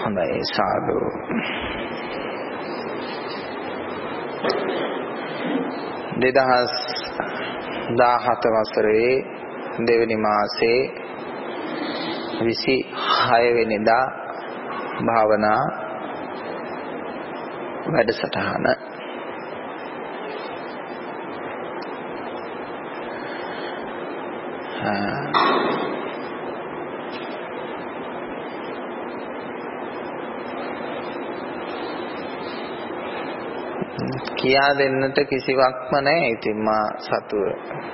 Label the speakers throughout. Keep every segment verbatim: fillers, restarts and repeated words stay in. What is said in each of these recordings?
Speaker 1: හොඳයි සාදු. දෙදහස් දාහත වසරේ දෙවැනි මාසේ විසිහය වෙනිදා භාවනා වැඩසටහන කියා දෙන්නට කිසිවක්ම නැහැ. ඉතින් මා සතුව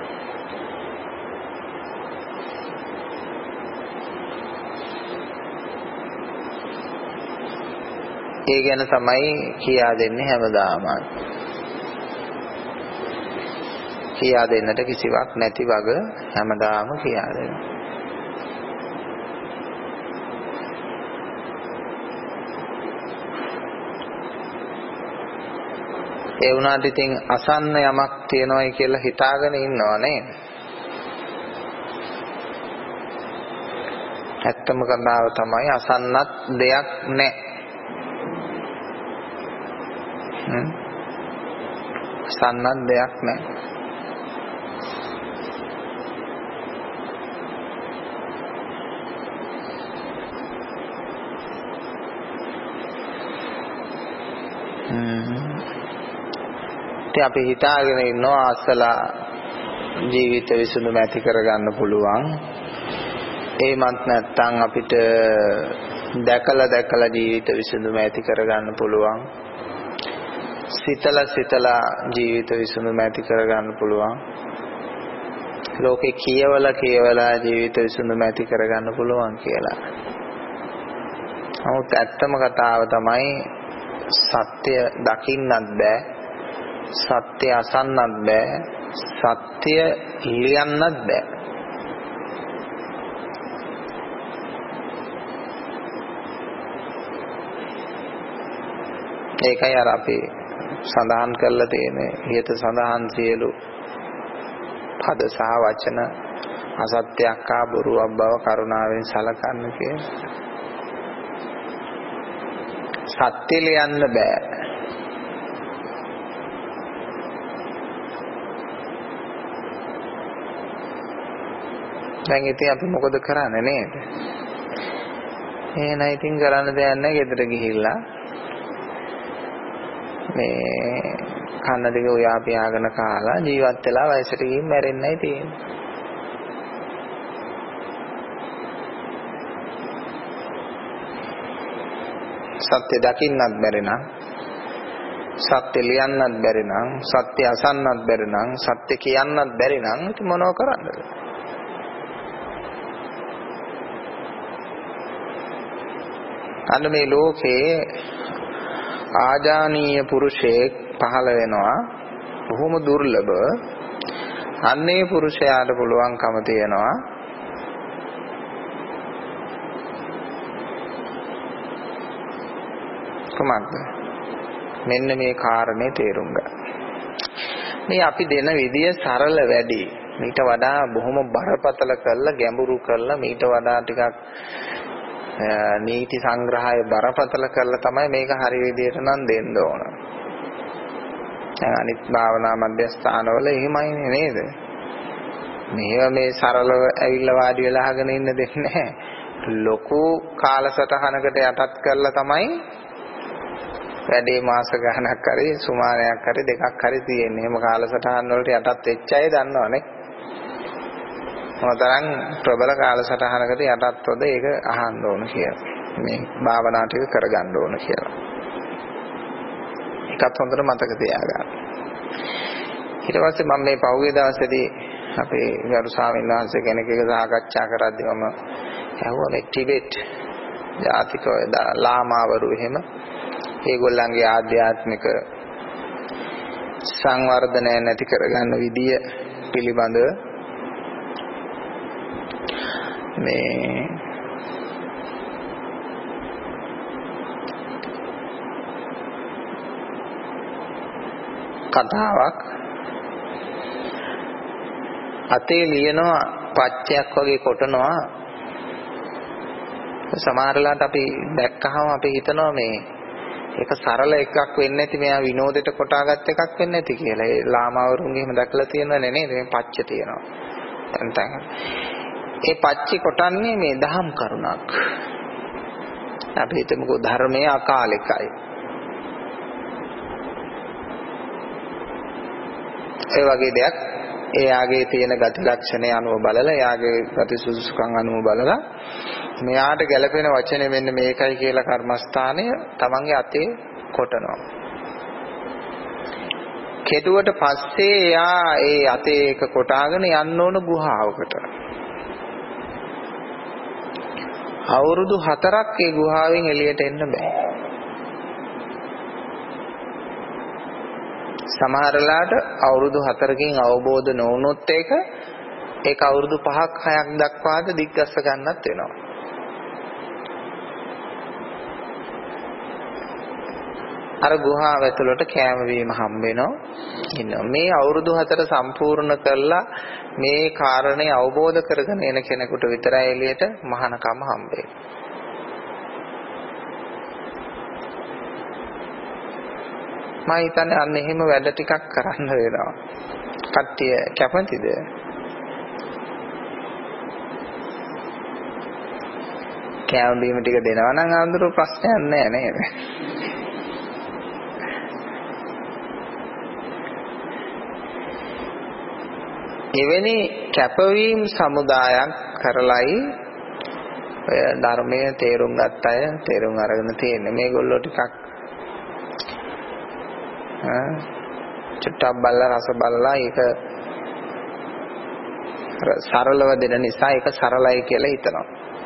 Speaker 1: ඒ ගැන තමයි කියා දෙන්නේ හැමදාම. කියා දෙන්නට කිසිවක් නැති වග හැමදාම කියා දෙනවා. ඒ වුණාට ඉතින් අසන්න යමක් තියනවායි කියලා හිතාගෙන ඉන්නව නේද? ඇත්තම කතාව තමයි අසන්නත් දෙයක් නැහැ. හ්ම් අසන්නත් දෙයක් නැහැ. ඉතින් අපි හිතාගෙන ඉන්නවා අසලා ජීවිත විසඳුම ඇති කරගන්න පුළුවන්. එහෙමත් නැත්නම් අපිට දැකලා දැකලා ජීවිත විසඳුම ඇති කරගන්න පුළුවන්. සිතලා සිතලා ජීවිත විසඳුම ඇති කරගන්න පුළුවන්. ලෝකේ කියවලා කියවලා ජීවිත විසඳුම ඇති කරගන්න පුළුවන් කියලා. නමුත් ඇත්තම කතාව තමයි සත්‍ය දකින්නත් බෑ. සත්‍ය අසන්නත් බෑ. සත්‍ය ලියන්නත් බෑ. ඒකයි අර අපි සඳහන් කරලා තියෙන්නේ ඊට සඳහන් සියලු පද සහ වචන අසත්‍යයක් හා බොරුවක් බව කරුණාවෙන් සලකන්න කියලා. සත්‍ය ලියන්න බෑ. දැන් ඉතින් අපි මොකද කරන්නේ නේද? එහෙනම් ඉතින් කරන්න දෙයක් නැහැ. ගෙදර ගිහිල්ලා මේ කන්න දෙක උයා පියාගෙන කාලා ජීවත් වෙලා වයසට ගිහින් මැරෙන්නයි තියෙන්නේ. සත්‍ය දකින්නත් බැරි නම්, සත්‍ය ලියන්නත් බැරි නම්, සත්‍ය අසන්නත් බැරි නම්, සත්‍ය කියන්නත් බැරි නම් ඉතින් මොනව කරන්නද? අන්න මේ ලෝකේ ආජානීය පුරුෂයෙක් පහළ වෙනවා බොහොම දුර්ලභ. අන්නේ පුරුෂයාට පුළුවන්කම තියෙනවා කොහොමද මෙන්න මේ කාරණේ තේරුම් ගන්න. මේ අපි දෙන විදිය සරල වැඩි. මීට වඩා බොහොම බරපතල කරලා ගැඹුරු කරලා මීට වඩා ටිකක් නීති සංග්‍රහය බරපතල කරලා තමයි මේක හරි විදියට නම් දෙන්න ඕන. දැන් අනිත් භාවනා මධ්‍යස්ථානවල එහෙමයිනේ නේද? මේව මේ සරලව ඇවිල්ලා වාඩි වෙලා අහගෙන ඉන්න දෙන්නේ නැහැ. ලොකු කාලසටහනකට යටත් කරලා තමයි වැඩේ මාස ගණනක් හරි සුමානයක් හරි දෙකක් හරි තියෙන්නේ. එහෙම කාලසටහන් වලට යටත් වෙච්ච අය දන්නවනේ. මොතරම් ප්‍රබල කාලසටහනකට යටත්වද ඒක අහන්න ඕන කියලා. මේ භාවනා ටික කරගන්න ඕන කියලා. ඒකත් හොඳට මතක තියාගන්න. ඊට පස්සේ මම මේ පහුගිය දවසේදී අපේ ගරු ස්වාමීන් වහන්සේ කෙනෙක් එක්ක සාකච්ඡා කරද්දී මම ඇහුවා මේ ටිබෙට් ජාතික ලාමාවරු එහෙම ඒගොල්ලන්ගේ ආධ්‍යාත්මික සංවර්ධනය නැති කරගන්න විදිය පිළිබඳව මේ කතාවක් අතේ ලියනවා පච්චයක් වගේ කොටනවා සමහරලාට අපි දැක්කහම අපි හිතනවා මේ ඒක සරල එකක් වෙන්නේ නැති මෙයා විනෝදයට කොටාගත් එකක් වෙන්නේ නැති කියලා. ඒ ලාමාවරුන්ගේ එහෙම දැකලා තියෙනවනේ නේද? මේ පච්ච තියෙනවා. නැත්නම් ඒ පච්චි කොටන්නේ මේ දහම් කරුණක්. අපි හිතමුකෝ ධර්මයේ අකාලිකයි. ඒ වගේ දෙයක් එයාගේ තියෙන ගති ලක්ෂණ අනුව බලලා එයාගේ ගති සුසුකම් අනුව බලලා මෙයාට ගැළපෙන වචනේ මෙන්න මේකයි කියලා කර්මස්ථානය තමන්ගේ අතේ කොටනවා. කෙදුවට පස්සේ එයා ඒ අතේ එක කොටාගෙන යන්න ඕන ගුහාවකට. අවුරුදු හතරක් ඒ ගුහාවෙන් එළියට එන්න බෑ. සමහරලාට අවුරුදු හතරකින් අවබෝධ නොවුනොත් ඒක ඒක අවුරුදු පහක් හයක් දක්වාද දිග්ගස්ස ගන්නත් වෙනවා. අර ගුහාව ඇතුළට කැම වීම හම්බ වෙනවා. ඉන්නවා. මේ අවුරුදු හතර සම්පූර්ණ කරලා මේ කාරණේ අවබෝධ කරගෙන එන කෙනෙකුට විතරයි එළියට මහානකම හම්බ වෙන්නේ. මම හිතන්නේ අන්න එහෙම වැඩ ටිකක් කරන්න වෙනවා. කට්ටිය කැපතිද? කැම බීම ටික දෙනවා නම් ආන්දර ප්‍රශ්නයක් නැහැ නේද? එවැනි කැපවීම් සමුදායක් කරලයි ඔය ධර්මයේ තේරුම් ගත්ත අය තේරුම් අරගෙන තියෙන්නේ. මේගොල්ලෝ ටිකක් ආ චුට්ටක් බලලා රස බලලා ඒක සරලව දෙන නිසා ඒක සරලයි කියලා හිතනවා.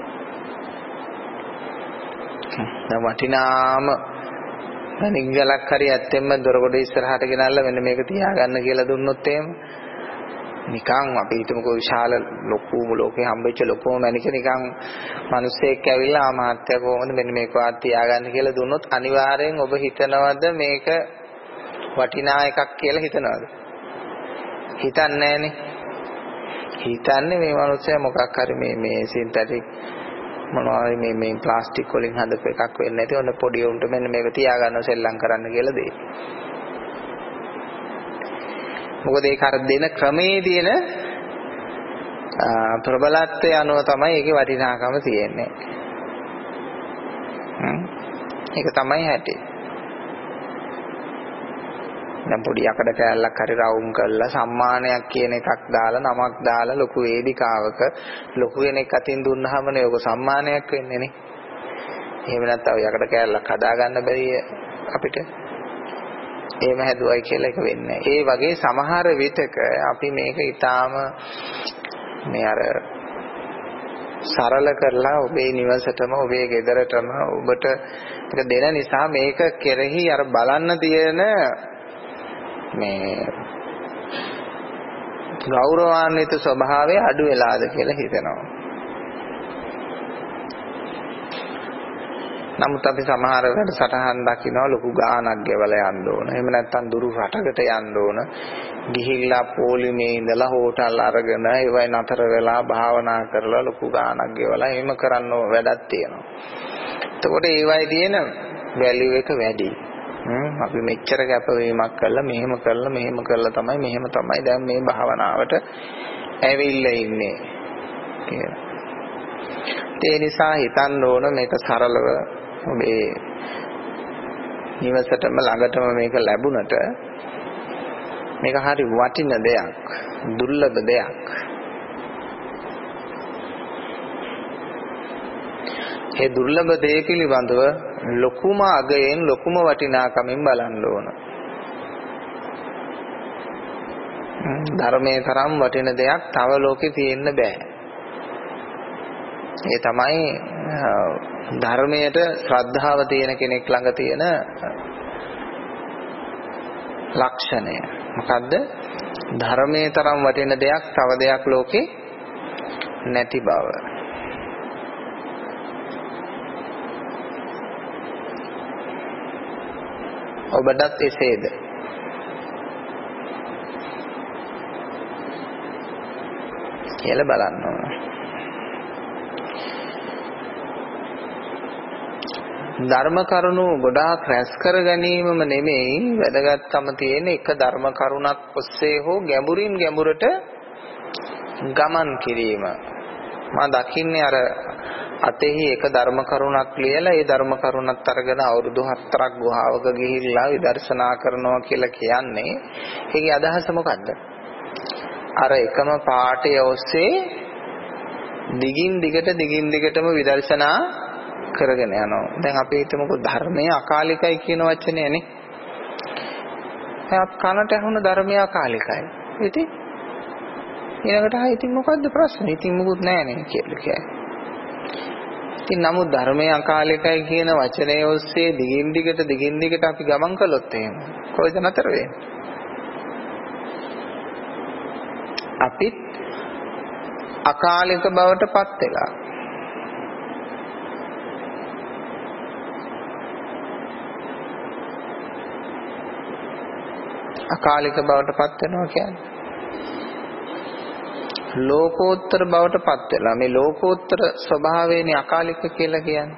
Speaker 1: දැන් වටිනාම නිගලක් හරි ඇත්තෙන්ම දොරගොඩ ඉස්සරහට ගෙනල්ලා මෙන්න මේක තියාගන්න කියලා දුන්නොත් එහෙම නිකන් අපි හිතමුකෝ විශාල ලොකුම ලෝකේ හම්බෙච්ච ලොකුම මැනික නිකන් මිනිස්සෙක් ඇවිල්ලා ආමාත්‍ය කොහොමද මෙන්න මේක වාත් තියාගන්න කියලා දුන්නොත් අනිවාර්යෙන් ඔබ හිතනවද මේක වටිනා එකක් කියලා හිතනවද? හිතන්නේ නැහනේ. හිතන්නේ මේ මිනිස්සයා මොකක් හරි මේ මේ සින්තටික් මොනවාරි මේ මේ ප්ලාස්ටික් වලින් හදපු එකක් වෙන්නේ නැති ඔන්න පොඩි උන්ට මෙන්න මේක තියාගන්න සෙල්ලම් කරන්න කියලා දෙයි. මොකද ඒක අර දෙන ක්‍රමයේ තියෙන ප්‍රබලත්වය අනුව තමයි ඒකේ වටිනාකම තියෙන්නේ. හ්ම් ඒක තමයි හැටි. දැන් පොඩි යකඩ කෑල්ලක් හරි රවුම් කරලා සම්මානයක් කියන එකක් දාලා නමක් දාලා ලොකු වේදිකාවක ලොකු කෙනෙක් අතින් දුන්නාමනේ ඔක සම්මානයක් වෙන්නේ නේ. එහෙම නැත්නම් යකඩ කෑල්ලක් හදාගන්න බැරි අපිට. එහෙම හැදුවයි කියලා එක වෙන්නේ නැහැ. ඒ වගේ සමහර විටක අපි මේක ඊටාම මේ අර සරල කරලා ඔබේ නිවසටම ඔබේ ගෙදරටම ඔබට ඒක දෙන නිසා මේක කෙරෙහි අර බලන්න තියෙන මේ ගෞරවාන්විත ස්වභාවය අඩු වෙලාද කියලා හිතෙනවා. නමුත් අපි සමහර වෙලාවට සටහන් දකින්නවා ලොකු ගාණක් ගෙවලා යන්න ඕන. එහෙම නැත්නම් දුරු රටකට යන්න ඕන. ගිහිල්ලා පොලිමේ ඉඳලා හෝටල් අරගෙන ඒවයි නතර වෙලා භාවනා කරලා ලොකු ගාණක් ගෙවලා එහෙම කරන්න වැඩක් තියෙනවා. එතකොට ඒවයි තියෙන වැලියු එක වැඩි. හ්ම් අපි මෙච්චර කැපවීමක් කළා මෙහෙම කළා මෙහෙම කළා තමයි මෙහෙම තමයි දැන් මේ භාවනාවට ඇවිල්ලා ඉන්නේ කියලා. ඒ නිසා හිතන්න ඕන මේක සරලව ඔබේ නිවසටම ළඟටම මේක ලැබුණට මේක හරි වටින දෙයක් දුර්ලභ දෙයක්. ඒ දුර්ලභ දේ පිළිබඳව ලොකුම අගයෙන් ලොකුම වටිනාකමින් බලන්න ඕන. ධර්මයේ තරම් වටින දෙයක් තව ලෝකේ තියෙන්න බෑ. ඒ තමයි ධර්මයට ශ්‍රද්ධාව තියෙන කෙනෙක් ළඟ තියෙන ලක්ෂණය. මොකද්ද? ධර්මයේ තරම් වටින දෙයක් තව දෙයක් ලෝකේ නැති බව. ඔබටත් එසේද? කියලා බලන්න ඕන. ධර්ම කරුණු ගොඩාක් රැස් කර ගැනීමම නෙමෙයි වැදගත්කම තියෙන එක ධර්ම කරුණක් ඔස්සේ හෝ ගැඹුරින් ගැඹුරට ගමන් කිරීම. මා දකින්නේ අර අතෙහි එක ධර්ම කරුණක් ලියලා ඒ ධර්ම කරුණත් අරගෙන අවුරුදු හතරක් ගුහාවක ගිහිල්ලා විදර්ශනා කරනවා කියලා කියන්නේ ඒකේ අදහස මොකද්ද? අර එකම පාඩය ඔස්සේ දිගින් දිගට දිගින් දිගටම විදර්ශනා කරගෙන යනවා. දැන් අපි හිතමුකෝ ධර්මයේ අකාලිකයි කියන වචනේ නේ. එයාත් කනට ඇහුණ ධර්මයේ අකාලිකයි. ඉතින් ඊළඟට ආ ඉතින් මොකද්ද ප්‍රශ්නේ? ඉතින් මොකුත් නැහැ නේ කියලා කියයි. ඉතින් නමුත් ධර්මයේ අකාලිකයි කියන වචනය ඔස්සේ දිගින් දිගට දිගින් දිගට අපි ගමන් කළොත් එහෙම කොයිද නතර වෙන්නේ? අපිත් අකාලික බවට පත් වෙලා අකාලික බවට පත් වෙනවා කියන්නේ ලෝකෝත්තර බවට පත් වෙලා මේ ලෝකෝත්තර ස්වභාවයනේ අකාලික කියලා කියන්නේ.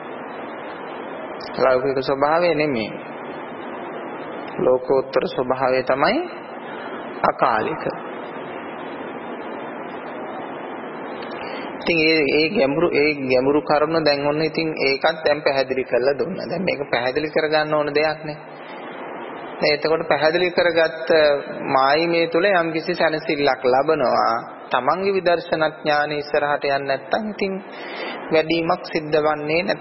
Speaker 1: ලෞකික ස්වභාවය නෙමෙයි. ලෝකෝත්තර ස්වභාවය තමයි අකාලික. ඉතින් ඒ ඒ ගැඹුරු ඒ ගැඹුරු කරුණ දැන් ඔන්න ඉතින් ඒකත් දැන් පැහැදිලි කරලා දුන්නා. දැන් මේක පැහැදිලි කරගන්න ඕන දෙයක් නේ. දැන් එතකොට පැහැදිලි කරගත්ත මායිමේ තුල යම්කිසි සැනසෙල්ලක් ලබනවා. තමන්ගේ විදර්ශනා ඥානෙ ඉස්සරහට යන්නේ නැත්නම් ඉතින් වැඩිමක් සිද්ධ වන්නේ නැත.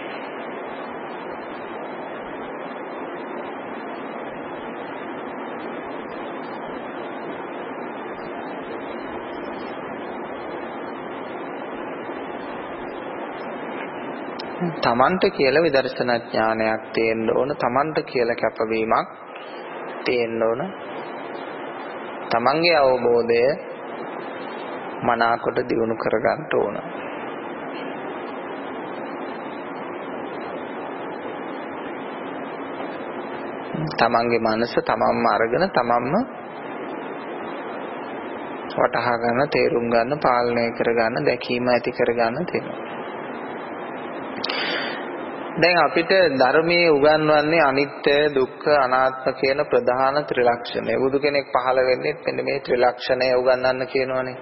Speaker 1: තමන්ට කියලා විදර්ශනා ඥානයක් තියෙන්න ඕන. තමන්ට කියලා කැපවීමක් තියෙන්න ඕන. තමන්ගේ අවබෝධය මනාකොට දියුණු කරගන්න ඕන. තමන්ගේ මනස තමන්ම අරගෙන තමන්ම වටහා ගන්න, තේරුම් ගන්න, පාලනය කරගන්න, දැකීම ඇති කරගන්න තියෙනවා. දැන් අපිට ධර්මයේ උගන්වන්නේ අනිත්‍ය, දුක්ඛ, අනාත්ම කියන ප්‍රධාන ත්‍රිලක්ෂණය. බුදු කෙනෙක් පහළ වෙන්නේ මෙන්න මේ ත්‍රිලක්ෂණය උගන්වන්න කියනවනේ.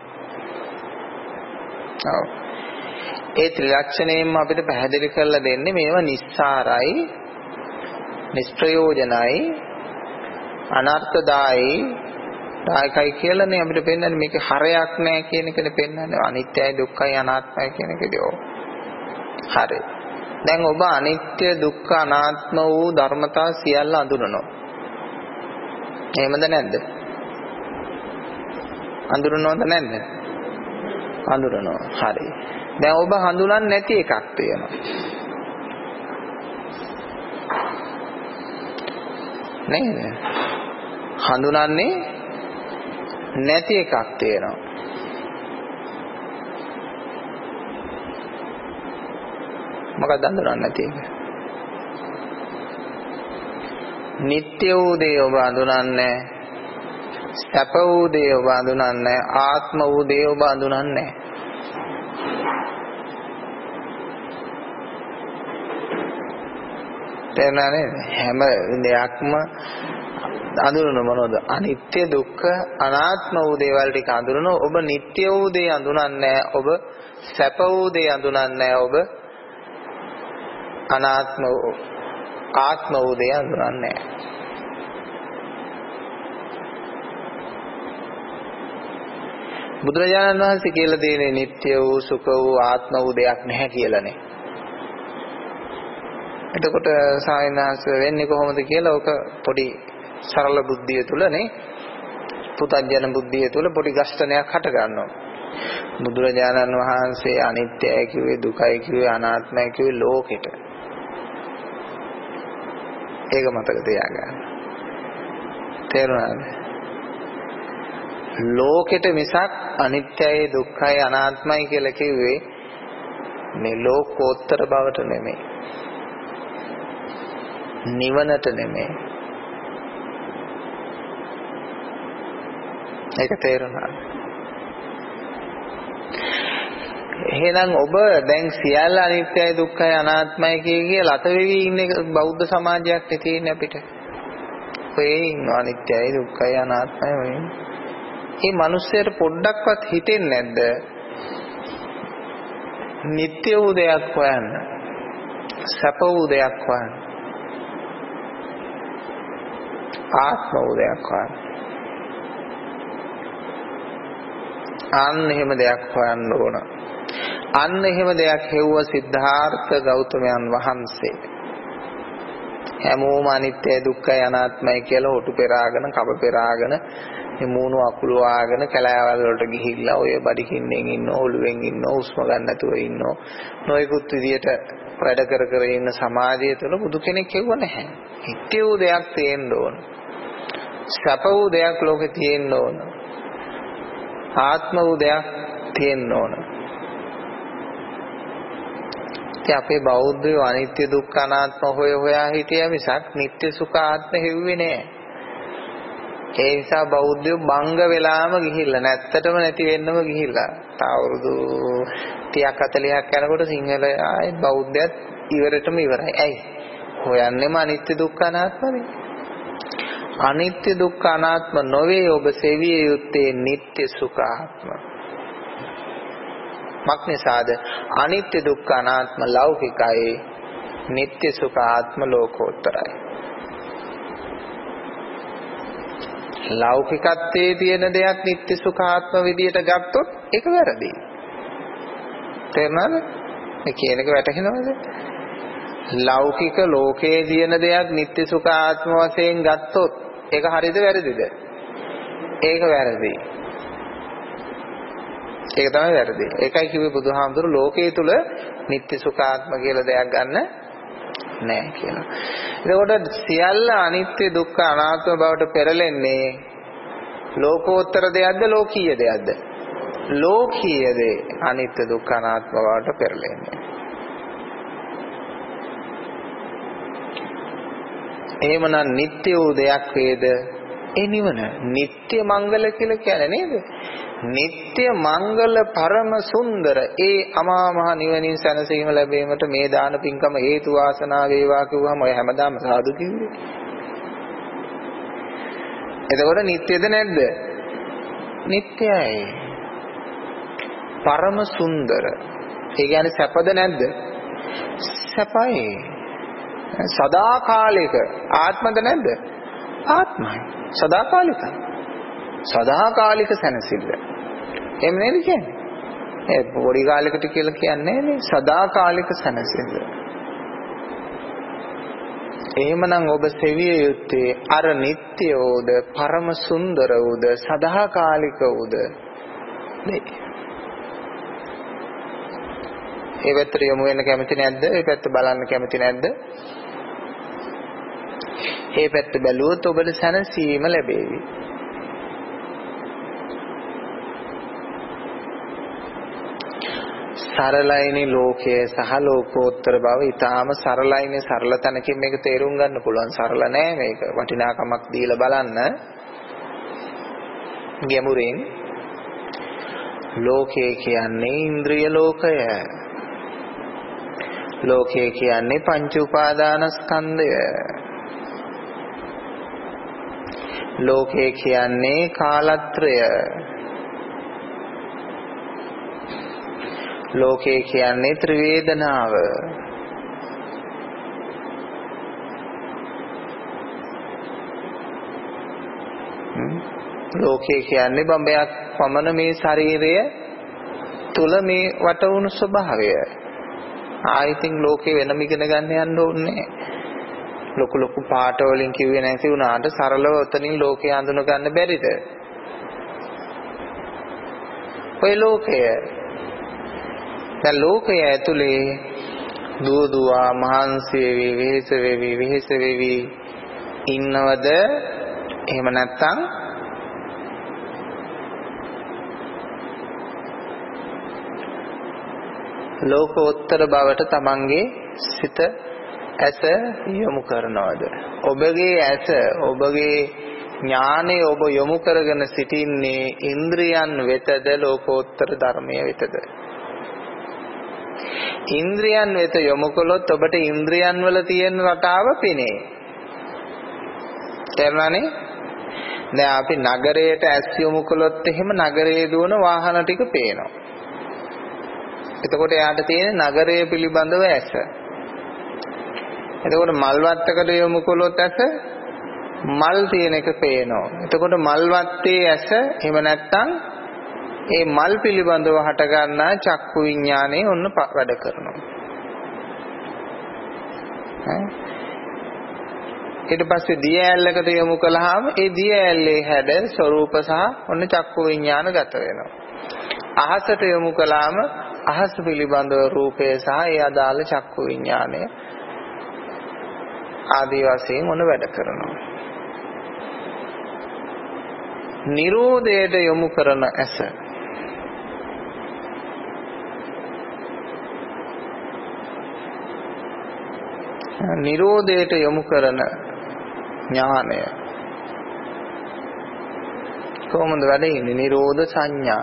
Speaker 1: ඔව්. ඒ ත්‍රිලක්ෂණයෙන්ම අපිට පැහැදිලි කරලා දෙන්නේ මේවා නිස්සාරයි, නිෂ්ප්‍රයෝජනයි, අනර්ථදායි, දායකයි කියලානේ අපිට පෙන්වන්නේ. මේකේ හරයක් නැහැ කියන එකනේ පෙන්වන්නේ. අනිත්‍යයි, දුක්ඛයි, අනාත්මයි කියන එකදී ඔව්. හරි. දැන් ඔබ අනිත්‍ය, දුක්ඛ, අනාත්ම වූ ධර්මතා සියල්ල අඳුරනවා. එහෙමද නැද්ද? අඳුරනවද නැද්ද? හඳුනනවා. හරි. දැන් ඔබ හඳුනන්නේ නැති එකක් තියෙනවා. නේද? හඳුනන්නේ නැති එකක් තියෙනවා. මොකක්ද හඳුනන්නේ නැති එක? නিত্য වූ දේ ඔබ හඳුනන්නේ, සැප වූ දේ ඔබ හඳුනන්නේ, ආත්ම වූ දේ ඔබ හඳුනන්නේ. තේරෙනවද? හැම දෙයක්ම අඳුරන මොනවද? අනිත්‍ය, දුක්ඛ, අනාත්ම වූ දේවල් ටික අඳුරන. ඔබ නিত্য වූ දේ අඳුනන්නේ, ඔබ සැප වූ දේ අඳුනන්නේ, ඔබ අනාත්ම වූ ආත්ම වූ දේ අඳුනන්නේ. බුදුරජාණන් වහන්සේ කියලා දෙන්නේ නিত্য වූ, සුඛ වූ, ආත්ම වූ දෙයක් නැහැ කියලානේ. එතකොට සායනාස වෙන්නේ කොහොමද කියලා ඔක පොඩි සරල බුද්ධිය තුලනේ, පුතඥ බුද්ධිය තුල පොඩි ගස්තනයක් හට ගන්නවා. බුදුරජාණන් වහන්සේ අනිත්‍යයි කිව්වේ, දුකයි කිව්වේ, අනාත්මයි කිව්වේ ලෝකෙට. ඒක මතක තියාගන්න. තේරුණාද? ලෝකෙට මිසක් අනිත්‍යයි, දුක්ඛයි, අනාත්මයි කියලා කිව්වේ මේ ලෝකෝත්තර බවට නෙමෙයි. නිවනට නෙමෙයි. ඒක තේරුණාද? එහෙනම් ඔබ දැන් සියල්ල අනිත්‍යයි දුක්ඛයි අනාත්මයි කිය කිය ලත වෙවි ඉන්නේ බෞද්ධ සමාජයක් නේ තියෙන්නේ අපිට. ඔය ඉන්න අනිත්‍යයි දුක්ඛයි අනාත්මයි ඔය. මේ මිනිස්සුන්ට පොඩ්ඩක්වත් හිතෙන්නේ නැද්ද? නිට්ටය වූ දෙයක් හොයන්න. සැප වූ දෙයක් හොයන්න. ආත්ම වූ දෙයක් හොයන්න. අන්න එහෙම දෙයක් හොයන්න ඕන. අන්න එහෙම දෙයක් හෙව්ව සිද්ධාර්ථ ගෞතමයන් වහන්සේ. හැමෝම අනිත්‍ය දුක්ඛයි අනාත්මයි කියලා හොටු පෙරාගෙන කබ පෙරාගෙන මේ මූණු අකුළු ආගෙන කැලෑවල් වලට ගිහිල්ලා ඔය බඩිකින්නෙන් ඉන්නෝ ඔළුවෙන් ඉන්නෝ උස්ම ගන්න නැතුව ඉන්නෝ නොයෙකුත් විදියට වැඩ කර කර ඉන්න සමාජය තුළ බුදු කෙනෙක් හෙව්ව නැහැ. නිට්ටය වූ දෙයක් තියෙන්න ඕන. සැප වූ දෙයක් ලෝකේ තියෙන්න ඕන. ආත්ම වූ දෙයක් තියෙන්න ඕන. අපේ බෞද්ධයෝ අනිත්‍ය දුක්ඛ අනාත්ම හොය හොයා හිටියා මිසක් නිට්ටය සුඛ ආත්ම හෙව්වේ නෑ. ඒ නිසා බෞද්ධයෝ බංග වෙලාම ගිහිල්ලා නැත්තටම නැති වෙන්නම ගිහිල්ලා. තා අවුරුදු තිහක් හතළිහක් යනකොට සිංහල ආයේ බෞද්ධයත් ඉවරටම ඉවරයි. ඇයි? හොයන්නේම අනිත්‍ය දුක්ඛ අනාත්මනේ. අනිත්‍ය දුක්ඛ අනාත්ම නොවේ ඔබ සෙවිය යුත්තේ නිට්ටය සුඛ ආත්ම. මක්නිසාද අනිත්‍ය දුක්ඛ අනාත්ම ලෞකිකයි නිට්ටය සුඛ ආත්ම ලෝකෝත්තරයි. ලෞකිකත්වයේ තියෙන දෙයක් නිට්ටය සුඛ ආත්ම විදියට ගත්තොත් ඒක වැරදි. තේරුණාද? මේ කියන එක වැටහෙනවද? ලෞකික ලෝකයේ තියෙන දෙයක් නිට්ටය සුඛ ආත්ම වශයෙන් ගත්තොත් ඒක හරිද වැරදිද? ඒක වැරදි. ඒක තමයි වැරදි. ඒකයි කිව්වේ බුදුහාමුදුරු ලෝකයේ තුල නිට්ටය සුඛාත්ම කියලා දෙයක් ගන්න නැහැ කියලා. එතකොට සියල්ල අනිත්‍ය දුක්ඛ අනාත්ම බවට පෙරලෙන්නේ ලෝකෝත්තර දෙයක්ද ලෝකීය දෙයක්ද? ලෝකීය දේ අනිත්‍ය දුක්ඛ අනාත්ම බවට පෙරලෙන්නේ. එහෙමනම් නිට්ටය වූ දෙයක් වේද? ඒ නිවන නිට්ටය මංගල කියලා කියන්නේ නේද? නිට්ටය මංගල පරම සුන්දර ඒ අමා මහ නිවනින් සැනසීම ලැබීමට මේ දාන පින්කම හේතු වාසනා වේවා කිව්වම ඔය හැමදාම සාදු කිව්වේ. එතකොට නිට්ටයද නැද්ද? නිට්ටයයි. පරම සුන්දර. ඒ කියන්නේ සැපද නැද්ද? සැපයි. සදාකාලික ආත්මද නැද්ද? ආත්මයි. සදාකාලිකයි. සදාකාලික සැනසෙල්ල. එහෙම නේද කියන්නේ? ඒ පොඩි කාලයකට කියලා කියන්නේ නේ සදාකාලික සැනසෙල්ල. එහෙමනම් ඔබ සෙවිය යුත්තේ අර නිට්ටය වූද, පරම සුන්දර වූද, සදාකාලික වූද නේ. ඒ පැත්තට යමු වෙන කැමති නැද්ද? ඒ පැත්ත බලන්න කැමති නැද්ද? ඒ පැත්ත බැලුවොත් ඔබට සැනසීම ලැබේවි. සරලයිනේ ලෝකයේ සහ ලෝකෝත්තර බව ඊටාම සරලයිනේ සරල තැනකින් මේක තේරුම් ගන්න පුළුවන්. සරල නෑ මේක. වටිනාකමක් දීලා බලන්න. ගැඹුරින් ලෝකය කියන්නේ ඉන්ද්‍රිය ලෝකය. ලෝකය කියන්නේ පංච උපාදානස්කන්ධය. ලෝකය කියන්නේ කාලත්‍රය. ලෝකේ කියන්නේ ත්‍රිවේදනාව. ලෝකේ කියන්නේ බඹයක් පමණ මේ ශරීරය තුල මේ වටවුණු ස්වභාවය. ආයිතින් ලෝකේ වෙනම ඉගෙන ගන්න යන්න ඕනේ. ලොකු ලොකු පාට වලින් කිව්වේ නැති වුණාට සරලව උතනින් ලෝකේ හඳුන ගන්න බැරිද? ඔය ලෝකය දැන් ලෝකය ඇතුලේ දුව දුවා මහන්සි වෙවි වෙහෙස වෙවි වෙහෙස වෙවි ඉන්නවද? එහෙම නැත්නම් ලෝකෝත්තර බවට තමන්ගේ සිත ඇස යොමු කරනවද? ඔබගේ ඇස ඔබගේ ඥානය ඔබ යොමු කරගෙන සිටින්නේ ඉන්ද්‍රියන් වෙතද ලෝකෝත්තර ධර්මයේ වෙතද? ඉන්ද්‍රියන් වෙත යොමු කළොත් ඔබට ඉන්ද්‍රියන් වල තියෙන රටාව පෙනේ. තේරුණානේ? දැන් අපි නගරයට ඇස් යොමු කළොත් එහෙම නගරයේ දුවන වාහන ටික පේනවා. එතකොට එයාට තියෙන නගරය පිළිබඳව ඇස. එතකොට මල් වත්තකට යොමු කළොත් ඇස මල් තියෙන එක පේනවා. එතකොට මල් වත්තේ ඇස එහෙම නැත්නම් ඒ මල් පිළිබඳව හට ගන්නා චක්කු විඥානේ ඔන්න වැඩ කරනවා. ඊට පස්සේ දිය ඇල්ලකට යොමු කළාම ඒ දිය ඇල්ලේ හැඩ ස්වરૂප සහ ඔන්න චක්කු විඥාන ගත වෙනවා. අහසට යොමු කළාම අහස පිළිබඳව රූපය සහ ඒ අදාළ චක්කු විඥානය ආදී වශයෙන් මොන වැඩ කරනවා. නිරෝධයට යොමු කරන ඇස නිරෝධයට යොමු කරන ඥානය කොහොමද වැඩෙන්නේ? නිරෝධ සංඥා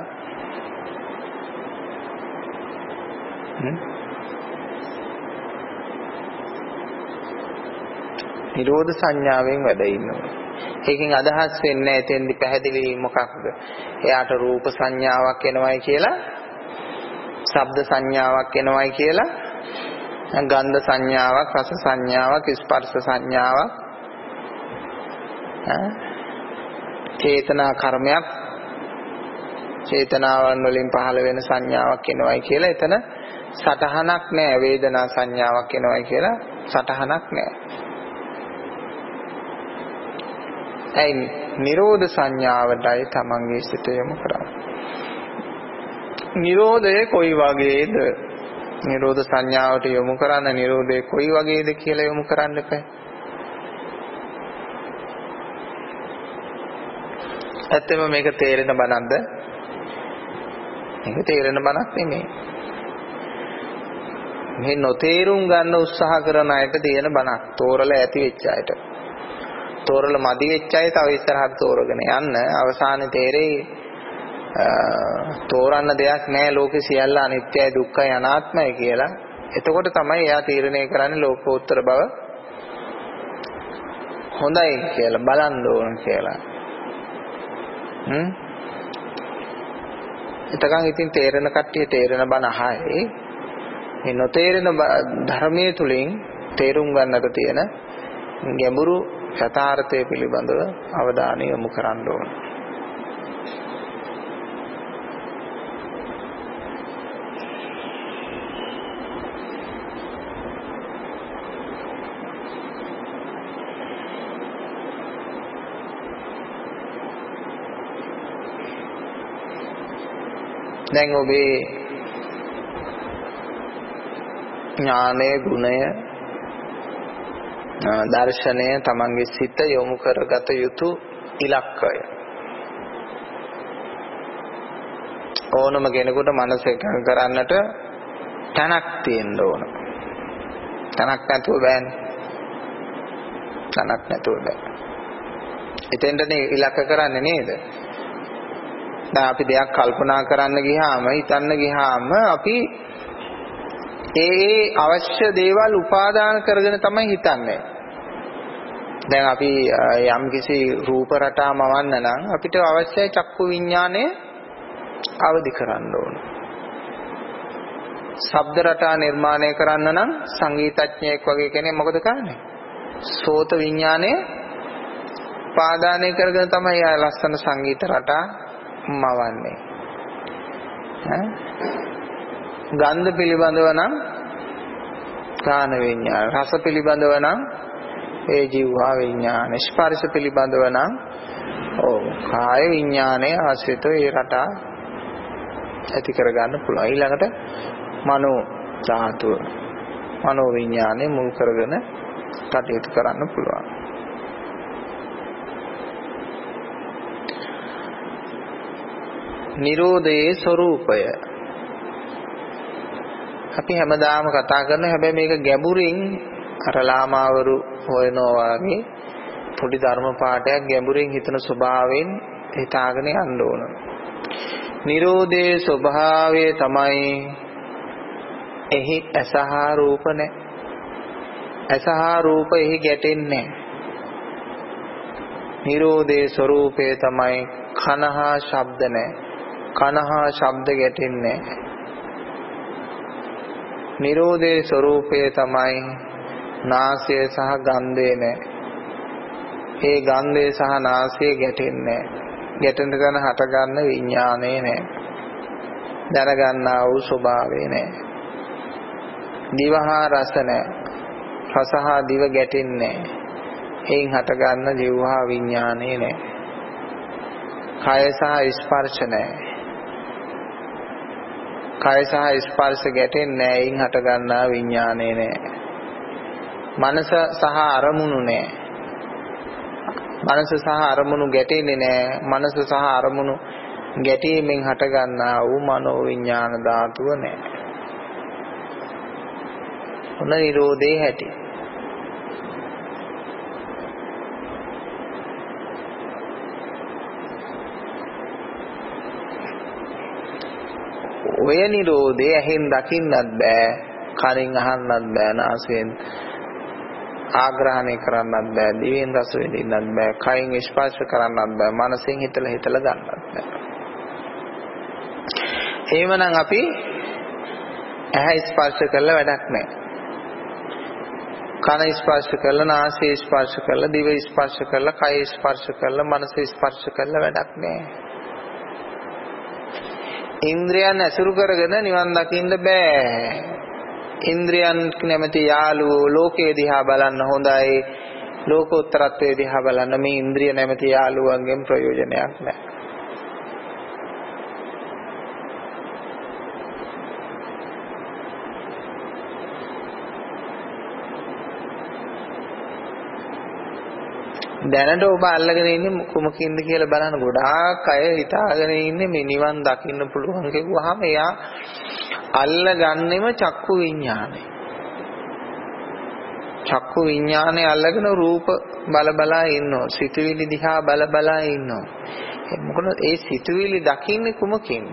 Speaker 1: නිරෝධ සංඥාවෙන් වැඩ ඉන්නවා. ඒකෙන් අදහස් වෙන්නේ එතෙන්දි පැහැදිලි මොකක්ද? එයාට රූප සංඥාවක් එනවයි කියලා, ශබ්ද සංඥාවක් එනවයි කියලා, ගන්ධ සංඥාවක්, රස සංඥාවක්, ස්පර්ශ සංඥාවක්, චේතනා කර්මයක්, චේතනාවන් වලින් පහළ වෙන සංඥාවක් එනවයි කියලා එතන සටහනක් නෑ. වේදනා සංඥාවක් එනවයි කියලා සටහනක් නෑ. ඒ නිරෝධ සංඥාවටයි තමන්ගේ සිත යොමු කරන්නේ. නිරෝධය කොයි වගේද? නිරෝධ සංඥාවට යොමු කරන්න නිරෝධය කොයි වගේද කියලා යොමු කරන්න එපා. ඇත්තම මේක තේරෙන බණක්ද? මේක තේරෙන බණක් නෙමෙයි. මේ නොතේරුම් ගන්න උත්සාහ කරන අයට තියෙන බණක්. තෝරලා ඇති වෙච්ච අයට. තෝරලා මදි වෙච්ච අය තව ඉස්සරහට තෝරගෙන යන්න අවසානයේ තේරෙයි තෝරන්න දෙයක් නැහැ ලෝකේ සියල්ල අනිත්‍යයි දුක්ඛයි අනාත්මයි කියලා. එතකොට තමයි එයා තීරණය කරන්නේ ලෝකෝත්තර බව හොඳයි කියලා බලන්න ඕන කියලා. හ්ම් එතකන් ඉතින් තේරෙන කට්ටිය තේරෙන බණ අහයි. මේ නොතේරෙන ධර්මයේ තුලින් තේරුම් ගන්නට තියෙන ගැඹුරු යථාර්ථය පිළිබඳව අවධානය යොමු කරන්න ඕන. දැන් ඔබේ ඥානය, ගුණය, දර්ශනය තමන්ගේ සිත යොමු කරගත යුතු ඉලක්කය. ඕනම කෙනෙකුට මනස එකඟ කරන්නට තැනක් තියෙන්න ඕන. තැනක් නැතුව බෑනේ. තැනක් නැතුව බෑ. එතෙන්ටනේ ඉලක්ක කරන්නේ නේද? දැන් අපි දෙයක් කල්පනා කරන්න ගියාම, හිතන්න ගියාම අපි ඒ අවශ්‍ය දේවල් උපාදාන කරගෙන තමයි හිතන්නේ. දැන් අපි යම් කිසි රූප රටා මවන්න නම් අපිට අවශ්‍යයි චක්කු විඥානය අවදි කරන්න ඕන. ශබ්ද රටා නිර්මාණය කරන්න නම් සංගීතඥයෙක් වගේ කෙනෙක් මොකද කරන්නේ? සෝත විඥානය පාදානය කරගෙන තමයි ආ ලස්සන සංගීත රටා මවන්නේ. ඈ ගන්ධ පිළිබඳව නම් කාන විඥාන, රස පිළිබඳව නම් ඒ ජීවහා විඥාන, ස්පර්ශ පිළිබඳව නම් ඕ කාය විඥානයේ ආශ්‍රිතව ඒ රටා ඇති කරගන්න පුළුවන්. ඊළඟට මනෝ ධාතුව, මනෝ විඥානය මුල් කරගෙන කටයුතු කරන්න පුළුවන්. නිරෝධයේ ස්වરૂපය අපි හැමදාම කතා කරන හැබැයි මේක ගැඹුරින් අර ලාමාවරු හොයනවා වගේ පොඩි ධර්ම පාඩයක් ගැඹුරින් හිතන ස්වභාවයෙන් හිතාගෙන යන්න ඕන. නිරෝධයේ ස්වභාවය තමයි එහි අසහා රූප නැහැ. අසහා රූප එහි ගැටෙන්නේ නැහැ. නිරෝධේ ස්වરૂපේ තමයි කනහා ශබ්ද නැහැ. කනහා ශබ්ද ගැටෙන්නේ නැහැ. නිරෝධේ ස්වરૂපේ තමයි නාසය සහ ගන්ධය නැහැ. ඒ ගන්ධය සහ නාසය ගැටෙන්නේ නැහැ. ගැටෙන තැන හට ගන්න විඥානේ නැහැ. දැනගන්නා වූ ස්වභාවය නැහැ. දිවහා රස නැහැ. රස හා දිව ගැටෙන්නේ නැහැ. එයින් හට ගන්න දිවහා විඥානේ නැහැ. කය සහ ස්පර්ශ නැහැ. කය සහ ස්පර්ශ ගැටෙන්නේ නැහැ. එයින් හට ගන්නා විඥානේ නැහැ. මනස සහ අරමුණු නැහැ. මනස සහ අරමුණු ගැටෙන්නේ නැහැ. මනස සහ අරමුණු ගැටීමෙන් හට ගන්නා වූ මනෝ විඥාන ධාතුව නැහැ. ඔන්න නිරෝධේ හැටි. ඔය නිරෝධේ ඇහෙන් දකින්නත් බෑ, කනින් අහන්නත් බෑ, නාසයෙන් ආග්‍රහණය කරන්නත් බෑ, දිවෙන් රස විඳින්නත් බෑ, කයින් ස්පර්ශ කරන්නත් බෑ, මනසෙන් හිතලා හිතලා ගන්නත් බෑ. එහෙමනම් අපි ඇහැ ස්පර්ශ කරලා වැඩක් නැහැ. කන ස්පර්ශ කරලා, නාසය ස්පර්ශ කරලා, දිව ස්පර්ශ කරලා, කය ස්පර්ශ කරලා, මනස ස්පර්ශ කරලා වැඩක් නැහැ. ඉන්ද්‍රයන් ඇසුරු කරගෙන නිවන් දකින්න බෑ. ඉන්ද්‍රයන් නැමැති යාළුවෝ ලෝකයේ දිහා බලන්න හොඳයි. ලෝකෝත්තරත්වයේ දිහා බලන්න මේ ඉන්ද්‍රිය නැමැති යාළුවන්ගෙන් ප්‍රයෝජනයක් නැහැ. දැනට ඔබ අල්ලගෙන ඉන්නේ කුමකින්ද කියලා බලන්න. ගොඩාක් අය හිතාගෙන ඉන්නේ මේ නිවන් දකින්න පුළුවන් කිව්වහම එයා අල්ලගන්නෙම චක්කු විඥානය. චක්කු විඥානය අල්ලගෙන රූප බල බලා ඉන්නවා. සිතුවිලි දිහා බල බලා ඉන්නවා. මොකද ඒ සිතුවිලි දකින්නේ කුමකින්ද?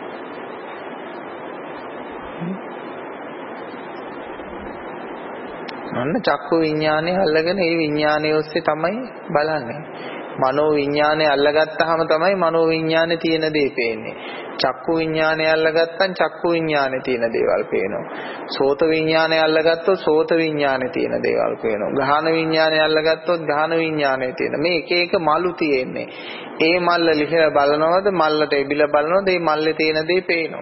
Speaker 1: අන්න චක්කු විඥානය අල්ලගෙන ඒ විඥානය ඔස්සේ තමයි බලන්නේ. මනෝ විඥානය අල්ලගත්තාම තමයි මනෝ විඥානේ තියෙන දේ පේන්නේ. චක්කු විඥානය අල්ලගත්තන් චක්කු විඥානේ තියෙන දේවල් පේනවා. සෝත විඥානය අල්ලගත්තොත් සෝත විඥානේ තියෙන දේවල් පේනවා. ගාහන විඥානය අල්ලගත්තොත් ගාහන විඥානේ තියෙන. මේ එක එක මලු තියෙන්නේ. ඒ මල්ල ලිහලා බලනවද, මල්ලට එබිලා බලනවද, මේ මල්ලේ තියෙන දේ පේනවා.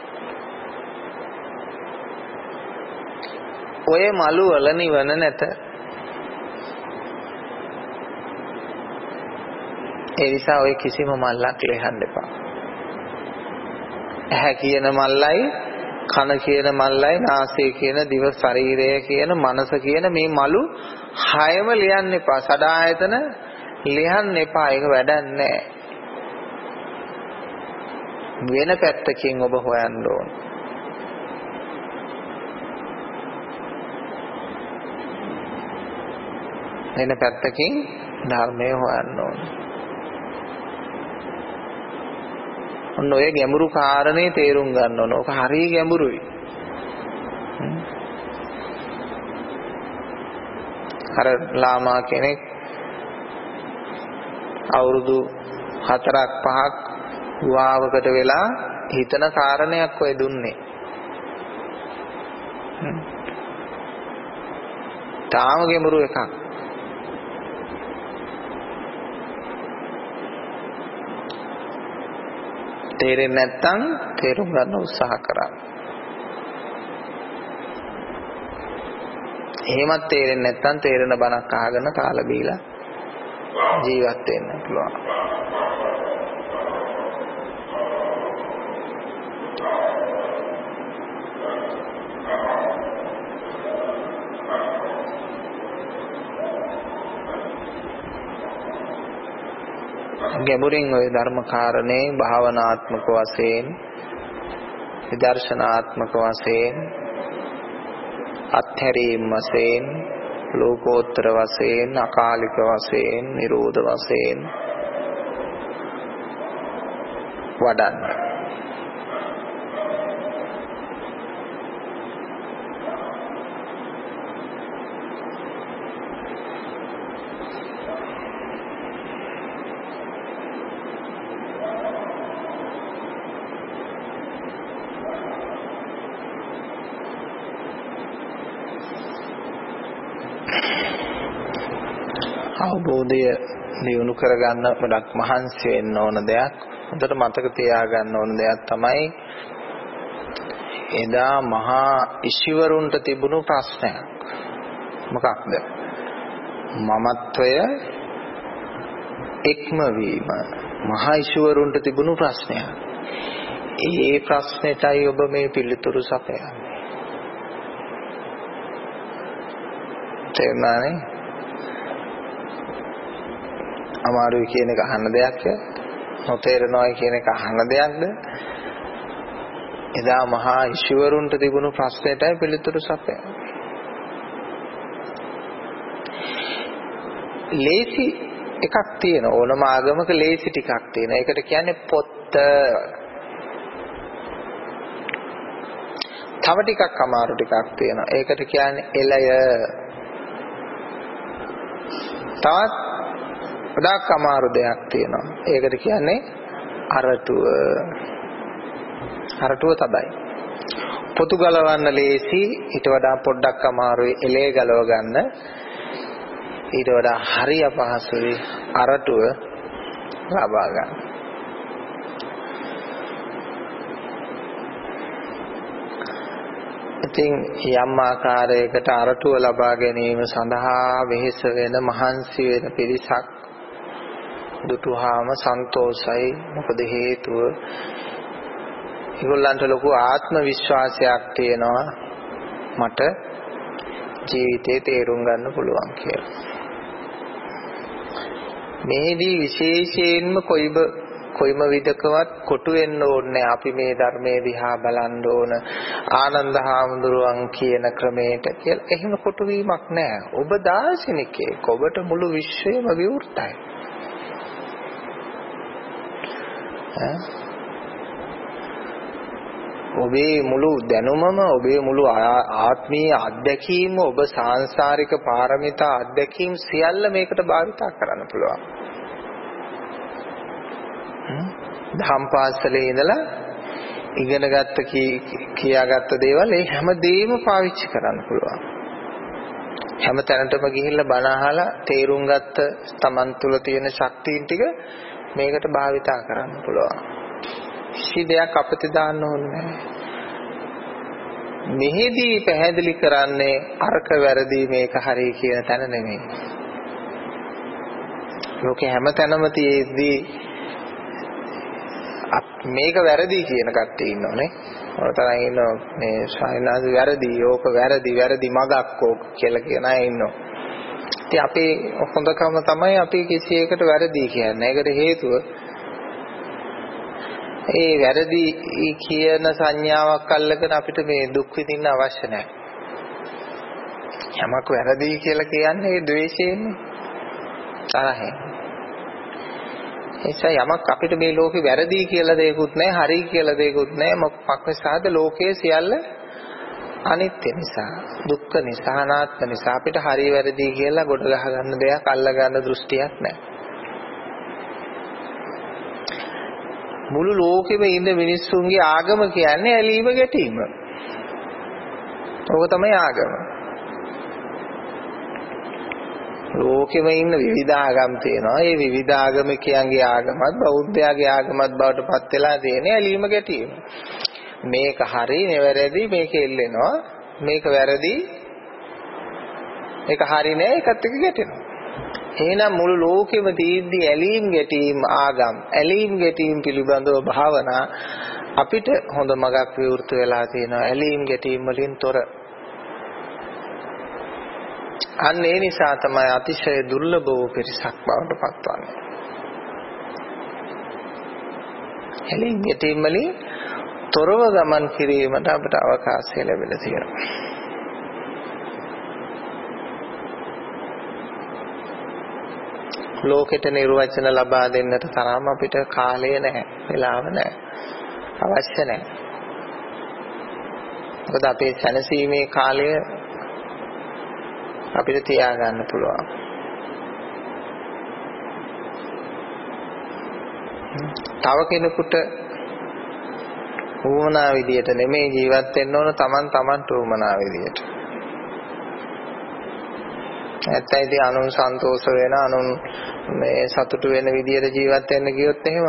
Speaker 1: ඔය මලු වල නිවන නැත. ඒ නිසා ඔය කිසිම මල්ලක් ලෙහන්න එපා. ඇහැ කියන මල්ලයි, කන කියන මල්ලයි, නාසය කියන, දිව, ශරීරය කියන, මනස කියන මේ මලු හයම ලියන්න එපා. සදායතන ලියන්න එපා. ඒක වැඩක් නැහැ. වෙන පැත්තකින් ඔබ හොයන්න ඕන. වෙන පැත්තකින් ධර්මය හොයන්න ඕන. ඔන්න ඔය ගැඹුරු කාරණේ තේරුම් ගන්න ඕන. ඔක හරිය ගැඹුරුයි. අර ලාමා කෙනෙක් අවුරුදු හතරක් පහක් විවාහවකට වෙලා හිතන කාරණයක් ඔය දුන්නේ. තාම ගැඹුරු එකක්. තේරෙන්නේ නැත්නම් තේරුම් ගන්න උත්සාහ කරන්න. එහෙමත් තේරෙන්නේ නැත්නම් තේරෙන බණක් අහගෙන කාලා බීලා ජීවත් වෙන්න පුළුවන්. ගැඹුරින් ওই ධර්ම කාරණේ භාවනාත්මක වශයෙන්, විදර්ශනාත්මක වශයෙන්, අත්හැරීම් වශයෙන්, ලෝකෝත්තර වශයෙන්, අකාලික වශයෙන්, නිරෝධ වශයෙන් වඩන්න. අවබෝධය දියුණු කරගන්න ගොඩක් මහන්සි වෙන්න ඕන දෙයක්. හොඳට මතක තියාගන්න ඕන දෙයක් තමයි එදා මහා ඍෂිවරුන්ට තිබුණු ප්‍රශ්නයක්. මොකක්ද? මමත්වය එක්මවීම මහා ඍෂිවරුන්ට තිබුණු ප්‍රශ්නයක්. ඒ ප්‍රශ්නෙටයි ඔබ මේ පිළිතුරු සපයන්නේ. තේරුණානේ? අමාරුයි කියන එක අහන්න දෙයක්ද? නොතේරෙනවයි කියන එක අහන්න දෙයක්ද? එදා මහා ඍෂිවරුන්ට තිබුණු ප්‍රශ්නෙටයි පිළිතුරු සපයන්නේ. ලේසි එකක් තියෙන ඕනම ආගමක ලේසි ටිකක් තියෙන. ඒකට කියන්නේ පොත්ත. තව ටිකක් අමාරු ටිකක් තියෙනවා. ඒකට කියන්නේ එළය. තවත් ගොඩක් අමාරු දෙයක් තියෙනවා. ඒකට කියන්නේ අරටුව. අරටුව තමයි. පොතු ගලවන්න ලේසි, ඊට වඩා පොඩ්ඩක් අමාරුයි එළය ගලව ගන්න. ඊට වඩා හරි අපහසුයි අරටුව ලබා ගන්න. ඉතින් යම් ආකාරයකට අරටුව ලබා ගැනීම සඳහා වෙහෙස වෙන මහන්සි වෙන පිරිසක් දුටුවාම සන්තෝෂයි. මොකද හේතුව ඒගොල්ලන්ට ලොකු ආත්ම විශ්වාසයක් තියෙනවා මට ජීවිතේ තේරුම් ගන්න පුළුවන් කියලා. මේදී විශේෂයෙන්ම කොයිබ කොයිම විදකවත් කොටු වෙන්න ඕනේ. අපි මේ ධර්මයේ දිහා බලන්න ඕන ආනන්ද හාමුදුරුවන් කියන ක්‍රමයට කියලා. එහෙම කොටු වීමක් නැහැ. ඔබ දාර්ශනිකයෙක්. ඔබට මුළු විශ්වයම විවෘතයි. ඔබේ මුළු දැනුමම ඔබේ මුළු ආත්මීය අත්දැකීම ඔබ සාංශාරික පාරමිතා අත්දැකීම් සියල්ල මේකට භාවිතා කරන්න පුළුවන්. දහම් පාසලේ ඉඳලා ඉගෙනගත්ත කියාගත්ත දේවල් ඒ හැමදේම පාවිච්චි කරන්න පුළුවන්. හැම තැනටම ගිහිල්ලා බණ අහලා තේරුම් ගත්ත Taman තුල තියෙන ශක්තියින් ටික මේකට භාවිතා කරන්න පුළුවන්. කිසි දෙයක් අපිට දාන්න ඕනේ නැහැ. මෙහිදී පැහැදිලි කරන්නේ අරක වැරදි මේක හරි කියන තැන නෙමෙයි. ලෝකේ හැම තැනම තියෙද්දී මේක වැරදි කියන කට්ටිය ඉන්නෝනේ. ඔතන ඉන්න මේ ශායනාද වැරදි, ඕක වැරදි, වැරදි මගක් ඕක කියලා කියන අය ඉන්නවා. ඉතින් අපේ හොඳකම තමයි අපි කිසි එකට වැරදි කියන්නේ. ඒකට හේතුව ඒ වැරදි කියන සංඥාවක් අල්ලගෙන අපිට මේ දුක් විඳින්න අවශ්‍ය නැහැ. යමක් වැරදි කියලා කියන්නේ ඒ ද්වේෂයෙන්නේ. තරහෙන්. එසේ යමක් අපිට මේ ලෝකේ වැරදි කියලා දෙයක්වත් නැහැ, හරි කියලා දෙයක්වත් නැහැ. මොකක් නිසාද? ලෝකයේ සියල්ල අනිත්‍ය නිසා, දුක්ඛ නිසා, අනාත්ම නිසා අපිට හරි වැරදි කියලා ගොඩ ගහ ගන්න දෙයක්, අල්ල ගන්න දෘෂ්ටියක් නැහැ. මුළු ලෝකෙම ඉන්න මිනිස්සුන්ගේ ආගම කියන්නේ ඇලීම ගැටීම. ඕක තමයි ආගම. ලෝකෙම ඉන්න විවිධ ආගම් තියෙනවා. ඒ විවිධ ආගමිකයන්ගේ ආගමත් බෞද්ධයාගේ ආගමත් බවට පත් වෙලා තියෙන ඇලීම ගැටීම. මේක හරි නෙවැරදි මේක එල්ලෙනවා. මේක වැරදි. මේක හරි නෑ ඒකත් එක්ක ගැටෙනවා. එහෙනම් මුළු ලෝකෙම තියෙද්දි ඇලීම් ගැටීම් ආගම් ඇලීම් ගැටීම් පිළිබඳව භාවනා අපිට හොඳ මගක් විවෘත වෙලා තියෙනවා. ඇලීම් ගැටීම් වලින් තොර. අන්න ඒ නිසා තමයි අතිශය දුර්ලභ වූ පිරිසක් බවට පත්වන්නේ. ඇලීම් ගැටීම් වලින් තොරව ගමන් කිරීමට අපට අවකාශය ලැබිලා තියෙනවා. ලෝකෙට නිර්වචන ලබා දෙන්නට තරම් අපිට කාලය නැහැ, වෙලාව නැහැ, අවශ්‍ය නැහැ. මොකද අපේ සැනසීමේ කාලය අපිට තියාගන්න පුළුවන්. තව කෙනෙකුට උවමනා විදියට නෙමෙයි ජීවත් වෙන්න ඕන, Taman Tamanට උවමනා විදියට. නැත්නම් ඉතින් අනුන් සන්තෝෂ වෙන අනුන් මේ සතුටු වෙන විදියට ජීවත් වෙන්න ගියොත් එහෙම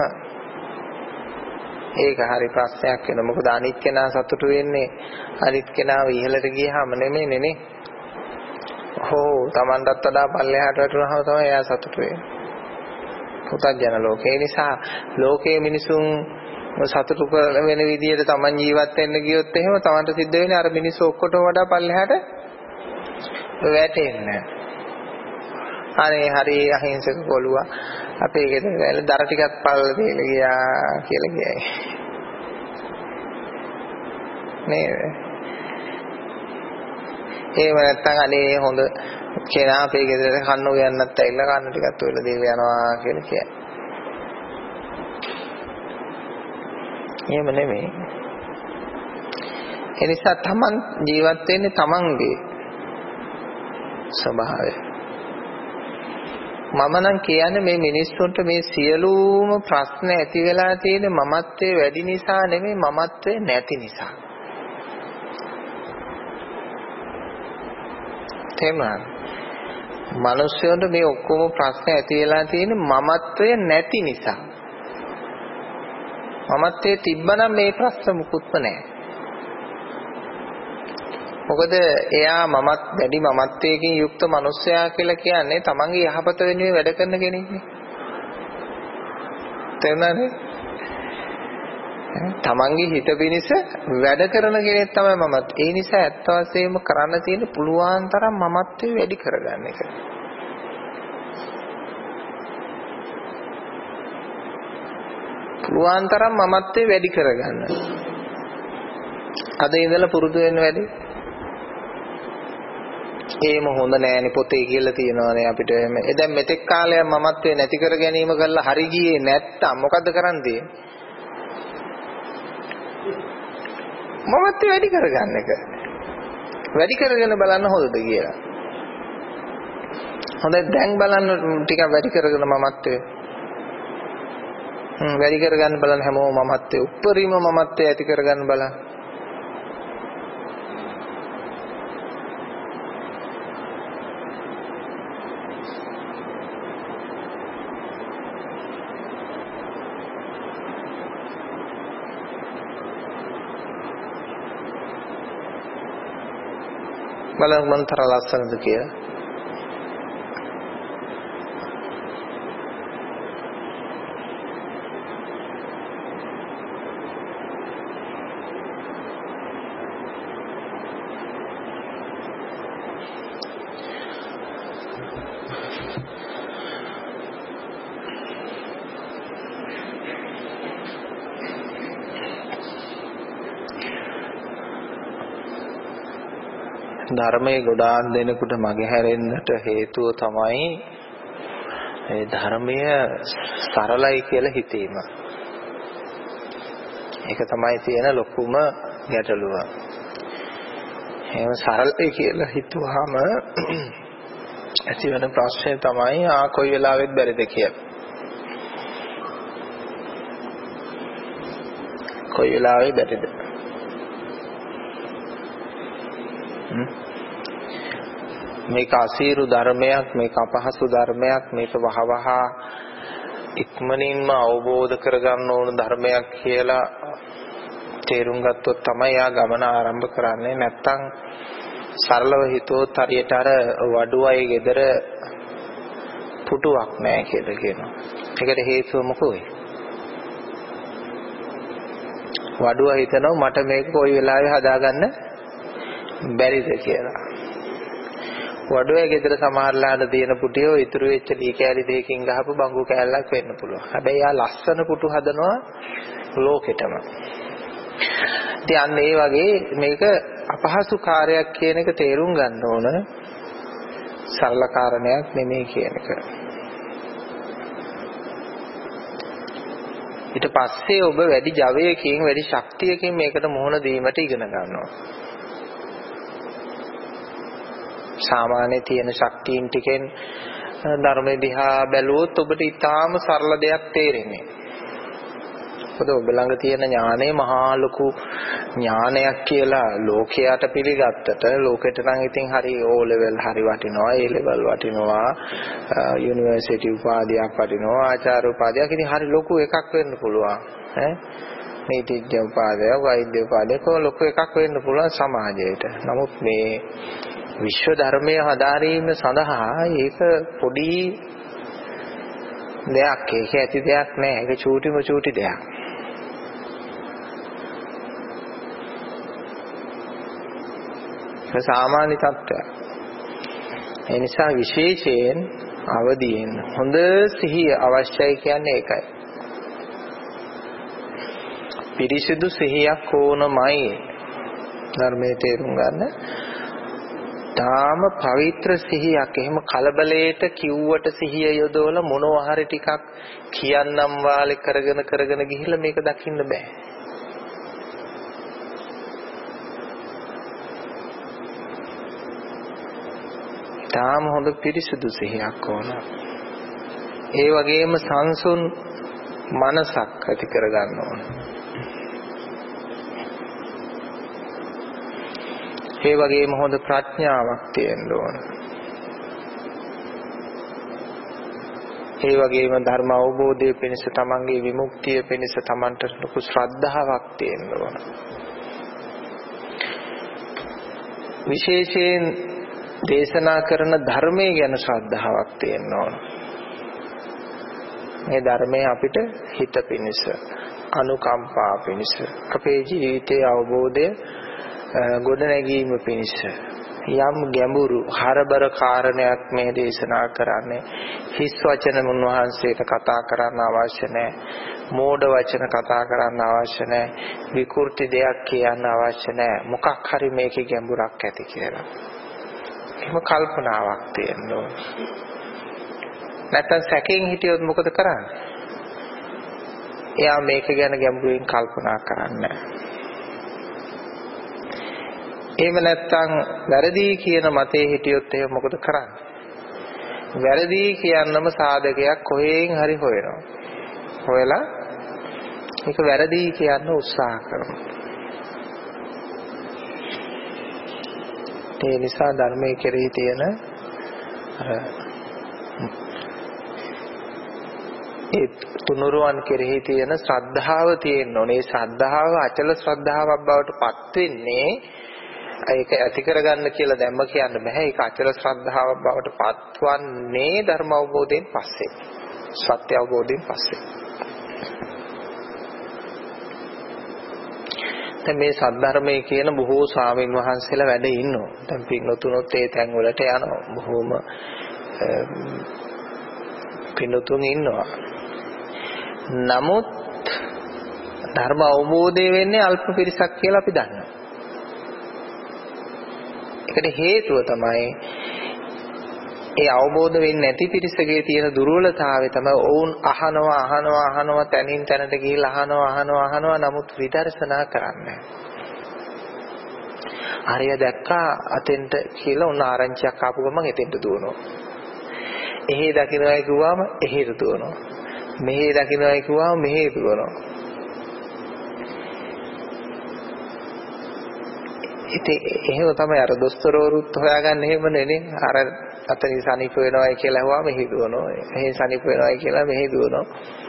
Speaker 1: ඒක හරි ප්‍රශ්නයක් වෙනවා. මොකද අනිත් කෙනා සතුටු වෙන්නේ අනිත් කෙනාව ඉහළට ගියහම නෙමෙයිනේ නේ. හෝ Tamanටත් වඩා පල්ලෙහාට වැටුනහම තමයි එයා සතුටු වෙන්නේ. පුතග්ජන ලෝකේ නිසා ලෝකයේ මිනිසුන් සතුටු වෙන විදියට Taman ජීවත් වෙන්න ගියොත් එහෙම Tamanට සිද්ධ වෙන්නේ අර මිනිස්සු ඔක්කොටම වඩා පල්ලෙහාට වැටෙන්න. අනේ හරි අහිංසක කොළුවා අපේ ගෙදර වැල දර ටිකක් පල්ල දීලා ගියා කියලා කියයි. නේද? එහෙම නැත්නම් අනේ හොඳ කෙනා අපේ ගෙදර කන්න උයන්නත් ඇවිල්ලා කන්න ටිකක් උයලා දීලා යනවා කියලා කියයි. එහෙම නෙමෙයි. ඒ නිසා තමන් ජීවත් වෙන්නේ තමන්ගේ ස්වභාවය. මම නම් කියන්නේ මේ මිනිස්සුන්ට මේ සියලුම ප්‍රශ්න ඇති වෙලා තියෙන්නේ මමත්වයේ වැඩි නිසා නෙමෙයි මමත්වයේ නැති නිසා. තේරුණාද? මිනිස්සුන්ට මේ ඔක්කොම ප්‍රශ්න ඇති වෙලා තියෙන්නේ මමත්වයේ නැති නිසා. මමත්වයේ තිබ්බනම් මේ ප්‍රශ්න මුකුත්ම නැහැ. මොකද එයා මමත් වැඩි මමත්වයකින් යුක්ත මිනිසයා කියලා කියන්නේ තමන්ගේ යහපත වෙනුවෙන් වැඩ කරන කෙනෙක්නේ. තේරුණානේ? තමන්ගේ හිත පිණිස වැඩ කරන කෙනෙක් තමයි මමත්. ඒ නිසා ඇත්ත වශයෙන්ම කරන්න තියෙන පුළුවන් තරම් මමත්වය වැඩි කරගන්න එක. පුළුවන් තරම් මමත්වය වැඩි කරගන්න. අද ඉඳලා පුරුදු වෙන්න වැඩි. ඒම හොඳ නෑනේ පොතේ කියලා තියෙනවානේ අපිට එහෙම. ඒ දැන් මෙතෙක් කාලයක් මමත්වේ නැති කර ගැනීම කරලා හරි ගියේ නැත්තම් මොකද්ද කරන්න තියෙන්නේ? මමත්වේ වැඩි කරගන්න එක. වැඩි කරගෙන බලන්න හොඳද කියලා. හොඳයි දැන් බලන්න ටිකක් වැඩි කරගෙන මමත්වේ. හ්ම් වැඩි කරගන්න බලන්න හැමෝම මමත්වේ උප්පරීම මමත්වේ ඇති කරගන්න බලන්න. බලන්න මන්තර ලස්සනද කියලා. ධර්මයේ ගොඩාක් දෙනෙකුට මගහැරෙන්නට හේතුව තමයි ඒ ධර්මය සරලයි කියලා හිතීම. ඒක තමයි තියෙන ලොකුම ගැටලුව. එහෙම සරලයි කියලා හිතුවාම ඇති වෙන ප්‍රශ්නේ තමයි ආ කොයි වෙලාවෙත් බැරිද කියලා. කොයි වෙලාවෙ බැරිද? මේක අසීරු ධර්මයක්, මේක අපහසු ධර්මයක්, මේක වහවහ ඉක්මනින්ම අවබෝධ කරගන්න ඕන ධර්මයක් කියලා තේරුම් ගත්තොත් තමයි යා ගමන ආරම්භ කරන්නේ. නැත්තම් සරලව හිතුවොත් හරියට අර වඩුවයි ගෙදර පුටුවක් නැහැ කියලා කියනවා. ඒකට හේතුව මොකෝයි? වඩුව හිතනවා මට මේක කොයි වෙලාවෙ හදාගන්න බැරිද කියලා. වඩුවේ ගෙදර සමහරලාට තියෙන පුටියෝ ඉතුරු වෙච්ච දී කෑලි දෙකකින් ගහපු බංගු කෑල්ලක් වෙන්න පුළුවන්. හැබැයි යා ලස්සන පුටු හදනවා ලෝකෙටම. ඉතින් අන්න ඒ වගේ මේක අපහසු කාර්යයක් කියන එක තේරුම් ගන්න ඕන. සරල කාරණයක් නෙමෙයි කියන එක. ඊට පස්සේ ඔබ වැඩි ජවයකින් වැඩි ශක්තියකින් මේකට මුහුණ දීමට ඉගෙන ගන්නවා. සාමාන්‍ය තියෙන ශක්තියින් ටිකෙන් ධර්ම දිහා බැලුවොත් ඔබට ඊටාම සරල දෙයක් තේරෙන්නේ. මොකද ඔබ ළඟ තියෙන ඥානය මහා ලොකු ඥානයක් කියලා ලෝකයට පිළිගත්තට ලෝකෙට නම් ඉතින් හරි O level හරි වටිනවා, A level වටිනවා, යුනිවර්සිටි උපාධියක් වටිනවා, ආචාර්ය උපාධියක් ඉතින් හරි ලොකු එකක් වෙන්න පුළුවන් ඈ නීතිඥ උපාධිය, වෛද්‍ය උපාධිය කො ලොකු එකක් වෙන්න පුළුවන් සමාජයට. නමුත් මේ විශ්ව ධර්මයේ හදාරීම සඳහා ඒක පොඩි දෙයක්, ඒක ඇති දෙයක් නෑ, ඒක චූටිම චූටි දෙයක්. සාමාන්‍ය තත්ත්වයක්. ඒ නිසා විශේෂයෙන් අවදියෙන් හොඳ සිහිය අවශ්‍යයි කියන්නේ ඒකයි. පිරිසිදු සිහියක් ඕනමයි ධර්මයේ තේරුම් ගන්න. තාම පවිත්‍ර සිහියක්, එහෙම කලබලයට කිව්වට සිහිය යොදවල මොනවා හරි ටිකක් කියන්නම් වාලේ කරගෙන කරගෙන ගිහිල්ලා මේක දකින්න බෑ. තාම හොඳ පිරිසුදු සිහියක් ඕන. ඒ වගේම සංසුන් මනසක් ඇති කරගන්න ඕන. ඒ වගේම හොඳ ප්‍රඥාවක් තියෙන්න ඕන. ඒ වගේම ධර්ම අවබෝධය පිණිස, තමන්ගේ විමුක්තිය පිණිස තමන්ට ලොකු ශ්‍රද්ධාවක් තියෙන්න ඕන. විශේෂයෙන් දේශනා කරන ධර්මයේ ගැන ශ්‍රද්ධාවක් තියෙන්න ඕන. මේ ධර්මයේ අපිට හිත පිණිස, අනුකම්පා පිණිස, අපේ ජීවිතයේ අවබෝධය ගොඩනැගීම පිණිස යම් ගැඹුරු හරබර කාරණයක් මේ දේශනා කරන්නේ. හිස් වචන මුන්වහන්සේට කතා කරන්න අවශ්‍ය නැහැ. මෝඩ වචන කතා කරන්න අවශ්‍ය නැහැ. විකෘති දෙයක් කියන්න අවශ්‍ය නැහැ. මොකක් හරි මේකේ ගැඹුරක් ඇති කියලා. එහෙම කල්පනාවක් තියෙන්න ඕන. නැත්නම් සැකයෙන් හිටියොත් මොකද කරන්නේ? එයා මේක ගැන ගැඹුරින් කල්පනා කරන්නේ නැහැ. එහෙම නැත්නම් වැරදි කියන මතේ හිටියොත් එහෙම මොකද කරන්නේ? වැරදි කියන්නම සාධකයක් කොහෙන් හරි හොයනවා. හොයලා ඒක වැරදි කියන්න උත්සාහ කරනවා. ඒ නිසා ධර්මයේ කෙරෙහි තියෙන අර ඒ තුනුරුවන් කෙරෙහි තියෙන ශ්‍රද්ධාව තියෙන්න ඕනේ. ඒ ශ්‍රද්ධාව අචල ශ්‍රද්ධාවක් බවට පත් වෙන්නේ, ඒක ඇති කරගන්න කියලා දැම්ම කියන්න බෑ. ඒක අචල ශ්‍රද්ධාවක් බවට පත්වන්නේ ධර්ම අවබෝධයෙන් පස්සේ, සත්‍ය අවබෝධයෙන් පස්සේ. දැන් මේ සද්ධර්මයේ කියන බොහෝ ස්වාමීන් වහන්සේලා වැඩ ඉන්නවා. දැන් පින්වතුනොත් ඒ තැන් වලට යනවා. බොහෝම පින්වතුන් ඉන්නවා. නමුත් ධර්ම අවබෝධය වෙන්නේ අල්ප පිරිසක් කියලා අපි දන්නවා. ඒකට හේතුව තමයි ඒ අවබෝධ වෙන්නේ නැති පිරිසගේ තියෙන දුර්වලතාවය තමයි ඔවුන් අහනවා අහනවා අහනවා තනින් තැනට ගිහිල්ලා අහනවා අහනවා අහනවා නමුත් විදර්ශනා කරන්නේ. හරිය දැක්කා අතෙන්ට කියලා උන් ආරංචියක් ආපු ගමන් එතෙන්ට දුවනවා. එහෙ දකින්නයි කිව්වම එහෙට දුවනවා. මෙහෙ දකින්නයි කිව්වම මෙහෙ දුවනවා. ඉතින් එහෙම තමයි අර දොස්තරවරුත් හොයාගන්න එහෙමනේ නේ. අර අතනින් සනීප වෙනවයි කියලා අහුවා මෙහෙ දුවනවා. එහෙ සනීප වෙනවයි කියලා මෙහෙ දුවනවා.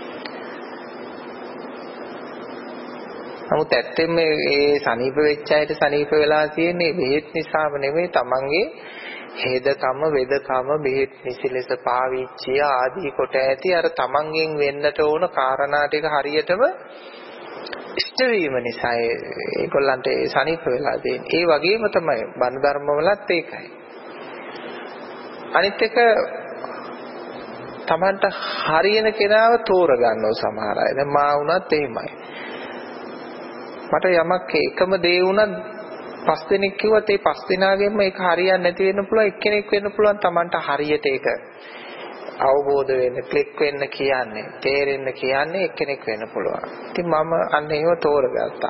Speaker 1: නමුත් ඇත්තෙන්ම මේ සනීප වෙච්ච අයට සනීප වෙලා තියෙන්නේ බෙහෙත් නිසාම නෙමෙයි, තමන්ගේ හේදකම වෙදකම බෙහෙත් නිසි ලෙස පාවිච්චි ආදී කොට ඇති අර තමන්ගෙන් වෙන්නට ඕන කාරණා ටික හරියටම ඉෂ්ට වීම නිසා ඒගොල්ලන්ට සනීප වෙලා තියෙන්නේ. ඒ වගේම තමයි බණ ධර්ම වලත් ඒකයි. අනිත් එක තමන්ට හරියන කෙනාව තෝරගන්නව සමහර අය. දැන් මා වුණත් එහෙමයි. මට යමක් එකම දේ වුණත් පස් දෙනෙක් කිව්වත් ඒ පස් දෙනාගෙන්ම ඒක හරියන්නේ නැති වෙන්න පුළුවන්. එක්කෙනෙක් වෙන්න පුළුවන් තමන්ට හරියට ඒක අවබෝධ වෙන්න, ක්ලික් වෙන්න කියන්නේ, තේරෙන්න කියන්නේ එක්කෙනෙක් වෙන්න පුළුවන්. ඉතින් මම අන්න ඒව තෝරගත්තා.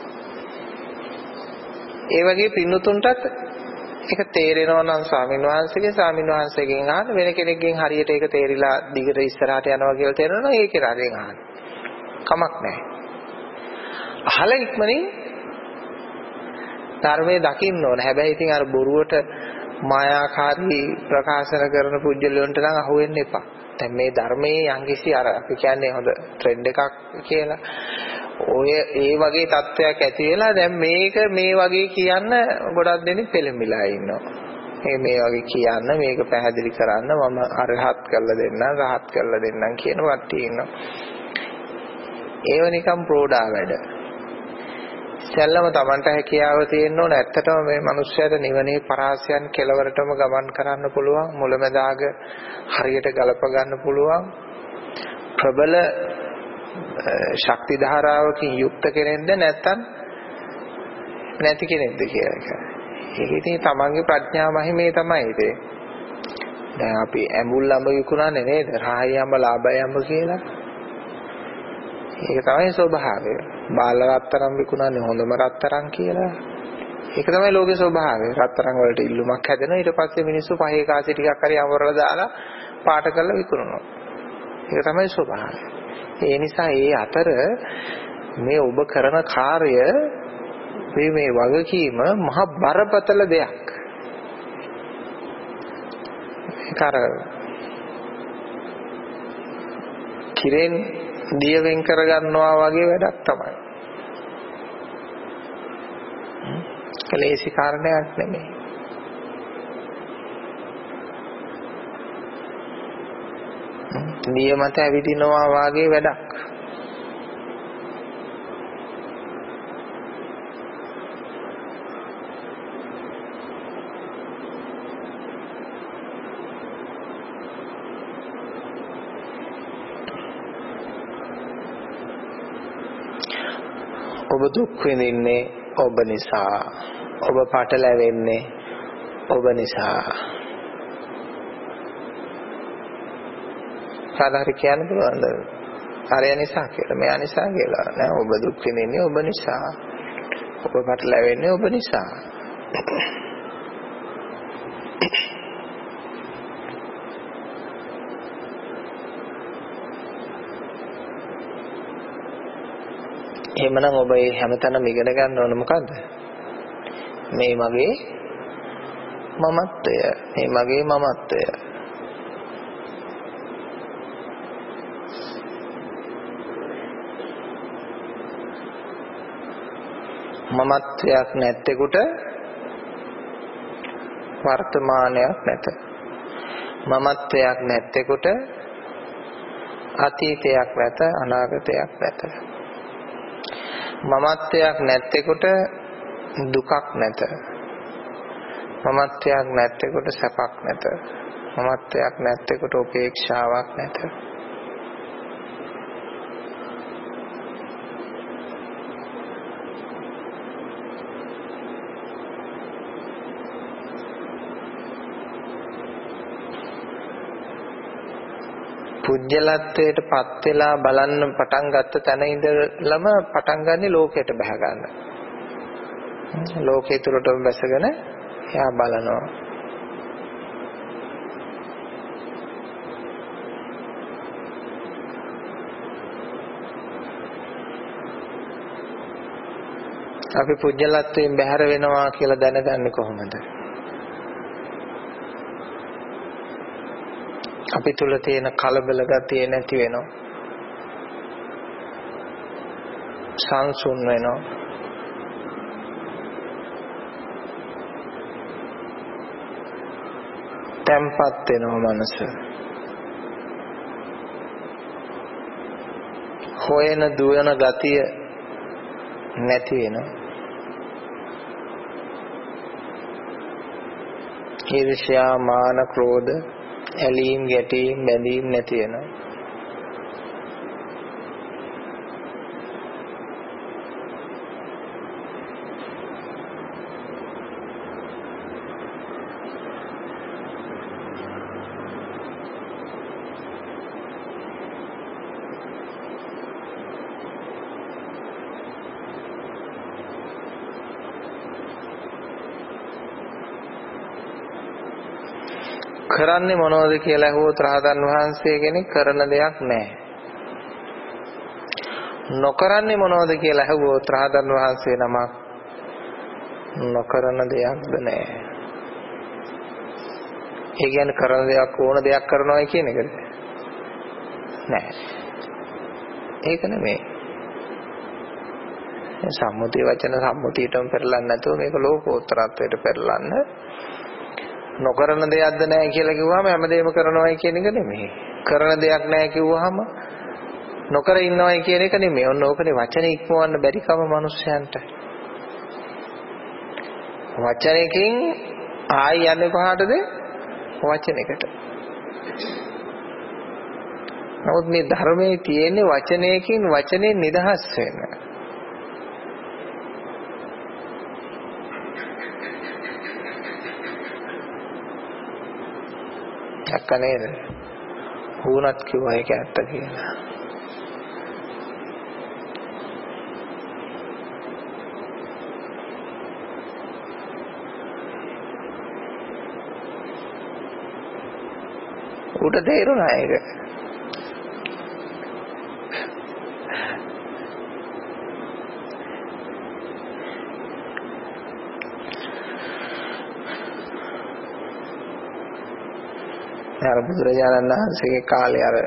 Speaker 1: ඒ වගේ පින්නතුන්ටත් ඒක තේරෙනවා නම් ස්වාමීන් වහන්සේගේ ස්වාමීන් වහන්සේගෙන් අහන්න, වෙන කෙනෙක්ගෙන් හරියට ඒක තේරිලා දිගට ඉස්සරහට යනවා කියලා තේරෙනවා නම් ඒකේ රාගෙන් අහන්න. කමක් නැහැ. අහලා ඉක්මනින් ධර්මයේ දකින්න ඕන. හැබැයි ඉතින් අර බොරුවට මායාකාරී ප්‍රකාශන කරන පුජ්‍යලයන්ට නම් අහු වෙන්න එපා. දැන් මේ ධර්මයේ යම්කිසි අර අපි කියන්නේ හොඳ ට්‍රෙන්ඩ් එකක් කියලා. ඔය ඒ වගේ තත්ත්වයක් ඇති වෙලා දැන් මේක මේ වගේ කියන්න ගොඩක් දෙනෙක් පෙළඹිලා ඉන්නවා. මේ මේ වගේ කියන්න මේක පැහැදිලි කරන්න මම අරහත් කරලා දෙන්නම් රහත් කරලා දෙන්නම් කියන කට්ටිය ඉන්නවා. ඒව නිකම් ප්‍රෝඩා වැඩ. සැලම Tamanට හැකියාව තියෙන්න ඕන. ඇත්තටම මේ මිනිස්සයාට නිවනේ පරාසයන් කෙලවරටම ගමන් කරන්න පුළුවන්. මුලැමැදාග හරියට ගලප ගන්න පුළුවන්. ප්‍රබල ශක්ති ධාරාවකින් යුක්ත කෙනෙක්ද නැත්නම් නැති කෙනෙක්ද කියලා එක. ඒක ඉතින් Tamanගේ ප්‍රඥා මහිමේ තමයි ඒක. දැන් අපි ඇඹුල් අඹ විකුණන්නේ නේද? රාහි අඹ ලාභයි අඹ කියලා. ඒක තමයි ස්වභාවය. බාල රත්තරන් විකුණන්නේ හොඳම රත්තරන් කියලා. ඒක තමයි ලෝකේ ස්වභාවය. රත්තරන් වලට ඉල්ලුමක් හැදෙනවා. ඊට පස්සේ මිනිස්සු පහේ කාසි ටිකක් හරි අඹරලා දාලා පාට කරලා විකුණනවා. ඒක තමයි ස්වභාවය. ඒ නිසා ඒ අතර මේ ඔබ කරන කාර්ය මේ මේ වගකීම මහ බරපතල දෙයක්. ඒක අර කිරෙන් දිය වෙන් කරගන්නවා වගේ වැඩක් තමයි. කලේසි කාරණයක් නෙමෙයි. දිය මත ඇවිදිනවා වගේ වැඩක්. ඔබ දුක් විඳින්නේ ඔබ නිසා. ඔබ පටලැවෙන්නේ ඔබ නිසා. සාධාරණ කියන්න පුළුවන්ද? අරය නිසා කියලා, මෙයා නිසා කියලා නෑ. ඔබ දුක් විඳින්නේ ඔබ නිසා. ඔබ පටලැවෙන්නේ ඔබ නිසා. එහෙමනම් ඔබ මේ හැමතැනම ඉගෙන ගන්න ඕන මොකද්ද? මේ මගේ මමත්වය. මේ මගේ මමත්වය. මමත්වයක් නැත්තේකට වර්තමානයක් නැත. මමත්වයක් නැත්තේකට අතීතයක් නැත, අනාගතයක් නැත. මමත්වයක් නැත්තේකට දුකක් නැත. මමත්වයක් නැත්තේකට සැපක් නැත. මමත්වයක් නැත්තේකට උපේක්ෂාවක් නැත. පුජ්‍යලත්වයට පත් වෙලා බලන්න පටන් ගත්ත තැන ඉඳලම පටන් ගන්නේ ලෝකයට බහ ගන්න. ලෝකේ තුරටම බැසගෙන එයා බලනවා. අපි පුජ්‍යලත්වයෙන් බැහැර වෙනවා කියලා දැනගන්නේ කොහොමද? අපි තුල තියෙන කලබල ගතිය නැති වෙනවා. සංසුන් වෙනවා. තැම්පත් වෙනවා මනස. හොයන දුවන ගතිය නැති වෙනවා. ඊර්ෂ්‍යා මාන ක්‍රෝධ ඇලීම් ගැටීම් බැඳීම් නැති වෙනවා. කරන්නේ මොනවද කියලා අහුවොත් රහතන් වහන්සේ කෙනෙක් කරන දෙයක් නැහැ. නොකරන්නේ මොනවද කියලා අහුවොත් රහතන් වහන්සේ නමක් නොකරන දෙයක්ද නැහැ. ඒ කියන්නේ කරන දෙයක් ඕන දෙයක් කරනවා කියන එකද? නෑ. ඒක නෙමෙයි. සම්මුතිය වචන සම්මුතියටම පෙරලන්නේ නැතුව මේක ලෝකෝත්තරත්වයට පෙරලන්න. නොකරන දෙයක්ද නැහැ කියලා කිව්වම හැමදේම කරනවායි කියන එක නෙමෙයි. කරන දෙයක් නැහැ කිව්වහම නොකර ඉන්නවයි කියන එක නෙමෙයි. ඔන්න ඕකනේ වචනේ ඉක්මවන්න බැරි කම මිනිස්යන්ට. වචනයකින් ආයි යන්නේ කොහාටද? වචනයකට. නමුත් මේ ධර්මයේ තියෙන්නේ වචනයකින් වචනේ නිදහස් වෙන. අක්ක නේද? වුණත් කිව්වා ඒක ඇත්ත කියලා. උට තේරුණා ඒක? අර බුදුරජාණන් වහන්සේගේ කාලේ අර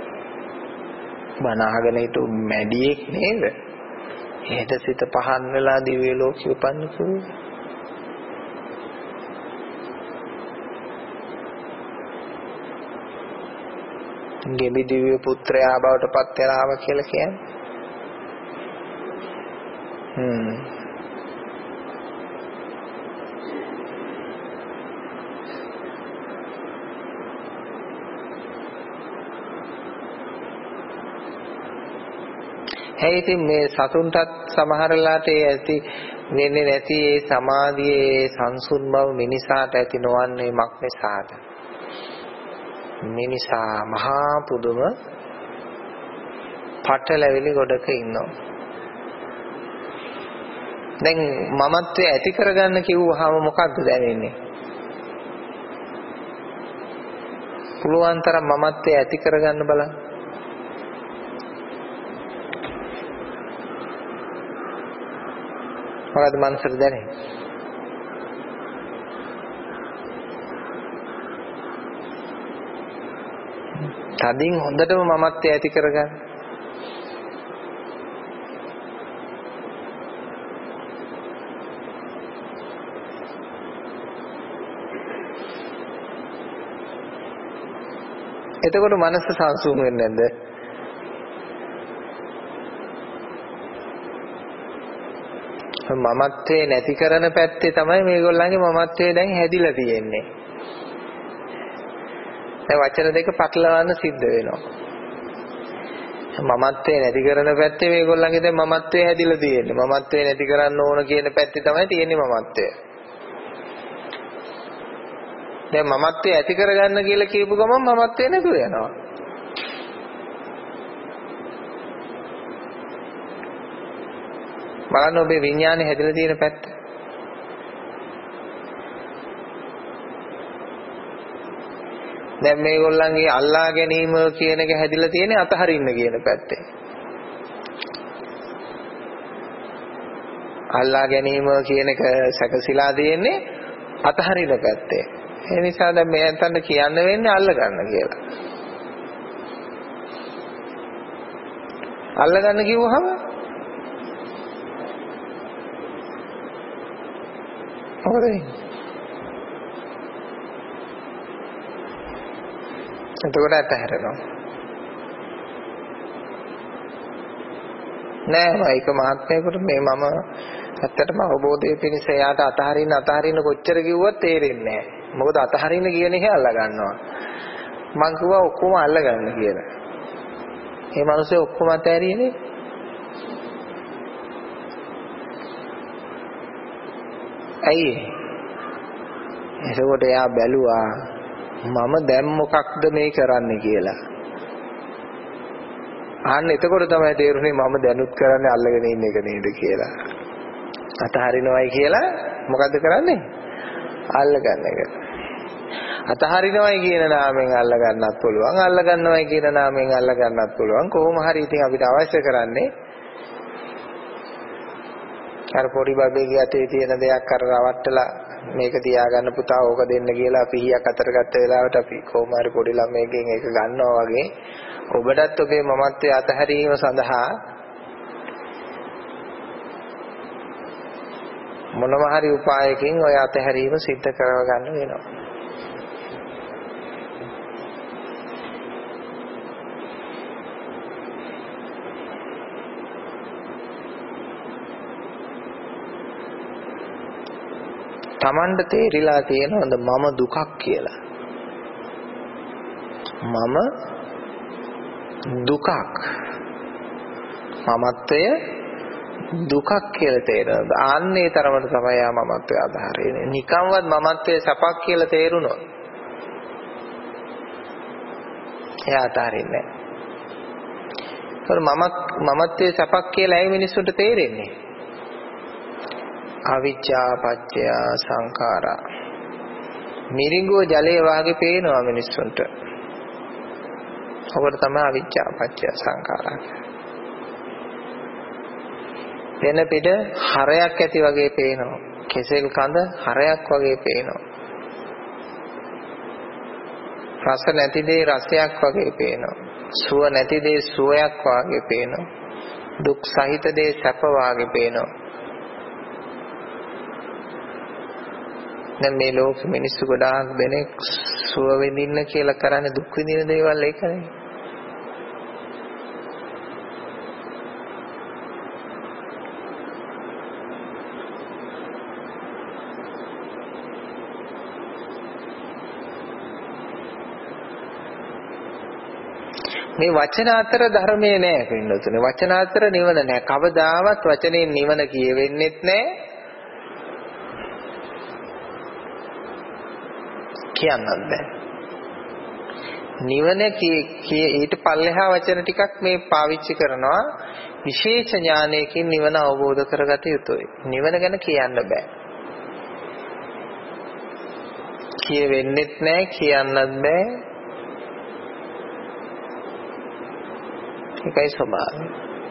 Speaker 1: බණ අහගෙන හිටු මැඩියෙක් නේද? එහෙට සිත පහන් වෙලා දිව්‍ය ලෝකෙ උපන්න කිව්වේ. ගෙබි දිව්‍ය පුත්‍රයා බවට පත් වෙලාව කියලා කියන්නේ. හ්ම්. ඒ ඉතින් මේ සතුන්ටත් සමහරලාට ඒ ඇති වෙන්නේ නැති ඒ සමාධියේ සංසුන් බව මිනිසාට ඇති නොවන්නේ මක් නිසාද? මිනිසා මහා පුදුම පටලැවිලි ගොඩක ඉන්නවා. දැන් මමත්වයේ ඇති කරගන්න කිව්වහම මොකක්ද දැනෙන්නේ? පුළුවන් තරම් මමත්වයේ ඇති කරගන්න බලන්න. මොකද මනසට දැනෙන්නේ? තදින් හොඳටම මමත්වයේ ඇති කරගන්න. එතකොට මනස සංසුන් වෙන්නේ නැද්ද? මමත්වේ නැති කරන පැත්තේ තමයි මේගොල්ලන්ගේ මමත්වේ දැන් හැදිලා තියෙන්නේ. දැන් වචන දෙක පටලවන්න සිද්ධ වෙනවා. මමත්වේ නැති කරන පැත්තේ මේගොල්ලන්ගේ දැන් මමත්වේ හැදිලා තියෙන්නේ. මමත්වේ නැති කරන්න ඕන කියන පැත්තේ තමයි තියෙන්නේ මමත්වය. දැන් මමත්වේ ඇති කරගන්න කියලා කියපු ගමන් මමත්වේ නැතුව යනවා. බලන්න ඔබේ විඥානේ හැදලා තියෙන පැත්ත. දැන් මේගොල්ලන්ගේ අල්ලා ගැනීම කියන එක හැදිලා තියෙන්නේ අතහරින්න කියන පැත්තේ. අල්ලා ගැනීම කියන එක සැකසීලා තියෙන්නේ අතහරින පැත්තේ. ඒ නිසා දැන් මේ අතන කියන්න වෙන්නේ අල්ල ගන්න කියලා. අල්ල ගන්න කිව්වහම මොකද එතකොට අතහැරෙනවා නෑ මයික මහත්මයෙකුට මේ මම ඇත්තටම අවබෝධය පිණිස එයාට අතහරින්න අතහරින්න කොච්චර කිව්වත් තේරෙන්නේ නෑ මොකද අතහරින්න කියන එක අල්ල ගන්නවා මං කිව්වා ඔක්කොම අල්ල ගන්න කියලා මේ මිනිස්සේ ඔක්කොම අතහැරියනේ ඇයි එතකොට එයා බැලුවා මම දැන් මොකක්ද මේ කරන්නේ කියලා අන්න එතකොට තමයි තේරුනේ මම දැනුත් කරන්නේ අල්ලගෙන ඉන්න එක නේද කියලා අතහරිනවයි කියලා මොකද්ද කරන්නේ අල්ල ගන්න එක අතහරිනවයි කියන නාමයෙන් අල්ල ගන්නත් පුළුවන් අල්ල ගන්නවයි කියන නාමයෙන් අල්ල ගන්නත් පුළුවන් කොහොම හරි ඉතින් අපිට අවශ්‍ය කරන්නේ අර පොඩි බබේගේ අතේ තියෙන දෙයක් අර රවට්ටලා මේක තියාගන්න පුතා ඕක දෙන්න කියලා අපි හියක් අතර ගත්ත වෙලාවට අපි කොහොම හරි පොඩි ළමයෙක්ගෙන් ඒක ගන්නවා වගේ ඔබටත් ඔබේ මමත්වයේ අතහැරීම සඳහා මොනම හරි උපායකින් ඔය අතහැරීම සිද්ධ කරව ගන්න වෙනවා. තමන්ට තේරිලා තියෙනවද මම දුකක් කියලා? මම දුකක්. මමත්වය දුකක් කියලා තේරෙනවද? ආන්නේ තරමට තමයි යා මමත්වය අදහරින්නේ. නිකම්වත් මමත්වය සපක් කියලා තේරුණොත් එයා අතහරින්නේ නැහැ. මම මමත්වය සපක් කියලා ඇයි මිනිස්සුන්ට තේරෙන්නේ? අවිජ්ජා පත්‍ය සංඛාරා. මිරිඟුව ජලයේ වාගේ පේනවා මිනිස්සුන්ට. ඔකට තමයි අවිජ්ජා පත්‍ය සංඛාරා. වෙන පිට හරයක් ඇති වගේ පේනවා. කෙසෙල් කඳ හරයක් වගේ පේනවා. රස නැති දේ රසයක් වගේ පේනවා. සුව නැති දේ සුවයක් වගේ පේනවා. දුක් සහිත දේ සැප වගේ පේනවා. දැන් මේ ලෝකෙ මිනිස්සු ගොඩාක් දෙනෙක් සුව විඳින්න කියලා කරන්නේ දුක් විඳින දේවල් ඒකනේ. මේ වචන අතර ධර්මයේ නෑ පින්නතුනේ. වචන අතර නිවන නෑ. කවදාවත් වචනේ නිවන කියවෙන්නෙත් නෑ. කියන්නත් බෑ. නිවන කී ඊට පල්ලෙහා වචන ටිකක් මේ පාවිච්චි කරනවා. විශේෂ ඥානයකින් නිවන අවබෝධ කරගත යුතුයි. නිවන ගැන කියන්න බෑ. කියවෙන්නෙත් නෑ, කියන්නත් බෑ. ඒකයි ස්වභාවය.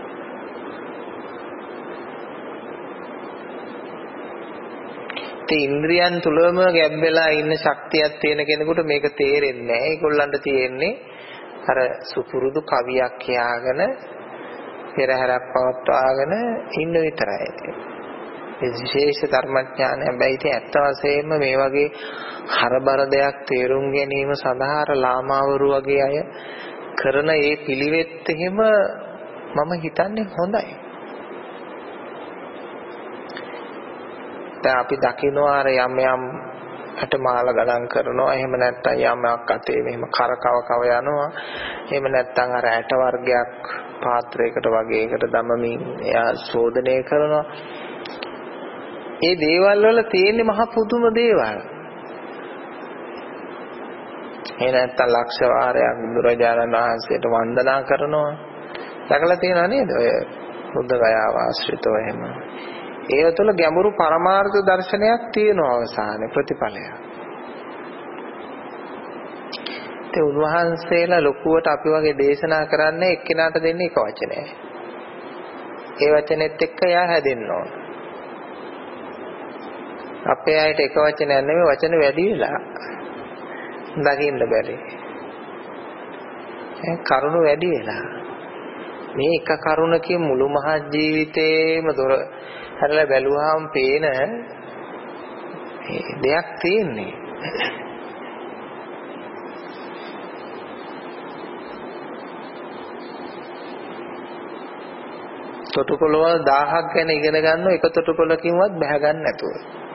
Speaker 1: ඒ ඉන්ද්‍රියන් තුලම ගැබ් වෙලා ඉන්න ශක්තියක් තියෙන කෙනෙකුට මේක තේරෙන්නේ නැහැ. ඒගොල්ලන්ට තියෙන්නේ අර සුපුරුදු කවියක් කියාගෙන පෙරහැරක් පවත්වාගෙන ඉන්න විතරයි. ඒ විශේෂ ධර්මඥානය හැබැයි ඉතින් ඇත්ත වශයෙන්ම මේ වගේ හරබර දෙයක් තේරුම් ගැනීම සඳහා අර ලාමාවරු වගේ අය කරන ඒ පිළිවෙත් එහෙම මම හිතන්නේ හොඳයි. දැන් අපි දකිනවා අර යම් යම් අටමාල ගණන් කරනවා. එහෙම නැත්නම් යමක් අතේ මෙහෙම කරකව කව යනවා. එහෙම නැත්නම් අර ඇට වර්ගයක් පාත්‍රයකට වගේකට දමමින් එයා ශෝධනය කරනවා. ඒ දේවල් වල තියෙන්නේ මහ පුදුම දේවල්. එහෙ නැත්නම් ලක්ෂ වාරයක් බුදුරජාණන් වහන්සේට වන්දනා කරනවා. දැකලා තියෙනව නේද? ඔය බුද්ධ ගයාව ආශ්‍රිතව එහෙම. ඒ තුළ ගැඹුරු පරමාර්ථ දර්ශනයක් තියෙනවා අවසානයේ ප්‍රතිඵලය. ඒ උන්වහන්සේලා ලොකුවට අපි වගේ දේශනා කරන්නේ එක්කෙනාට දෙන්නේ එක වචනයයි. ඒ වචනේත් එක්ක එයා හැදෙන්න ඕන. අපේ අයට එක වචනයක් නෙමෙයි වචන වැඩි වෙලා දකින්න බැරි. ඒ කරුණ වැඩි වෙලා. මේ එක කරුණකින් මුළු මහත් ජීවිතේම දොර හැරලා බැලුවාම පේන දෙයක් තියෙන්නේ. තොටුපළවල් දහයක් ගැන ඉගෙන ගන්න එක තොටුපළකින්වත් බැහැ ගන්න නැතුව.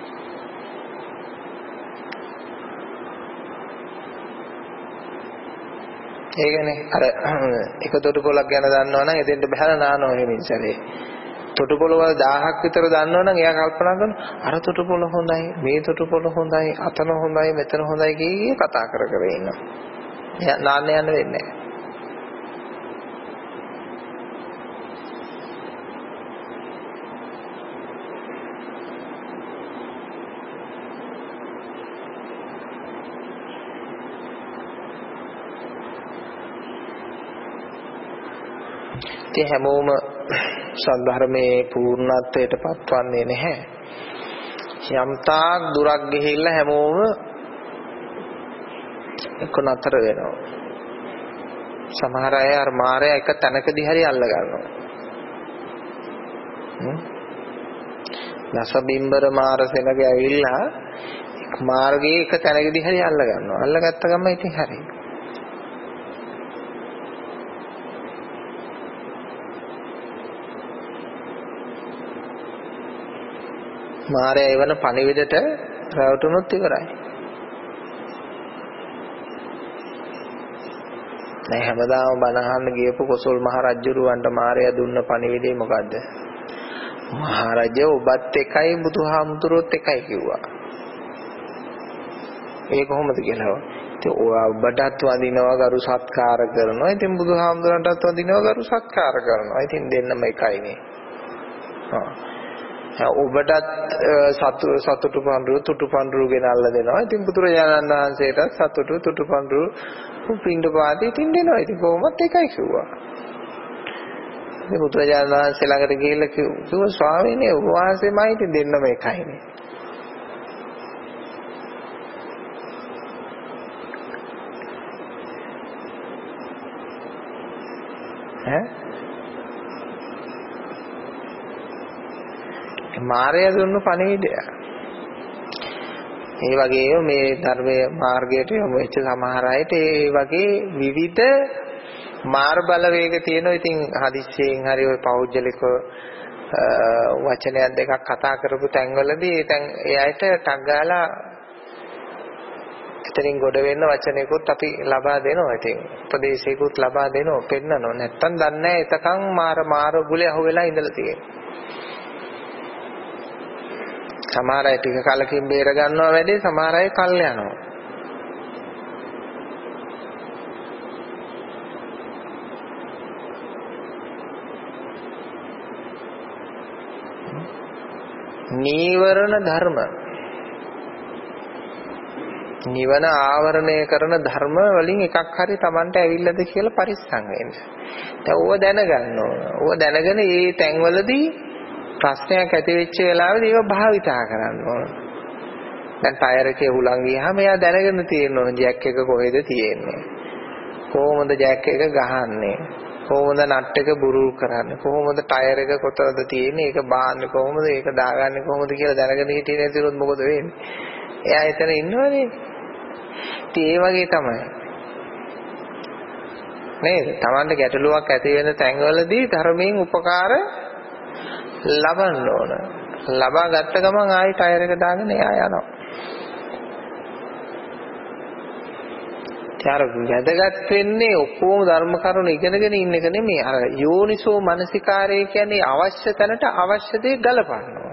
Speaker 1: ඒකනේ අර එක තොටුපළක් ගැන දන්නවනම් එතෙන්ට බහැලා නානවා එහෙම ඉස්සරේ. තොටුපළවල් දහයක් විතර දන්නවනම් එයා කල්පනා කරනවා අර තොටුපළ හොඳයි, මේ තොටුපළ හොඳයි, අතන හොඳයි, මෙතන හොඳයි කී කතා කර කර ඉන්නවා. එයා නාන්න යන්න වෙන්නේ නැහැ. හැමෝම සද්ධර්මයේ පූර්ණත්වයට පත්වන්නේ නැහැ. යම් තාක් දුරක් ගිහිල්ලා හැමෝම එක නතර වෙනවා. සමහර අය අර මාරය එක තැනකදී හරි අල්ල ගන්නවා. දසබිම්බර මාරසෙනග ඇවිල්ලා මාර්ගයේ එක තැනකදී හරි අල්ල ගන්නවා. අල්ලගත්ත ගමන් ඉතින් හරි. මාරය එවන පණිවිඩට රැවටුනොත් ඉවරයි. දැන් හැමදාම බණ අහන්න ගියපු කොසල් මහ රජුරවන්ට මාරය දුන්න පණිවිඩය මොකද්ද? මහරජා ඔබත් එකයි බුදුහාමුදුරුවොත් එකයි කිව්වා. ඒ කොහොමද කියලා? ඉතින් ඔබටත් වදිනවා ගරු සත්කාර කරනවා. ඉතින් බුදුහාමුදුරන්ටත් වදිනවා ගරු සත්කාර කරනවා. ඉතින් දෙන්නම එකයිනේ. හා ඔබටත් සතු සතුටු පඳුරු තුටු පඳුරු ගෙනල්ලා දෙනවා. ඉතින් බුදුරජාණන් වහන්සේටත් සතුටු තුටු පඳුරු පින්ඩ පාතේ ඉතින් දෙනවා. ඉතින් කොහොමත් එකයි කිව්වා. ඉතින් බුදුරජාණන් වහන්සේ ළඟට ගිහිල්ලා කිව්වා ස්වාමීනි ඔබ වහන්සේමයි ඉතින් දෙන්නම එකයිනේ. ඈ මාර්ගය දුන්නු පණිවිඩය. ඒ වගේම මේ ධර්මයේ මාර්ගයට යොමු වෙච්ච සමහර අයට ඒ වගේ විවිධ මාර් බලවේග තියෙනවා. ඉතින් හදිස්සියෙන් හරි ඔය පෞද්ගලික වචනයක් දෙකක් කතා කරපු තැන්වලදී දැන් ඒ අයට ටක් ගාලා එතනින් ගොඩ වෙන්න වචනයකුත් අපි ලබා දෙනවා. ඉතින් උපදේශයකුත් ලබා දෙනවා, පෙන්නනවා. නැත්තම් දන්නේ නැහැ එතකන් මාර මාර ගුලේ අහුවෙලා ඉඳලා තියෙනවා. සමහර අය ටික කලකින් බේර ගන්නවා වැඩි, සමහර අය කල් යනවා. නීවරණ ධර්ම, නිවන ආවරණය කරන ධර්ම වලින් එකක් හරි Tamanට ඇවිල්ලාද කියලා පරිස්සම් වෙන්න. දැන් ඕව දැනගන්න ඕන. ඕව දැනගෙන මේ තැන්වලදී ප්‍රශ්නයක් ඇති වෙච්ච වෙලාවෙදී ඒව භාවිතා කරන්න ඕන. දැන් ටයර් එකේ හුලං ගියාම එයා දැනගෙන තියෙන්න ඕන ජැක් එක කොහෙද තියෙන්නේ. කොහොමද ජැක් එක ගහන්නේ? කොහොමද නට් එක බුරුල් කරන්නේ? කොහොමද ටයර් එක කොතනද තියෙන්නේ? ඒක බාන්නේ කොහොමද? ඒක දාගන්නේ කොහොමද කියලා දැනගෙන හිටියේ නැතිනොත් මොකද වෙන්නේ? එයා එතන ඉන්නවනේ. ඉතින් ඒ වගේ තමයි. නේද? Tamanට ගැටලුවක් ඇති වෙන තැන්වලදී ධර්මයෙන් උපකාර ලබන්න ඕන. ලබා ගත්ත ගමන් ආයි ටයර් එක දාගෙන එයා යනවා. ඊට වැදගත් වෙන්නේ ඔක්කොම ධර්ම කරුණු ඉගෙනගෙන ඉන්න එක නෙමෙයි. අර යෝනිසෝ මනසිකාරය කියන්නේ අවශ්‍ය තැනට අවශ්‍ය දේ ගලපනවා.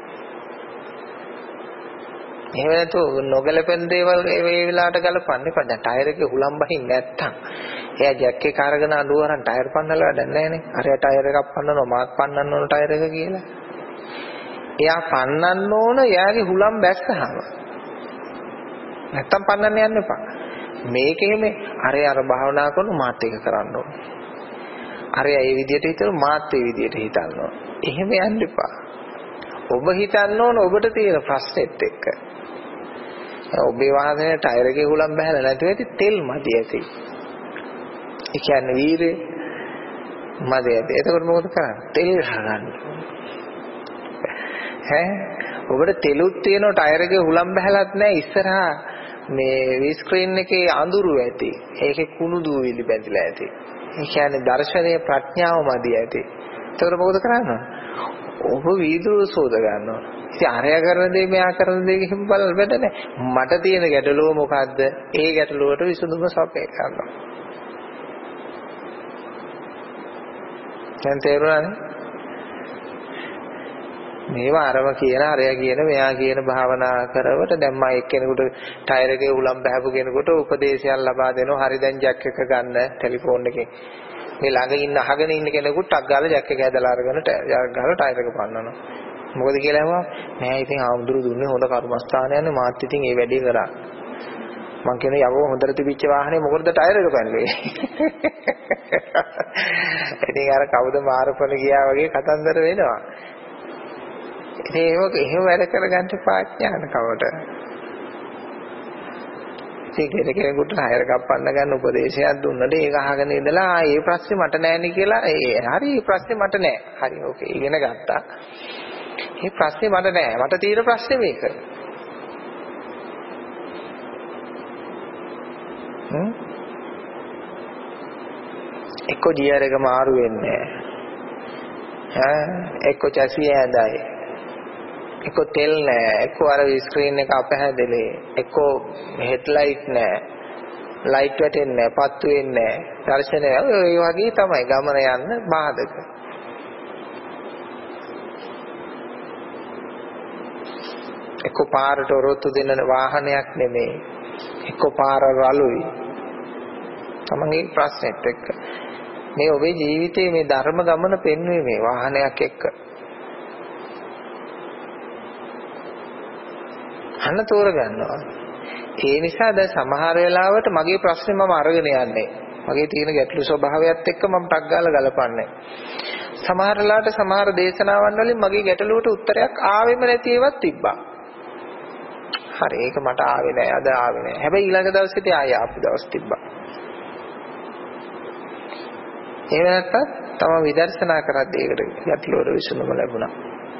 Speaker 1: එහෙම නැතුව නොගැලපෙන දේවල් ඒ වෙලාවට ගලපන්නේ පද ටයර් එකේ හුලම් බහින්නේ නැත්තම් එයා ජැක් එක අරගෙන අඬුව අරන් ටයර් පන්නලා වැඩක් නැහැ නේ. අර ටයර් එකක් පන්නනවා මාත් පන්නන්න ඕන ටයර් එක කියලා. එයා පන්නන්න ඕන එයාගේ හුලම් බැස්සහම. නැත්තම් පන්නන්න යන්න එපා. මේකෙම අරේ අර භාවනා කරන මාත් එක කරන්න ඕන. අරේ ඒ විදිහට හිතන මාත් ඒ විදිහට හිතන්න ඕන. එහෙම යන්න එපා. ඔබ හිතන්න ඕන ඔබට තියෙන ප්‍රශ්නෙත් එක්ක. ඔබේ වාහනේ ටයර් එකේ හුලම් බහලා නැතුව ඇති තෙල් මදි ඇති. ඒ කියන්නේ වීරේ මදි ඇති. එතකොට මොකද කරන්නේ? තෙල් ගහගන්න. ඈ ඔබට තෙලුත් තියෙනවා ටයර් එකේ හුලම් බහලත් නැහැ ඉස්සරහා මේ වී ස්ක්‍රීන් එකේ අඳුරු ඇති. ඒකේ කුණු දූවිලි බැඳිලා ඇති. ඒ කියන්නේ දර්ශනීය ප්‍රඥාව මදි ඇති. එතකොට මොකද කරන්නේ? ඔබ වීදුරු සෝද ගන්නවා. ඉතින් අරයා කරන දේ මෙයා කරන දේ කිසිම බලල් වැඩ නැහැ. මට තියෙන ගැටලුව මොකද්ද? ඒ ගැටලුවට විසඳුම සපේ ගන්නවා. දැන් තේරුණානේ? මේවා අරම කියන අරයා කියන මෙයා කියන භාවනා කරවට දැන් මම එක්කෙනෙකුට ටයර් එකේ උලම් බහපු කෙනෙකුට උපදේශයක් ලබා දෙනවා. හරි දැන් ජැක් එක ගන්න ටෙලිෆෝන් එකෙන්. මේ ළඟ ඉන්න අහගෙන ඉන්න කෙනෙකුට ටක් ගාලා ජැක් එක ඇදලා අරගෙන ජැක් ගහලා ටයර් එක පන්නනවා. මොකද කියලා අහුවා නෑ ඉතින් ආමුදුරු දුන්නේ හොඳ කර්මස්ථානයන්නේ මාත් ඉතින් ඒ වැඩේ කරා. මං කියන යවෝ හොඳට තිබිච්ච වාහනේ මොකටද ටයර් එක පැනලේ? ඉතින් අර කවුද මාරපල ගියා වගේ කතන්දර වෙනවා. ඉතින් ඒක එහෙම වැඩ කරගන්න පාඥාන කවට. ඉතින් කෙනෙකුට හයර කපන්න ගන්න උපදේශයක් දුන්නද ඒක අහගෙන ඉඳලා ආ මේ ප්‍රශ්නේ මට නෑනේ කියලා ඒ හරි මේ ප්‍රශ්නේ මට නෑ. හරි ඕකේ ඉගෙන ගත්තා. මේ ප්‍රශ්නේ මට නෑ. මට තියෙන ප්‍රශ්නේ මේක. හ්ම් එක්ක ජියර් එක මාරු වෙන්නේ ඈ එක්ක චැසිය ඇඳයි එක්ක තෙල් නෑ එක්ක අර ස්ක්‍රීන් එක අපහැදෙලේ එක්ක හෙඩ්ලයිට් නෑ ලයිට් වැටෙන්නේ නෑ පත්තු වෙන්නේ නෑ දර්ශනය ඒ වගේ තමයි ගමන යන්න බාධක එක්ක පාරට ඔරොත්තු දෙන වාහනයක් නෙමෙයි එක්ක පාර රළුයි තමන්ගේ ප්‍රශ්නෙත් එක්ක මේ ඔබේ ජීවිතයේ මේ ධර්ම ගමන පෙන්වන්නේ මේ වාහනයක් එක්ක අන්න තෝරගන්නවා ඒ නිසා දැන් සමහර වෙලාවට මගේ ප්‍රශ්නේ මම අරගෙන යන්නේ මගේ තියෙන ගැටලු ස්වභාවයත් එක්ක මම ටක් ගාලා ගලපන්නේ සමහර වෙලාවට සමහර දේශනාවන් වලින් මගේ ගැටලුවට උත්තරයක් ආවෙම නැති ඒවාත් තිබ්බා හරි ඒක මට ආවේ නෑ අද ආවේ නෑ හැබැයි ඊළඟ දවසේදී ආය ආපු දවස් තිබ්බා ඒ වෙනත්නම් තම විදර්ශනා කරද්දී ඒකට ගැටලුවට විසඳුම ලැබුණා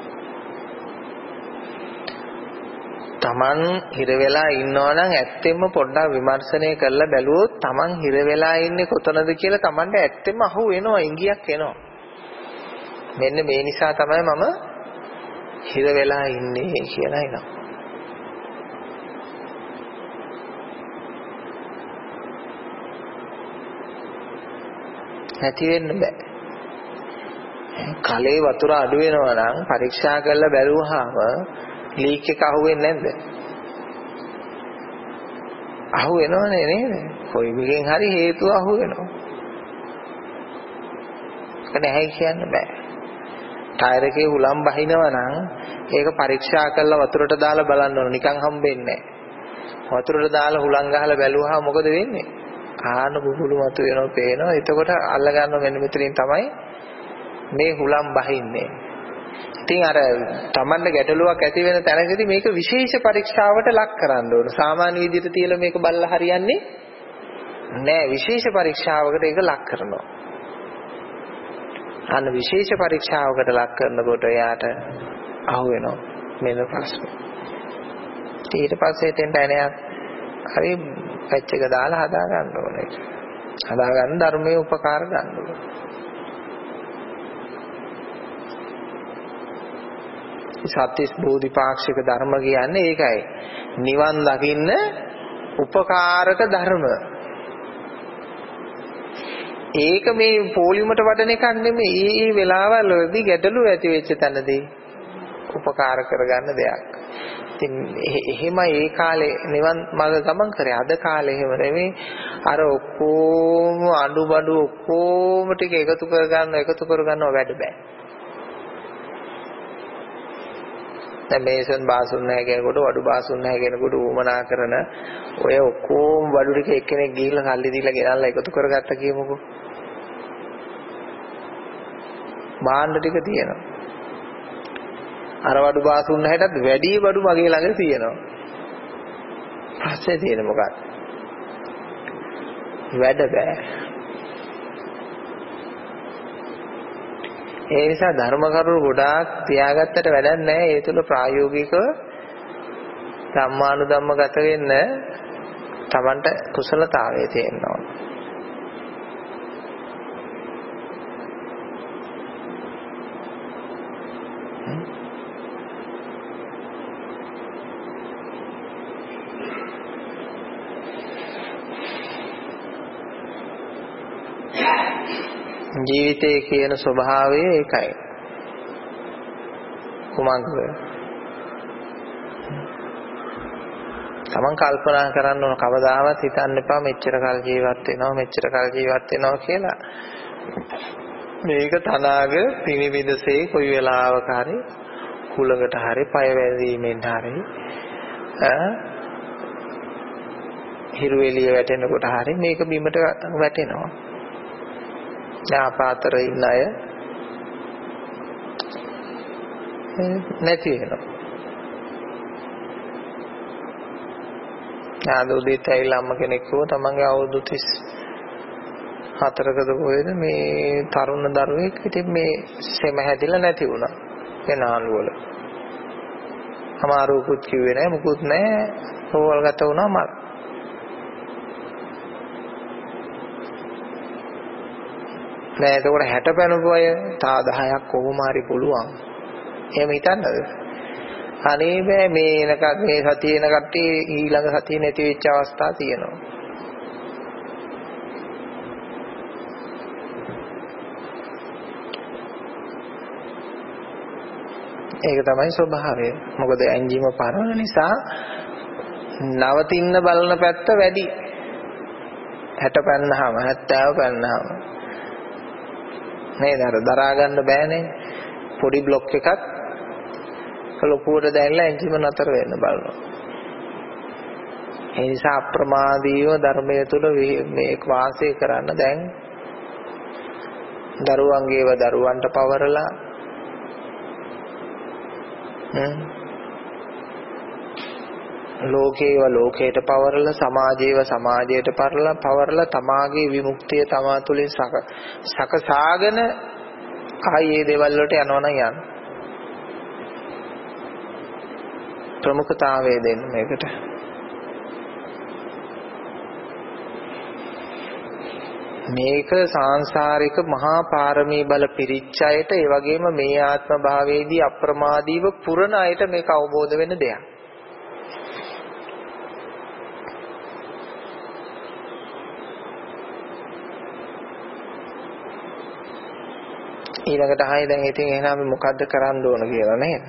Speaker 1: තමන් හිර වෙලා ඉන්නවා නම් ඇත්තෙන්ම පොඩ්ඩක් විමර්ශනය කරලා බැලුවොත් තමන් හිර වෙලා ඉන්නේ කොතනද කියලා තමන්ට ඇත්තෙන්ම අහු වෙනවා ඉංගියක් එනවා මෙන්න මේ නිසා තමයි මම හිර වෙලා ඉන්නේ කියලා එනවා නැති වෙන්න බෑ කලේ වතුර අඩු වෙනවා නම් පරීක්ෂා කරලා බැලුවාම ලීක් එක අහුවෙන්නේ නැද්ද? අහු වෙනවනේ නේද? කොයි විදිහෙන් හරි හේතුව අහු වෙනවා. ඒක නැහැ කියන්න බෑ. ටයර් එකේ හුලම් බහිනවා නම් ඒක පරීක්ෂා කරලා වතුරට දාලා බලන්න ඕන. නිකන් හම්බෙන්නේ නැහැ. වතුරට දාලා හුලම් ගහලා බැලුවාම මොකද වෙන්නේ? ආන බුබුලු මතු වෙනවා පේනවා. එතකොට අල්ල ගන්න මෙන්න මෙතනින් තමයි මේ හුලම් බහින්නේ. ඉතින් අර තමන්ගේ ගැටලුවක් ඇති වෙන තැනකදී මේක විශේෂ පරීක්ෂාවට ලක් කරන්න ඕන. සාමාන්‍ය විදිහට තියලා මේක බලලා හරියන්නේ නෑ. විශේෂ පරීක්ෂාවකට ඒක ලක් කරනවා. අන්න විශේෂ පරීක්ෂාවකට ලක් කරනකොට එයාට අහු වෙනවා මෙන්න ප්‍රශ්නේ. ඊට පස්සේ තෙන්ට එනයක් හරි පැච් එක දාලා හදා ගන්න ඕනේ. හදා ගන්න ධර්මයේ උපකාර ගන්න ඕනේ. සත්‍තිස් බෝධිපාක්ෂික ධර්ම කියන්නේ ඒකයි. නිවන් දකින්න උපකාරක ධර්ම. ඒක මේ පොලිමට වඩන එකක් නෙමෙයි. මේ මේ වෙලාවවලදී ගැටලු ඇති වෙච්ච තැනදී උපකාර කරගන්න දෙයක්. ඉතින් එහෙම ඒ කාලේ නිවන් මාර්ග ගමන් කරේ. අද කාලේ එහෙම නෙමෙයි. අර ඔක්කොම අඬු බඩු ඔක්කොම ටික එකතු කරගන්න එකතු කරගන්නව වැඩ බෑ. දැන් මේසන් බාසුන් නැහැ කෙනෙකුට වඩු බාසුන් නැහැ කෙනෙකුට උමනා කරන ඔය ඔක්කොම වඩු ටික එක්කෙනෙක් ගිහිල්ලා සල්ලි දීලා ගෙනල්ලා එකතු කරගත්ත කියමුකෝ. භාණ්ඩ ටික තියෙනවා. අර වඩු බාසුන් නැහැටත් වැඩි වඩු මගේ ළඟ තියෙනවා. ප්‍රශ්නේ තියෙන්නේ මොකක්ද? වැඩ බෑ. ඒ නිසා ධර්ම කරුණු ගොඩාක් තියාගත්තට වැඩක් නැහැ. ඒ තුල ප්‍රායෝගිකව ධම්මානුධම්ම ගත වෙන්න Tamanට කුසලතාවය තියෙනවා. ජීවිතයේ කියන ස්වභාවය ඒකයි. කුමක්ද? තමන් කල්පනා කරන්න ඕන කවදාවත් හිතන්න එපා මෙච්චර කල් ජීවත් වෙනවා මෙච්චර කල් ජීවත් වෙනවා කියලා. මේක තනාග පිනිවිදසේ කොයි වෙලාවක හරි කුලකට හරි පය වැදීමෙන් හරි ඈ හිරු එළිය වැටෙනකොට හරි මේක බිමට වැටෙනවා. ඥාපාතර ඉන්න අය නැති වෙනවා. ආදෝදේට ඇවිල්ලා අම්ම කෙනෙක් කෝ තමන්ගේ අවුරුදු තිස් හතරකද කොහෙද මේ තරුණ දරුවෙක් ඉතින් මේ සෙම හැදිලා නැති වුණා. එනාලු වල. අමාරුකුත් කිව්වේ නැහැ මුකුත් නැහැ. රෝවල් ගත වුණා මර. නෑ එතකොට හැට පැනපු අය තා දහයක් කොහොම හරි පුළුවන්. එහෙම හිතන්නද? අනේ බෑ මේ එනක මේ සතියේ එන කට්ටිය ඊළඟ සතියේ නැති වෙච්ච අවස්ථා තියෙනවා. ඒක තමයි ස්වභාවය. මොකද එන්ජිම පරණ නිසා නවතින්න බලන පැත්ත වැඩි. හැට පැන්නහම හැත්තෑව පැන්නහම නේද අර දරා ගන්න බෑනේ. පොඩි බ්ලොක් එකක් ලොකුවට දැල්ලා එන්ජිම නතර වෙන්න බලනවා. ඒ නිසා අප්‍රමාදීව ධර්මයේ තුල මේ වාසය කරන්න දැන් දරුවන්ගේව දරුවන්ට පවරලා ලෝකේව ලෝකයට පවරලා සමාජයේව සමාජයට පවරලා පවරලා තමාගේ විමුක්තිය තමා තුළින් සක සකසාගෙන ආයේ දේවල් වලට යනවනම් යන්න ප්‍රමුඛතාවය දෙන්න මේකට. මේක සාංශාරික මහා පාරමී බල පිරිච්ච අයට ඒ වගේම මේ ආත්ම භාවයේදී අප්‍රමාදීව පුරණ අයට මේක අවබෝධ වෙන දෙයක්. ඊළඟට ආයි දැන් ඉතින් එහෙනම් මොකද්ද කරන්න ඕන කියලා නේද?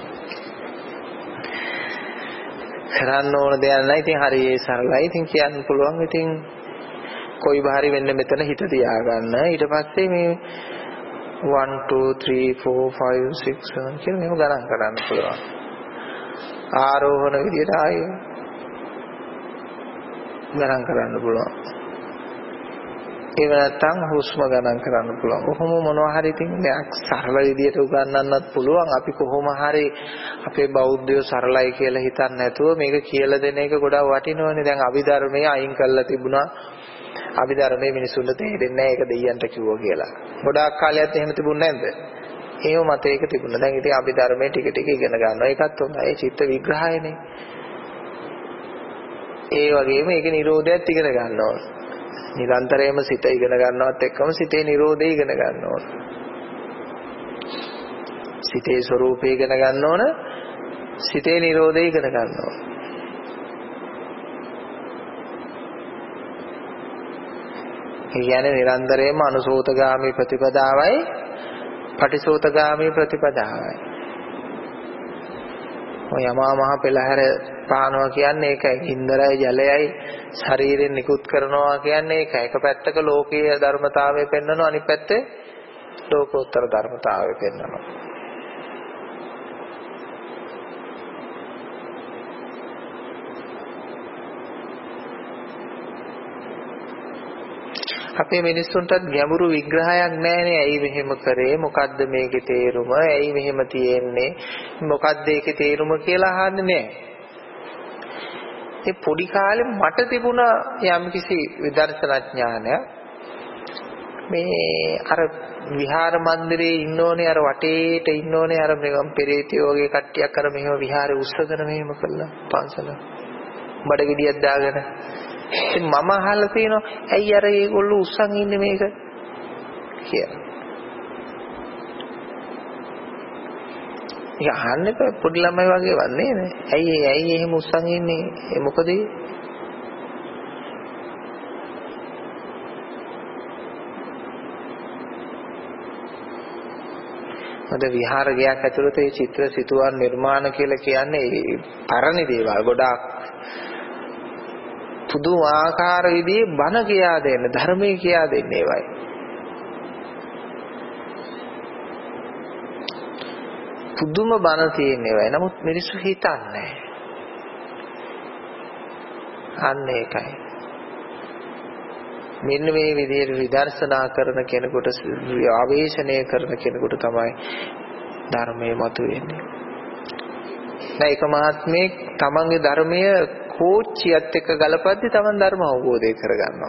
Speaker 1: කරන්න ඕන දෙයක් නැහැ. ඉතින් හරි ඒ සරලයි. ඉතින් කියන්න පුළුවන්. ඉතින් කොයි බාහිර වෙන්න මෙතන හිත තියාගන්න. ඊට පස්සේ මේ one two three four five six seven කියලා මේව ගණන් කරන්න පුළුවන්. ආරෝහණ විදියට ආයේ ගණන් කරන්න පුළුවන්. ඒ නැත්තම් හුස්ම ගණන් කරන්න පුළුවන්. කොහොම මොනවා හරි ඉතින් මෙයක් සරල විදියට උගන්වන්නත් පුළුවන්. අපි කොහොම හරි අපේ බෞද්ධයෝ සරලයි කියලා හිතන්නේ නැතුව මේක කියලා දෙන එක ගොඩක් වටිනවනේ. දැන් අභිධර්මයේ අයින් කරලා තිබුණා. අභිධර්මයේ මිනිසුන්ට තේරෙන්නේ නැහැ ඒක දෙයියන්ට කිව්වා කියලා. ගොඩාක් කාලයක් එහෙම තිබුණේ නැද්ද? ඒව මත ඒක තිබුණා. දැන් ඉතින් අභිධර්මයේ ටික ටික ඉගෙන ගන්නවා. ඒකත් හොඳයි. ඒ චිත්ත විග්‍රහයනේ. ඒ වගේම ඒක නිරෝධයත් ඉගෙන ගන්න ඕන. නිරන්තරයෙන්ම සිත ඉගෙන ගන්නවත් එක්කම සිතේ නිරෝධය ඉගෙන ගන්න ඕන. සිතේ ස්වરૂපය ඉගෙන ගන්න ඕන. සිතේ නිරෝධය ඉගෙන ගන්න ඕන. කියන්නේ නිරන්තරයෙන්ම අනුසෝතගාමී ප්‍රතිපදාවයි පටිසෝතගාමී ප්‍රතිපදාවයි. ඔය යමා මහ පෙළහැර පානවා කියන්නේ ඒකයි. ඉන්ද්‍රයයි ජලයයි ශරීරයෙන් නිකුත් කරනවා කියන්නේ ඒකයි. එක පැත්තක ලෝකීය ධර්මතාවය පෙන්වනවා, අනිත් පැත්තේ ලෝකෝත්තර ධර්මතාවය පෙන්වනවා. අපේ මිනිස්සුන්ටත් ගැඹුරු විග්‍රහයක් නැහැනේ. ඇයි මෙහෙම කරේ? මොකද්ද මේකේ තේරුම? ඇයි මෙහෙම තියෙන්නේ? මොකද්ද ඒකේ තේරුම කියලා අහන්නේ නැහැ. ඒ පොඩි කාලේ මට තිබුණ යම්කිසි විදර්ශනා ඥානය මේ අර විහාර මන්දිරේ ඉන්නෝනේ අර වටේට ඉන්නෝනේ අර මෙගම් පෙරේතයෝ වගේ කට්ටියක් අර මෙහෙම විහාරේ උස්සගෙන මෙහෙම කළා පන්සල බඩගෙඩියක් දාගෙන. ඉතින් මම අහලා තියෙනවා ඇයි අර ඒගොල්ලෝ උස්සන් ඉන්නේ මේක කියලා. ඒක අහන්නේ පොඩි ළමයි වගේ වන්නේ නේ. ඇයි ඇයි එහෙම උස්සන් ඉන්නේ? ඒ මොකද? අද විහාර ගයක් ඇතුළත මේ චිත්‍ර සිතුවම් නිර්මාණ කියලා කියන්නේ පරණ දේවල් ගොඩාක්. පුදුමාකාර විදිහේ බණ කියා දෙන්න, ධර්මයේ කියා දෙන්නේ ඒවයි. පුදුම බණ තියෙන ඒවයි. නමුත් මිනිස්සු හිතන්නේ අන්න ඒකයි. මෙන්න මේ විදිහට විදර්ශනා කරන කෙනෙකුට ආවේශනය කරන කෙනෙකුට තමයි ධර්මයේ මතුවෙන්නේ. ඒක මහත්මේ තමන්ගේ ධර්මය කෝච්චියත් එක්ක ගලපද්දි තමන් ධර්ම අවබෝධය කරගන්නවා.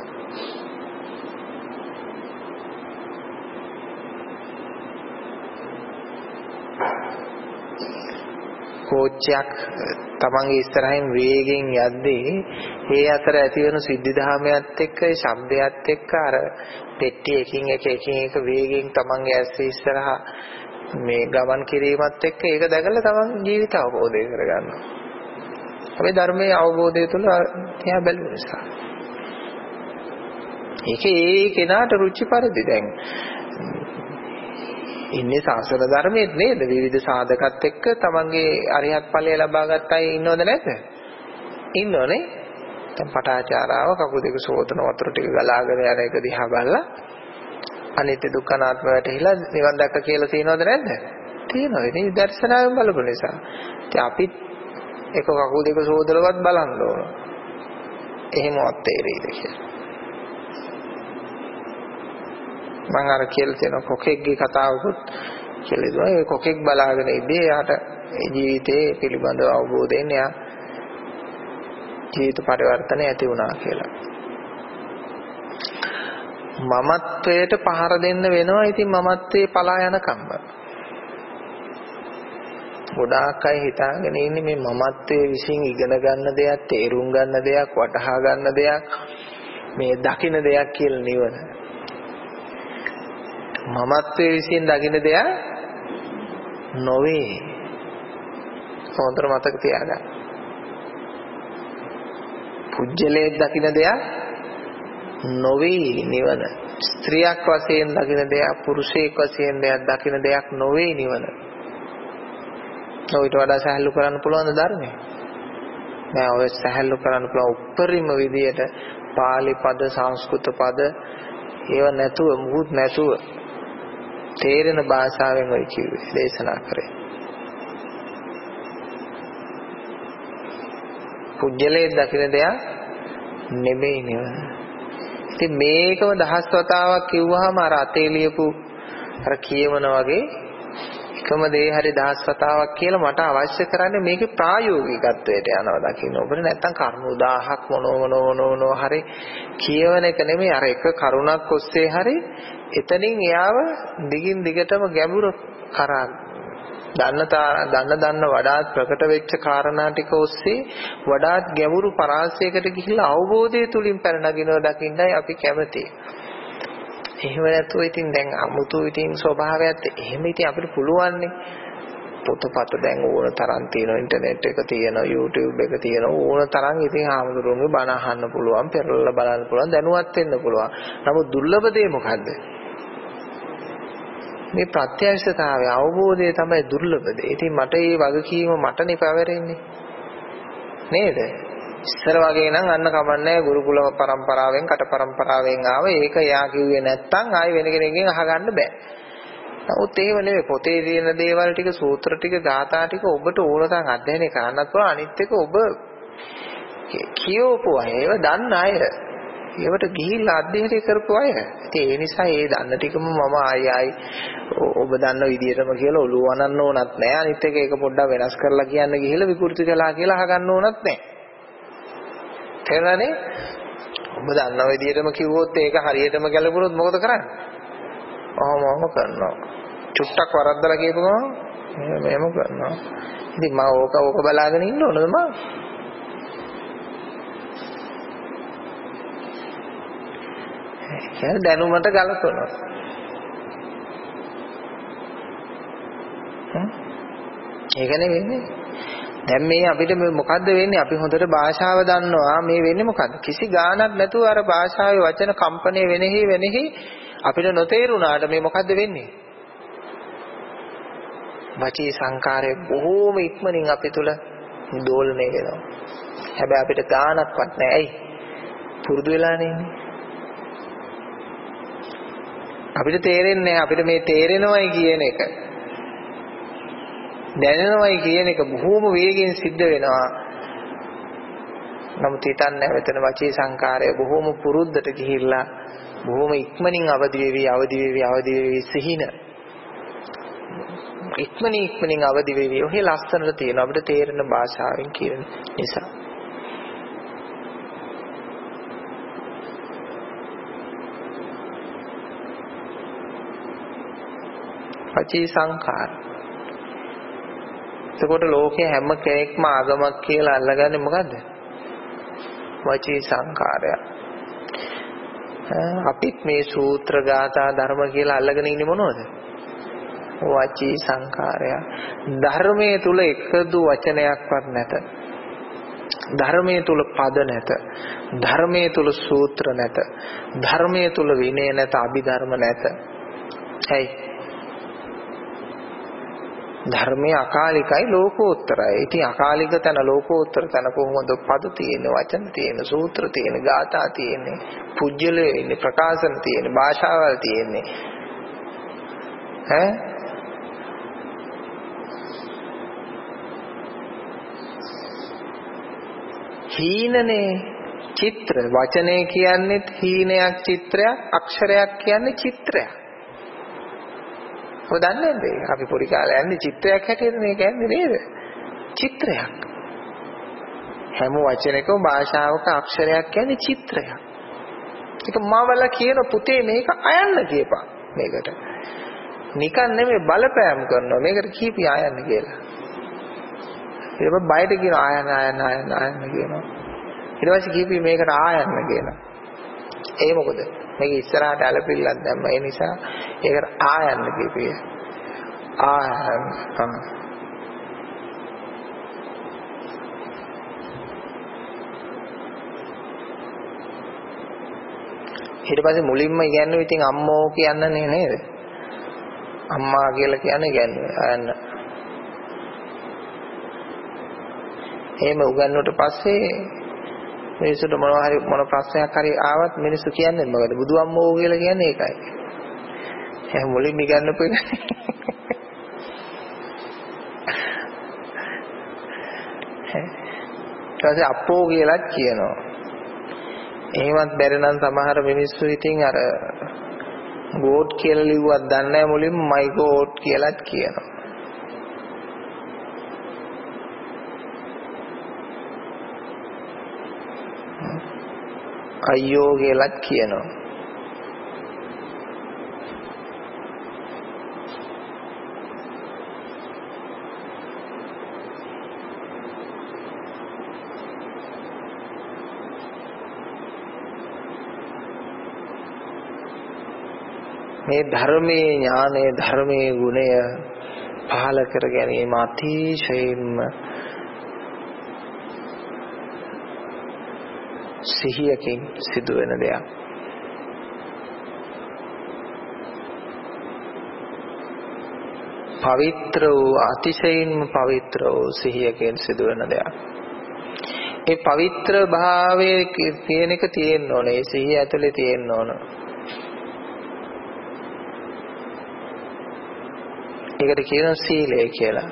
Speaker 1: කෝච්චියක් තමන්ගේ ඉස්සරහින් වේගෙන් යද්දී ඒ අතර ඇති වෙන සිද්ධිධාමයත් එක්ක ඒ ශබ්දයත් එක්ක අර පෙට්ටි එකින් එක එකින් එක වේගෙන් තමන්ගේ ඇස් ඉස්සරහා මේ ගමන් කිරීමත් එක්ක ඒක දැකලා තමන් ජීවිත අවබෝධය කරගන්නවා. අපි ධර්මයේ අවබෝධය තුළ තියා බැලුව නිසා. ඒකේ ඒ කෙනාට රුචි පරිදි දැන් ඉන්නේ සාසන ධර්මයේ නේද? විවිධ සාධකත් එක්ක තමන්ගේ අරිහත් ඵලය ලබා ගත්ත අය ඉන්නවද නැද්ද? ඉන්නවනේ. දැන් පටාචාරාව කකුල් දෙක සෝදන වතුර ටික ගලාගෙන යන එක දිහා බලලා අනිත්‍ය දුක්ඛ අනාත්ම වැටහිලා නිවන් දැක්ක කියලා තියෙනවද නැද්ද? තියෙනවා. ඉතින් දර්ශනාවෙන් බලපු නිසා. ඉතින් අපිත් එක කකුල් දෙක සෝදලවත් බලන්න ඕන. එහෙමවත් තේරෙයිද කියලා. මම අර කියලා තියෙන කොකෙක්ගේ කතාවකුත් කියලා දුවා. ඒ කොකෙක් බලාගෙන ඉදී එයාට ජීවිතේ පිළිබඳව අවබෝධයෙන් එයා ජීවිත පරිවර්තනය ඇති වුණා කියලා. මමත්වයට පහර දෙන්න වෙනවා. ඉතින් මමත්වේ පලා යන කම්ම. ගොඩාක් අය හිතාගෙන ඉන්නේ මේ මමත්වයේ විසින් ඉගෙන ගන්න දෙයක්, තේරුම් ගන්න දෙයක්, වටහා ගන්න දෙයක්, මේ දකින්න දෙයක් කියලා නිවන. මමත්වයේ විසින් දකින්න දෙයක් නොවේ. හොඳට මතක තියාගන්න. පුජ්‍යලයේ දකින්න දෙයක් නොවේ නිවන. ස්ත්‍රියක් වශයෙන් දකින්න දෙයක්, පුරුෂයෙක් වශයෙන් දෙයක් දකින්න දෙයක් නොවේ නිවන. ඔයිට වඩා සහැල්ලු කරන්න පුළුවන් ධර්මය. නෑ ඔය සහැල්ලු කරන්න පුළුවන් උප්පරිම විදියට පාලි පද, සංස්කෘත පද ඒව නැතුව මුකුත් නැතුව තේරෙන භාෂාවෙන් ඔය කිව්වේ දේශනා කරේ. පුජ්‍යලයේ දකින්න දෙයක් නෙමෙයි නිවන. ඉතින් මේකම දහස් වතාවක් කිව්වහම අර අතේ ලියපු අර කියවන වගේ එකම දේ හරි දහස් වතාවක් කියලා මට අවශ්‍ය කරන්නේ මේකේ ප්‍රායෝගිකත්වයට යනවා දකින්න. ඔබට නැත්තම් කරුණු දහයක් මොනෝ මොනෝ මොනෝ හරි කියවන එක නෙමෙයි අර එක කරුණක් ඔස්සේ හරි එතනින් එයාව දිගින් දිගටම ගැඹුරු කරා දන්න දන්න දන්න වඩාත් ප්‍රකට වෙච්ච කාරණා ටික ඔස්සේ වඩාත් ගැඹුරු පරාසයකට ගිහිල්ලා අවබෝධය තුලින් පැනනගිනව දකින්නයි අපි කැමති. එහෙම නැතුව ඉතින් දැන් අමුතු ඉතින් ස්වභාවයත් එහෙම ඉතින් අපිට පුළුවන් නේ. පොතපත දැන් ඕන තරම් තියෙනවා, ඉන්ටර්නෙට් එක තියෙනවා, YouTube එක තියෙනවා, ඕන තරම් ඉතින් ආමතුරුන්ගේ බණ අහන්න පුළුවන්, පෙරලලා බලන්න පුළුවන්, දැනුවත් වෙන්න පුළුවන්. නමුත් දුර්ලභ දේ මොකද්ද? මේ ප්‍රත්‍යක්ෂතාවය අවබෝධය තමයි දුර්ලභ දේ. ඉතින් මට මේ වගකීම මටනේ පැවරෙන්නේ. නේද? ඉස්සර වගේ නම් අන්න කමන්නේ ගුරුකුල පරම්පරාවෙන් කට පරම්පරාවෙන් ආව ඒක යා කිව්වේ නැත්තම් ආයි වෙන කෙනෙක්ගෙන් අහගන්න බෑ. නමුත් එහෙම නෙවෙයි පොතේ තියෙන දේවල් ටික සූත්‍ර ටික ගාථා ටික ඔබට ඕන තරම් අධ්‍යයනය කරන්නත් පුළුවන්. අනිත් එක ඔබ කියවපු අය ඒව දන්න අය ඒවට ගිහිල්ලා අධ්‍යයනය කරපු අය. ඉතින් ඒ නිසා ඒ දන්න ටිකම මම ආයි ආයි ඔබ දන්න විදියටම කියලා ඔළුව වනන්න ඕනත් නෑ. අනිත් එක ඒක පොඩ්ඩක් වෙනස් කරලා කියන්න ගිහිල්ලා විකෘති කළා කියලා අහගන්න ඕනත් නෑ. තේරුණානේ? ඔබ දන්න විදියටම කිව්වොත් ඒක හරියටම ගැලපුණොත් මොකද කරන්නේ? ඔහොමම කරනවා. චුට්ටක් වරද්දලා කියපුවම මෙහෙම කරනවා. ඉතින් මම ඕක ඕක බලාගෙන ඉන්න ඕනද මම? ඒ දැනුමට ගලපනවා. හ්ම්. ඒකනේ වෙන්නේ. දැන් මේ අපිට මොකද්ද වෙන්නේ? අපි හොඳට භාෂාව දන්නවා. මේ වෙන්නේ මොකද්ද? කිසි ගාණක් නැතුව අර භාෂාවේ වචන කම්පණය වෙනෙහි වෙනෙහි අපිට නොතේරුණාට මේ මොකද්ද වෙන්නේ? වචී සංකාරයේ බොහෝම ඉක්මනින් අපි තුල දෝලණය වෙනවා. හැබැයි අපිට ගාණක්වත් නැහැ. ඇයි? පුරුදු වෙලානේ ඉන්නේ. අපිට තේරෙන්නේ නැහැ. අපිට මේ තේරෙනවයි කියන එක දැනෙනවයි කියන එක බොහෝම වේගෙන් සිද්ධ වෙනවා. නමුත් හිතන්නේ මෙතන වචී සංකාරය බොහොම පුරුද්දට ගිහිල්ලා බොහොම ඉක්මනින් අවදි වෙවි අවදි වෙවි අවදි වෙවි සිහින ඉක්මනින් ඉක්මනින් අවදි වෙවි ඔහේ ලස්සනට තියෙන අපිට තේරෙන භාෂාවෙන් කියන නිසා වචී සංකාර. එතකොට ලෝකේ හැම කෙනෙක්ම ආගමක් කියලා අල්ලගන්නේ මොකද්ද? වචී සංකාරය. අපිත් මේ සූත්‍ර ගාථා ධර්ම කියලා අල්ලගෙන ඉන්නේ මොනවද? වචී සංකාරය. ධර්මයේ තුල එකදු වචනයක්වත් නැත. ධර්මයේ තුල පද නැත. ධර්මයේ තුල සූත්‍ර නැත. ධර්මයේ තුල විනය නැත, අභිධර්ම නැත. ඇයි? ධර්මයේ අකාලිකයි ලෝකෝත්තරයි. ඉතින් අකාලික තන ලෝකෝත්තර තන කොහොමද පද තියෙන්නේ, වචන තියෙන්නේ, සූත්‍ර තියෙන්නේ, ගාථා තියෙන්නේ, පුජ්‍යලේ ඉන්නේ, ප්‍රකාශන තියෙන්නේ, භාෂාවල් තියෙන්නේ. ඈ හීනනේ චිත්‍ර වචනේ කියන්නේ හීනයක් චිත්‍රයක් අක්ෂරයක් කියන්නේ චිත්‍රයක්. ඔබ දන්නේ නැද්ද? අපි පොඩි කාලේ යන්නේ චිත්‍රයක් හැටියට මේ කියන්නේ නේද? චිත්‍රයක්. හැම වචනයකම භාෂාවක අක්ෂරයක් කියන්නේ චිත්‍රයක්. ඒක මවල කියන පුතේ මේක අයන්න කියපන් මේකට. නිකන් නෙමෙයි බලපෑම් කරනවා මේකට කීපි අයන්න කියලා. ඊට පස්සේ බයිට කියන ආයන ආයන ආයන ආයන කියනවා. ඊට පස්සේ කීපි මේකට ආයන්න කියනවා. ඒ මොකද? මේක ඉස්සරහට ඇලපිල්ලක් දැම්ම. ඒ නිසා ඒකට ආයන්න කීපිය. ආයන තමයි. ඊට පස්සේ මුලින්ම කියන්නේ ඉතින් අම්මෝ කියන්නනේ නේද? අම්මා කියලා කියන්නේ කියන්නේ ආයන්න. එහෙම උගන්වුවට පස්සේ මිනිස්සුන්ට මොනවා හරි මොන ප්‍රශ්නයක් හරි ආවත් මිනිස්සු කියන්නේ මොකද? බුදු අම්මෝ කියලා කියන්නේ ඒකයි. එහෙනම් මුලින්ම ඉගන්නපු එක. ඊට අප්පෝ කියලාත් කියනවා. එහෙමත් බැරි නම් සමහර මිනිස්සු ඉතින් අර ගෝඩ් කියලා ලිව්වත් දන්නේ නැහැ මුලින්ම මයි ගෝඩ් කියලාත් කියනවා. අයියෝ කියලාත් කියනවා. මේ ධර්මයේ ඥානය ධර්මයේ ගුණය පහළ කර ගැනීම අතිශයින්ම සිහියකින් සිදුවෙන දෙයක්. පවිත්‍ර වූ අතිශයින්ම පවිත්‍ර වූ සිහියකින් සිදුවෙන දෙයක්. ඒ පවිත්‍ර භාවයේ කියන එක තියෙන්න ඕනේ. ඒ සිහිය ඇතුලේ තියෙන්න ඕන. ඒකට කියනවා සීලය කියලා.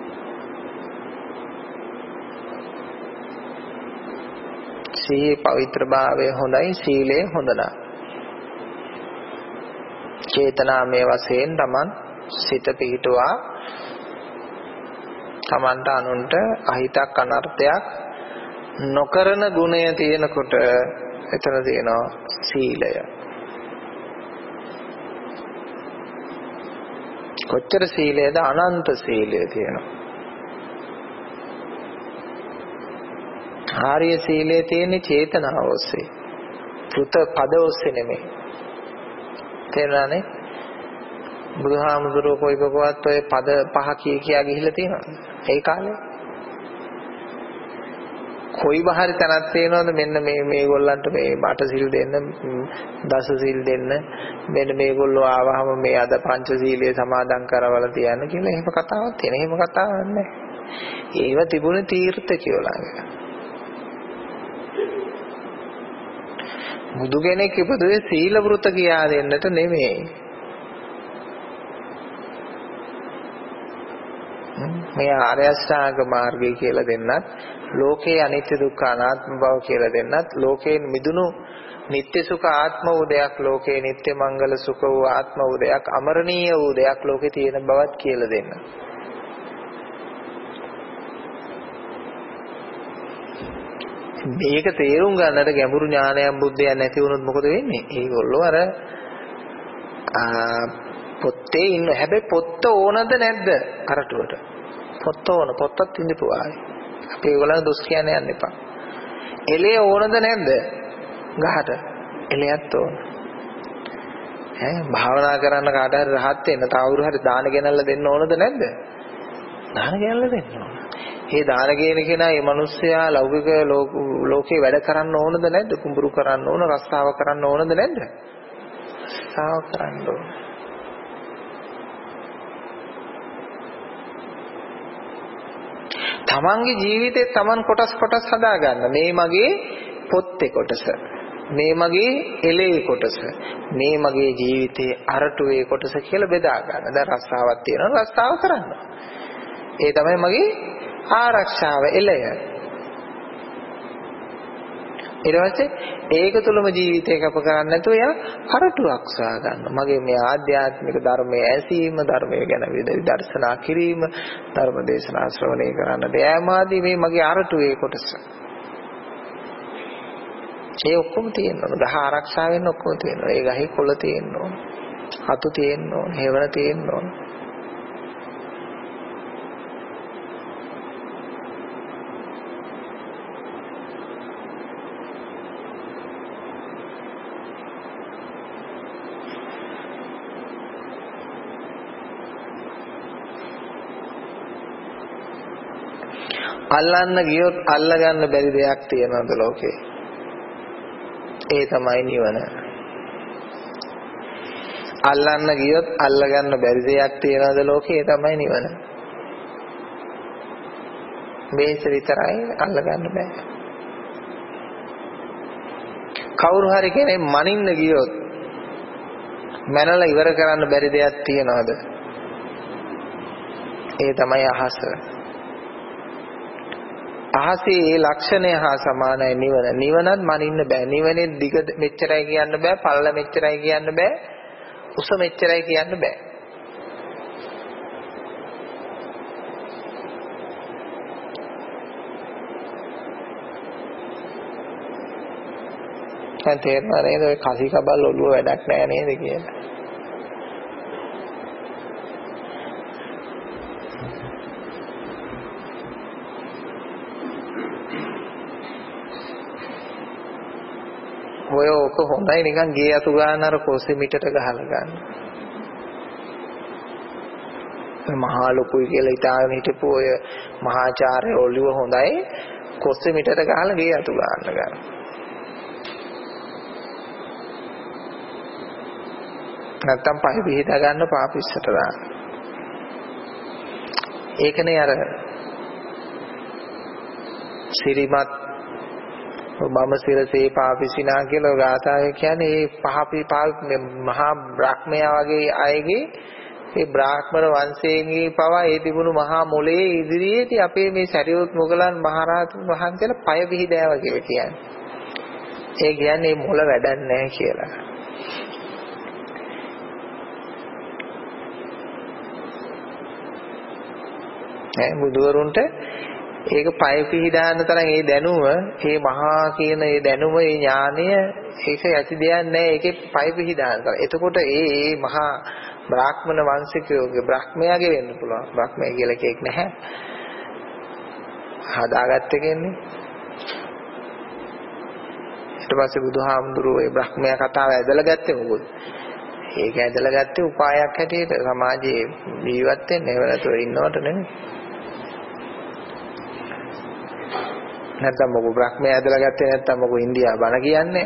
Speaker 1: සීයේ පවිත්‍ර භාවය හොඳයි, සීලය හොඳ නැහැ. චේතනාමය වශයෙන් තමන් සිත පිහිටුවා තමන්ට අනුන්ට අහිතක් අනර්ථයක් නොකරන ගුණය තියෙනකොට එතන තියෙනවා සීලය. කොච්චර සීලයද? අනන්ත සීලය තියෙනවා. ආර්ය සීලයේ තියෙන චේතනාව ඔස්සේ, කෘත පද ඔස්සේ නෙමෙයි. තේරුණානේ? බුදුහාමුදුරුවෝ කොයි කොකවත් ඔය පද පහ කිය කියා ගිහිල්ලා තියෙනවද? ඒ කාලේ කොයි බහරි තැනක් තියෙනවද මෙන්න මේ මේගොල්ලන්ට මේ අට සිල් දෙන්න, දස සිල් දෙන්න, මෙන්න මේගොල්ලෝ ආවහම මේ අද පංච සීලයේ සමාදන් කරවල තියන්න කියලා එහෙම කතාවක් තියෙන. එහෙම කතාවක් නැහැ. ඒව තිබුණේ තීර්ථ කියලා. බුදු කෙනෙක් ඉපදුවේ සීල වෘත කියා දෙන්නට නෙමෙයි. මේ ආර්ය අෂ්ටාංග මාර්ගය කියලා දෙන්නත්, ලෝකේ අනිත්‍ය දුක්ඛ අනාත්ම බව කියලා දෙන්නත්, ලෝකයෙන් මිදුණු නිත්‍ය සුඛ ආත්ම වූ දෙයක්, ලෝකේ නිත්‍ය මංගල සුඛ වූ ආත්ම වූ දෙයක්, අමරණීය වූ දෙයක් ලෝකේ තියෙන බවත් කියලා දෙන්න. මේක තේරුම් ගන්නට ගැඹුරු ඥානයක් බුද්ධයන් නැති වුණොත් මොකද වෙන්නේ? ඒගොල්ලෝ අර පොත්තේ ඉන්න. හැබැයි පොත්ත ඕනද නැද්ද අරටුවට? පොත්ත ඕන. පොත්තත් ඉඳපුවායි. අපි ඒගොල්ලන් දොස් කියන්න යන්න එපා. එලේ ඕනද නැද්ද? ගහට. එලෙයත් ඕන. ඈ භාවනා කරන්න කාට හරි රහත් වෙන්න තවුරු හරි දාන ගෙනල්ලා දෙන්න ඕනද නැද්ද? දාන ගෙනල්ලා දෙන්න ඕන. මේ දාන ගේන කෙනා මේ මිනිස්සයා ලෞකික ලෝකේ වැඩ කරන්න ඕනද නැද්ද? කුඹුරු කරන්න ඕන, රස්සාව කරන්න ඕනද නැද්ද? රස්සාව කරන්න ඕන. තමන්ගේ ජීවිතේ තමන් කොටස් කොටස් හදා ගන්න. මේ මගේ පොත්තේ කොටස. මේ මගේ එලේ කොටස. මේ මගේ ජීවිතේ අරටුවේ කොටස කියලා බෙදා ගන්න. දැන් රස්සාවක් තියෙනවා රස්සාව කරන්න. ඒ තමයි මගේ ආරක්ෂාව එලය. ඊට පස්සේ ඒක තුලම ජීවිතේ කැප කරන්නේ නැතුව යා අරටුවක් සොයා ගන්න. මගේ මේ ආධ්‍යාත්මික ධර්මයේ ඇසීම, ධර්මයේ ගැන විදර්ශනා කිරීම, ධර්ම දේශනා ශ්‍රවණය කරන්න දෑමාදී මේ මගේ අරටුවේ කොටස. ඒ ඔක්කොම තියෙනවා. ගහ ආරක්ෂා වෙන්න ඔක්කොම තියෙනවා. ඒ ගහේ කොළ තියෙනවා. අතු තියෙනවා. හේවන තියෙනවා. අල්ලන්න ගියොත් අල්ලගන්න බැරි දෙයක් තියෙනවද ලෝකේ? ඒ තමයි නිවන. අල්ලන්න ගියොත් අල්ලගන්න බැරි දෙයක් තියෙනවද ලෝකේ? ඒ තමයි නිවන. මේක විතරයි අල්ලගන්න බෑ. කවුරු හරි කෙනෙක් මනින්න ගියොත් මනලා ඉවර කරන්න බැරි දෙයක් තියෙනවද? ඒ තමයි අහස. අහසේ ඒ ලක්ෂණය හා සමානයි නිවන. නිවනත් මනින්න බෑ. නිවනේ දිග මෙච්චරයි කියන්න බෑ, පළල මෙච්චරයි කියන්න බෑ, උස මෙච්චරයි කියන්න බෑ. දැන් තේරෙනවා නේද ඔය කසි කබල් ඔළුව වැඩක් නෑ නේද කියලා. ඔය ඔක හොඳයි නිකන් ගේ අතු ගන්න අර කොස්සෙ මිටට ගහලා ගන්න. මහා ලොකුයි කියලා හිතාගෙන හිටපු ඔය මහාචාර්ය ඔළුව හොඳයි කොස්සෙ මිටට ගහලා ගේ අතු ගන්න ගන්න. නැත්තම් පහ පිහිටා ගන්න පාපිස්සට දාන්න. ඒකනේ අර සිරිමත් මම සිරසේ පාපිසිනා කියලා ගාථාවේ කියන්නේ මේ පහ මහා බ්‍රහ්මයා වගේ අයගේ ඒ බ්‍රාහ්මණ වංශයේ පවා ඒ තිබුණු මහා මොලේ ඉදිරියේදී අපේ මේ සරියුත් මොගලන් මහරහතුන් වහන්සේලා පය පිහිටෑවා කියලා කියන්නේ. ඒ කියන්නේ මොළ වැඩක් නැහැ කියලා. ඈ බුදුවරුන්ට ඒක පය පිහිදාන්න තරම් ඒ දැනුම, ඒ මහා කියන ඒ දැනුම, ඒ ඥානය ඒක ඇති දෙයක් නෑ. ඒකේ පය පිහිදාන්න තරම්. එතකොට ඒ ඒ මහා බ්‍රාහ්මණ වංශිකයෝගේ බ්‍රහ්මයාගේ වෙන්න පුළුවන්. බ්‍රහ්මය කියලා එකෙක් නැහැ. හදාගත්ත කෙන්නේ. ඊට පස්සේ බුදුහාමුදුරුවෝ ඒ බ්‍රහ්මයා කතාව ඇදලා ගත්තේ මොකද? ඒක ඇදලා ගත්තේ උපායක් හැටියට සමාජයේ ජීවත් වෙන්න. ඒව නැතුව ඉන්නවට නෙමෙයි. නැත්තම් මොකෝ බ්‍රහ්මයා ඇදලා ගත්තේ නැත්තම් මොකෝ ඉන්දියාව බණ කියන්නේ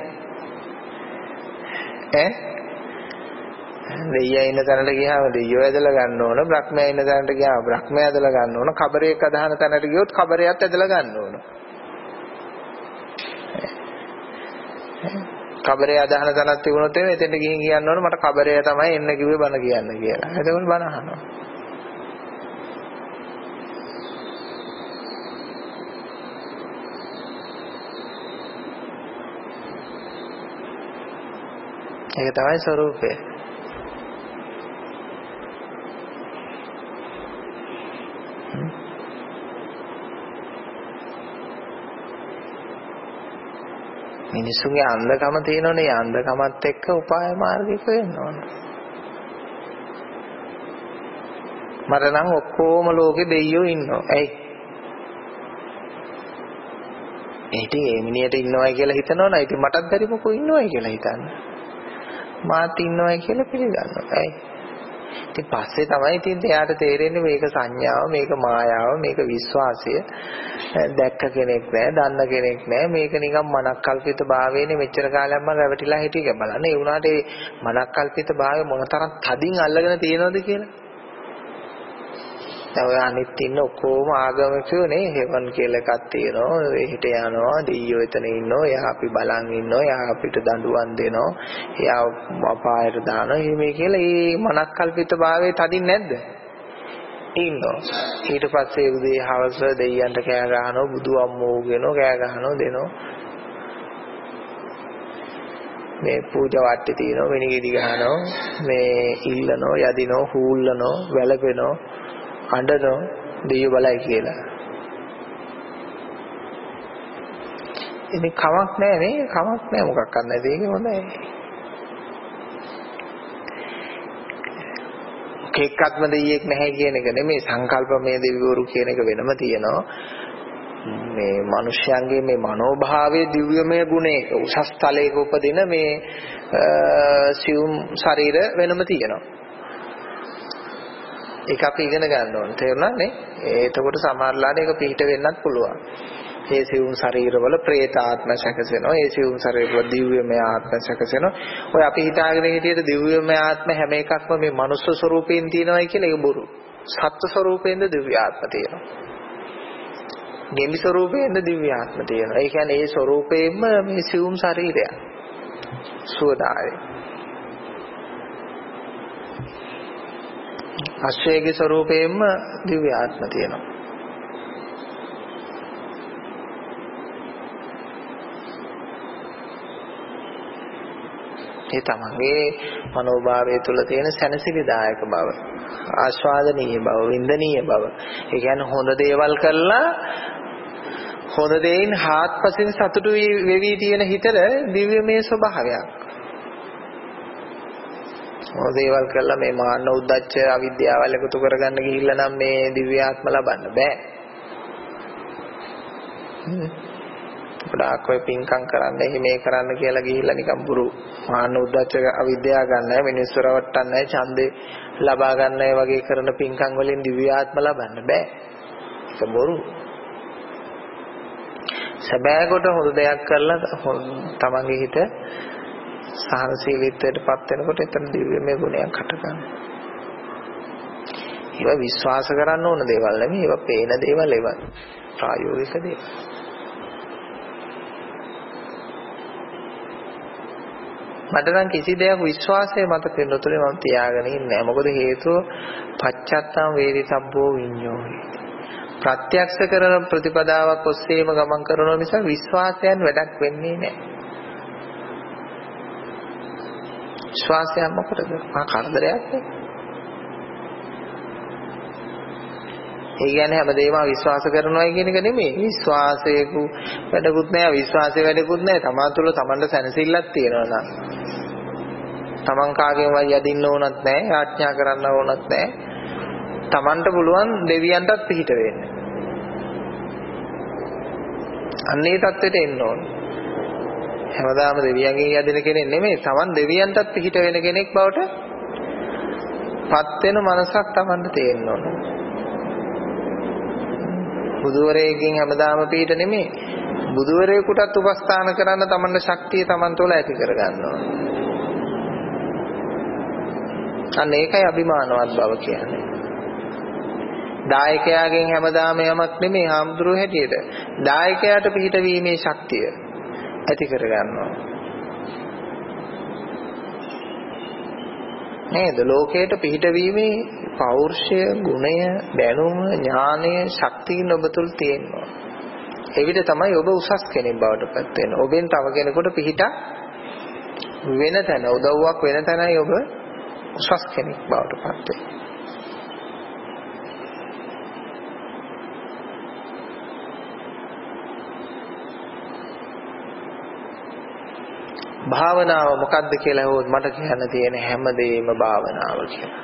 Speaker 1: ඈ දෙයියා ඉන්න තැනට ගියාම දෙයියෝ ඇදලා ගන්න ඕන, බ්‍රහ්මයා ඉන්න තැනට ගියාම බ්‍රහ්මයා ඇදලා ගන්න ඕන, කබරේක අදහන තැනට ගියොත් කබරයත් ඇදලා ගන්න ඕන. කබරේ අදහන තැනක් තිබුණොත් එමෙ එතෙන්ට ගිහින් කියන්න ඕන මට කබරය තමයි එන්න කිව්වේ බණ කියන්න කියලා. එතකොට බණ අහනවා. ඒක තමයි ස්වરૂපය. මිනිසුන්ගේ අන්ධකම තියෙනවනේ. අන්ධකමත් එක්ක උපාය මාර්ගික වෙන්න ඕන. මට නම් ඔක්කොම ලෝකේ දෙයියෝ ඉන්නවා. ඇයි? ඒටි ඒ මිනිහට ඉන්නවයි කියලා හිතනවනේ. ඉතින් මටත් බැරි මොකෝ ඉන්නවයි කියලා හිතන්න. මාත් ඉන්නවයි කියලා පිළිගන්නවා. ඇයි? ඉතින් පස්සේ තමයි ඉතින් එයාට තේරෙන්නේ මේක සංඥාව, මේක මායාව, මේක විශ්වාසය. දැක්ක කෙනෙක් නෑ, දන්න කෙනෙක් නෑ. මේක නිකන් මනක්කල්පිත භාවයනේ මෙච්චර කාලයක් මම රැවටිලා හිටියේ බලන්න. ඒ වුණාට ඒ මනක්කල්පිත භාවය මොනතරම් තදින් අල්ලගෙන තියෙනවද කියලා. දැන් ඔය අනිත් ඉන්න ඔක්කොම ආගමිකයෝ නේ. හෙවන් කියලා එකක් තියෙනවා. එහෙට යනවා, දෙයියෝ එතන ඉන්නවා. එයා අපි බලන් ඉන්නවා. එයා අපිට දඬුවම් දෙනවා. එයා අපායට දානවා. මේ කියලා මේ මනක්කල්පිත භාවයේ තදින් නැද්ද? ඉන්නවා. ඊට පස්සේ උදේ හවස දෙයියන්ට කෑ ගහනවා, බුදු අම්මෝ කියනවා, කෑ ගහනවා දෙනවා. මේ පූජා වට්ටි තියෙනවා, වෙනිගෙඩි ගහනවා, මේ ඉල්ලනවා, යදිනවා, හූල්ලනවා, වැළපෙනවා, අඬනවා, දෙයියෝ බලයි කියලා. ඉතින් කමක් නැහැ නේ, කමක් නැහැ මොකක් අන්නද ඒක හොඳයි. එක්කත්ම දෙයියෙක් නැහැ කියන එක නෙමෙයි, සංකල්පමය දෙවිවරු කියන එක වෙනම තියෙනවා. මේ මිනිස්යන්ගේ මේ මනෝභාවයේ දිව්‍යමය ගුණයක උසස් තලයක උපදින මේ සියුම් ශරීර වෙනම තියෙනවා. ඒක අපි ඉගෙන ගන්න ඕනේ. තේරුණානේ? එතකොට සමහරලාට ඒක පිට වෙන්නත් පුළුවන්. ඒ සියුම් ශරීරවල പ്രേත ආත්ම සැකසෙනවා. ඒ සියුම් ශරීරවල දිව්‍යමය ආත්ම සැකසෙනවා. ඔය අපි හිතාගෙන හිටියට දිව්‍යමය ආත්ම හැම එකක්ම මේ මනුස්ස ස්වරූපයෙන් තියෙනවයි කියලා ඒක බොරු. සත්ත්ව ස්වරූපයෙන්ද දිව්‍ය ආත්ම තියෙනවා. ගෙමි ස්වරූපයෙන්ද දිව්‍ය ආත්ම තියෙනවා. ඒ කියන්නේ ඒ ස්වරූපයෙන්ම මේ සියුම් ශරීරය. සුවදායි. අශ්වයේ ස්වරූපයෙන්ම දිව්‍ය ආත්ම තියෙනවා. ඒ තමගේ මනෝභාවය තුළ තියෙන සැනසෙලිදායක බව, ආස්වාදනීය බව, වින්දනීය බව. ඒ කියන්නේ හොඳ දේවල් කළා හොඳ දෙයින් හාත්පසින් සතුටු වෙවි තියෙන හිතට දිව්‍යමය ස්වභාවයක්. හොඳ දේවල් කළා මේ මාන්න උද්දච්ච අවිද්‍යාවල් එකතු කරගන්න ගිහිල්ලා නම් මේ දිව්‍ය ආත්ම ලබන්න බෑ. ගොඩාක් ඔය පින්කම් කරන්න එහෙම කරන්න කියලා ගිහිල්ලා නිකන් බුරු මාන්න උද්දච්ච අවිද්‍යාව ගන්නෑ, මිනිස්සු රවට්ටන්නේ, ඡන්දේ ලබා ගන්නෑ වගේ කරන පින්කම් වලින් දිව්‍ය ආත්ම ලබන්න බෑ. ඒක බොරු. සැබෑ කොට හොඳ දෙයක් කරලා තමන්ගේ හිත සහනශීලීත්වයටපත් වෙනකොට එතන දිව්‍යමය ගුණයක් හට ගන්නවා. ඒවා විශ්වාස කරන්න ඕන දේවල් නෙමෙයි, ඒවා පේන දේවල්, ඒවා ප්‍රායෝගික දේවල්. මට නම් කිසි දෙයක් විශ්වාසය මත පින්නතුනේ මම තියාගෙන ඉන්නේ නැහැ. මොකද හේතුව පච්චත්තම් වේදිතබ්බෝ විඤ්ඤෝ. ප්‍රත්‍යක්ෂ කරන ප්‍රතිපදාවක් ඔස්සේම ගමන් කරනවා නිසා විශ්වාසයෙන් වැඩක් වෙන්නේ නැහැ. විශ්වාසය මොකටද? මා කරදරයක් නේ. ඒ කියන්නේ හැමදේම විශ්වාස කරනවා කියන එක නෙමෙයි. විශ්වාසයක වැඩකුත් නැහැ, විශ්වාසයේ වැඩකුත් නැහැ. තමා තුළ තමන්ට සැනසෙල්ලක් තියෙනවා නම් තමන් කාගේවත් යදින්න ඕනත් නැහැ, ආඥා කරන්න ඕනත් නැහැ. තමන්ට පුළුවන් දෙවියන්ටත් පිහිට වෙන්න. අන්නේ தත්වෙට එන්න ඕන. හැමදාම දෙවියන්ගෙන් යදින කෙනෙක් නෙමෙයි, තමන් දෙවියන්ටත් පිහිට වෙන කෙනෙක් බවට පත් වෙන මනසක් තමන්ට තියෙන්න ඕන. බුදුවරයෙක්ගෙන් හැමදාම පිට නෙමෙයි, බුදුවරයෙකුටත් උපස්ථාන කරන්න තමන්ගේ ශක්තිය තමන් තුළ ඇති කරගන්නවා. අන්න ඒකයි අභිමානවත් බව කියන්නේ. දායකයාගෙන් හැමදාම යමක් නෙමෙයි, හාමුදුරුවෝ හැටියට දායකයාට පිට වීමේ ශක්තිය ඇති කරගන්නවා. නේද? ලෝකයට පිට වීමේ පෞරුෂය, ගුණය, දැනුම, ඥානය, ශක්තිය ඔබ තුල තියෙනවා. එවිට තමයි ඔබ උසස් කෙනෙක් බවට පත් වෙන්නේ. ඔබෙන් තව කෙනෙකුට පිහිටක් වෙන තැන උදව්වක් වෙන තැනයි ඔබ උසස් කෙනෙක් බවට පත් වෙන්නේ. භාවනාව මොකක්ද කියලා හොත් මට කියන්න තියෙන හැමදේම භාවනාව කියලා.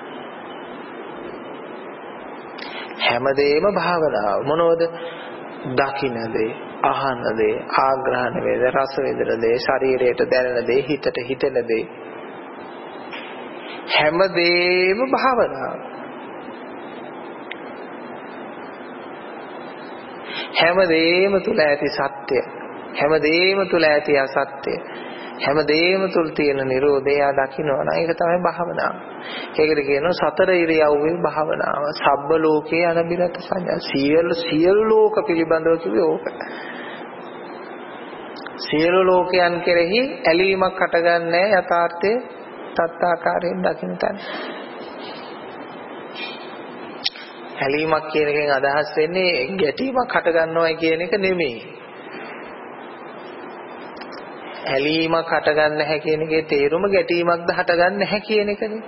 Speaker 1: හැමදේම භාවනාව. මොනවද? දකින්න දේ, අහන දේ, ආග්‍රහණ වේද, රස වේදන දේ, ශරීරයට දැනෙන දේ, හිතට හිතෙන දේ. හැමදේම භාවනාව. හැමදේම තුල ඇති සත්‍ය, හැමදේම තුල ඇති අසත්‍ය, හැමදේම තුල තියෙන නිරෝධය දකින්න ඒක තමයි භාවනාව. ඒකට කියනවා සතර ඉරියව්වේ භාවනාව. සබ්බ ලෝකේ අනබිරත සංඥා. සියලු සියලු ලෝක පිළිබඳව කිව්වේ ඕක. සියලු ලෝකයන් කෙරෙහි ඇලීමක් හටගන්නේ යථාර්ථයේ තත්ත්වාකාරයෙන් දකින්න තැන. ඇලීමක් කියන එකෙන් අදහස් වෙන්නේ ගැටීමක් හටගන්නවයි කියන එක නෙමෙයි. ඇලීමක් හටගන්න නැහැ කියන එකේ තේරුම ගැටීමක්ද හටගන්න නැහැ කියන එකනේ.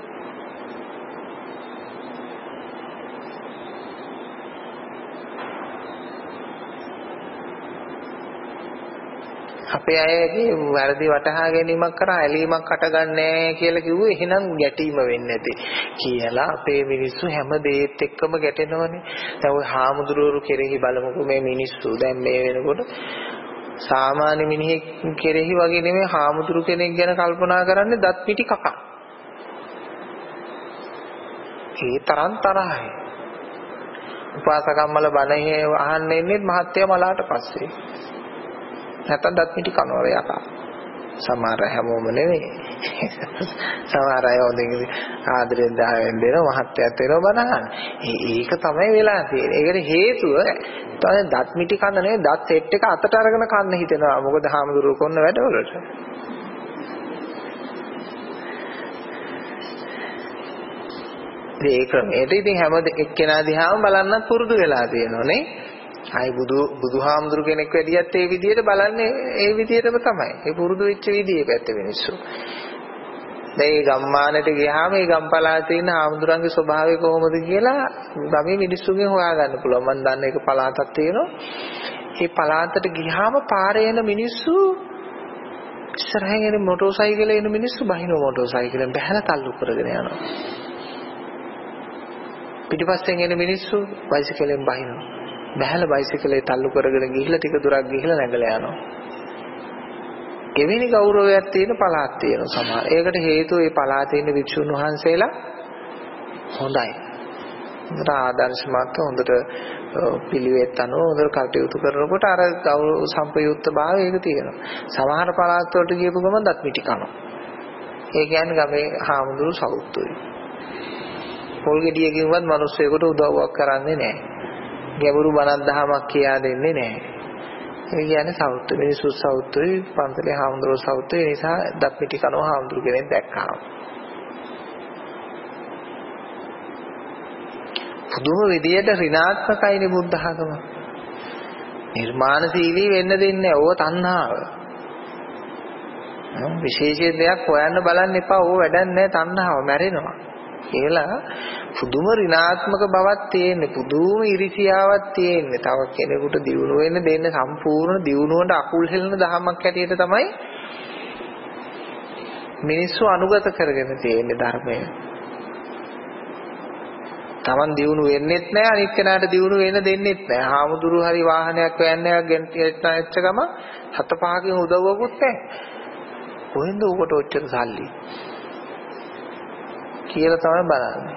Speaker 1: අපේ අයගේ වැරදි වටහා ගැනීමක් කරා ඇලීමක් හටගන්නේ නැහැ කියලා කිව්වේ එහෙනම් ගැටීම වෙන්නේ නැති කියලා අපේ මිනිස්සු හැම දෙයත් එක්කම ගැටෙනවනේ. දැන් ওই හාමුදුරුවෝ කෙරෙහි බලමුකෝ මේ මිනිස්සු දැන් මේ වෙනකොට සාමාන්‍ය මිනිහෙක් කෙරෙහි වගේ නෙමෙයි හාමුදුරු කෙනෙක් ගැන කල්පනා කරන්නේ දත් පිටි කකා. ඒ තරම් තරහයි. උපාසකම්මල බණේ අහන්න එන්නේ මහත්ය මලාට පස්සේ. නැත්නම් දත් පිටි කනවා යකා. සමහර හැමෝම නෙමෙයි. සමහර අය හොඳින් ආදරෙන් දායෙන් දෙන මහත්යත් වෙනවා බණහන්. ඒක තමයි වෙලා තියෙන්නේ. ඒකට හේතුව තමයි දත් මිටි කන්න නෙවෙයි දත් සෙට් එක අතට අරගෙන කන්න හිතෙනවා. මොකද හාමුදුරුවෝ කොන්න වැඩවලට. ඒ ක්‍රමයට ඉතින් හැම එක්කෙනා දිහාම බලන්නත් පුරුදු වෙලා තියෙනවා නේ. ආයි බුදු බුදුහාමුදුරු කෙනෙක් වැඩියත් ඒ විදිහට බලන්නේ ඒ විදිහටම තමයි. ඒ පුරුදු වෙච්ච විදිහේ පැත්ත මිනිස්සු. දැන් මේ ගම්මානට ගියාම මේ ගම්පලාතේ තියෙන හාමුදුරන්ගේ ස්වභාවය කොහොමද කියලා ගමේ මිනිස්සුගෙන් හොයාගන්න පුළුවන්. මම දන්න එක පළාතක් තියෙනවා. මේ පළාතට ගියාම පාරේ යන මිනිස්සු ඉස්සරහින් එන මොටර් සයිකලේ එන මිනිස්සු බහිනව මොටර් සයිකලෙන් බැහැලා තල්ලු කරගෙන යනවා. පිටිපස්සෙන් එන මිනිස්සු බයිසිකලෙන් බහිනවා. බැහැලා බයිසිකලේ තල්ලු කරගෙන ගිහිල්ලා ටික දුරක් ගිහිල්ලා නැගලා යනවා. එවැනි ගෞරවයක් තියෙන පළාත් තියෙනවා සමහර. ඒකට හේතුව මේ පළාතේ ඉන්න වික්ෂුන් වහන්සේලා හොඳයි. හොඳට ආදර්ශමත් හොඳට පිළිවෙත් අනුව හොඳට කටයුතු කරනකොට අර ගෞරව සම්පයුක්ත භාවය ඒක තියෙනවා. සමහර පළාත් වලට ගියපු ගමන් දත් මිටි කනවා. ඒ කියන්නේ ගමේ හාමුදුරු සෞතුයි. පොල් ගෙඩිය කිව්වත් මිනිස්සුෙකුට උදව්වක් කරන්නේ නැහැ. ගැඹුරු බණක් දහමක් කියා දෙන්නේ නැහැ. ඒ කියන්නේ සෞතු මිනිස්සු සෞතුයි පන්සලේ හාමුදුරුවෝ සෞතුයි නිසා දත් මිටි කනවා හාමුදුරු කෙනෙක් දැක්කම. පුදුම විදියට ඍණාත්මකයිනේ බුද්ධ ආගම. නිර්මාණශීලී වෙන්න දෙන්නේ නැහැ. ඕක තණ්හාව. විශේෂ දෙයක් හොයන්න බලන්න එපා. ඕක වැඩක් නැහැ තණ්හාව මැරෙනවා. කියලා පුදුම ඍණාත්මක බවක් තියෙන්නේ පුදුම ඉරිසියාවක් තියෙන්නේ තව කෙනෙකුට දියුණු වෙන්න දෙන්න සම්පූර්ණ දියුණුවට අකුල් හෙලන දහමක් හැටියට තමයි මිනිස්සු අනුගත කරගෙන තියෙන්නේ ධර්මය. Taman දියුණු වෙන්නෙත් නැහැ අනිත් කෙනාට දියුණු වෙන්න දෙන්නෙත් නැහැ. හාමුදුරු හරි වාහනයක් වෑන්නයක් ගෙන්නච්ච ගම හත පහකින් උදව්වකුත් නැහැ. කොහෙන්ද උකට ඔච්චර සල්ලි? කියලා තමයි බලන්නේ.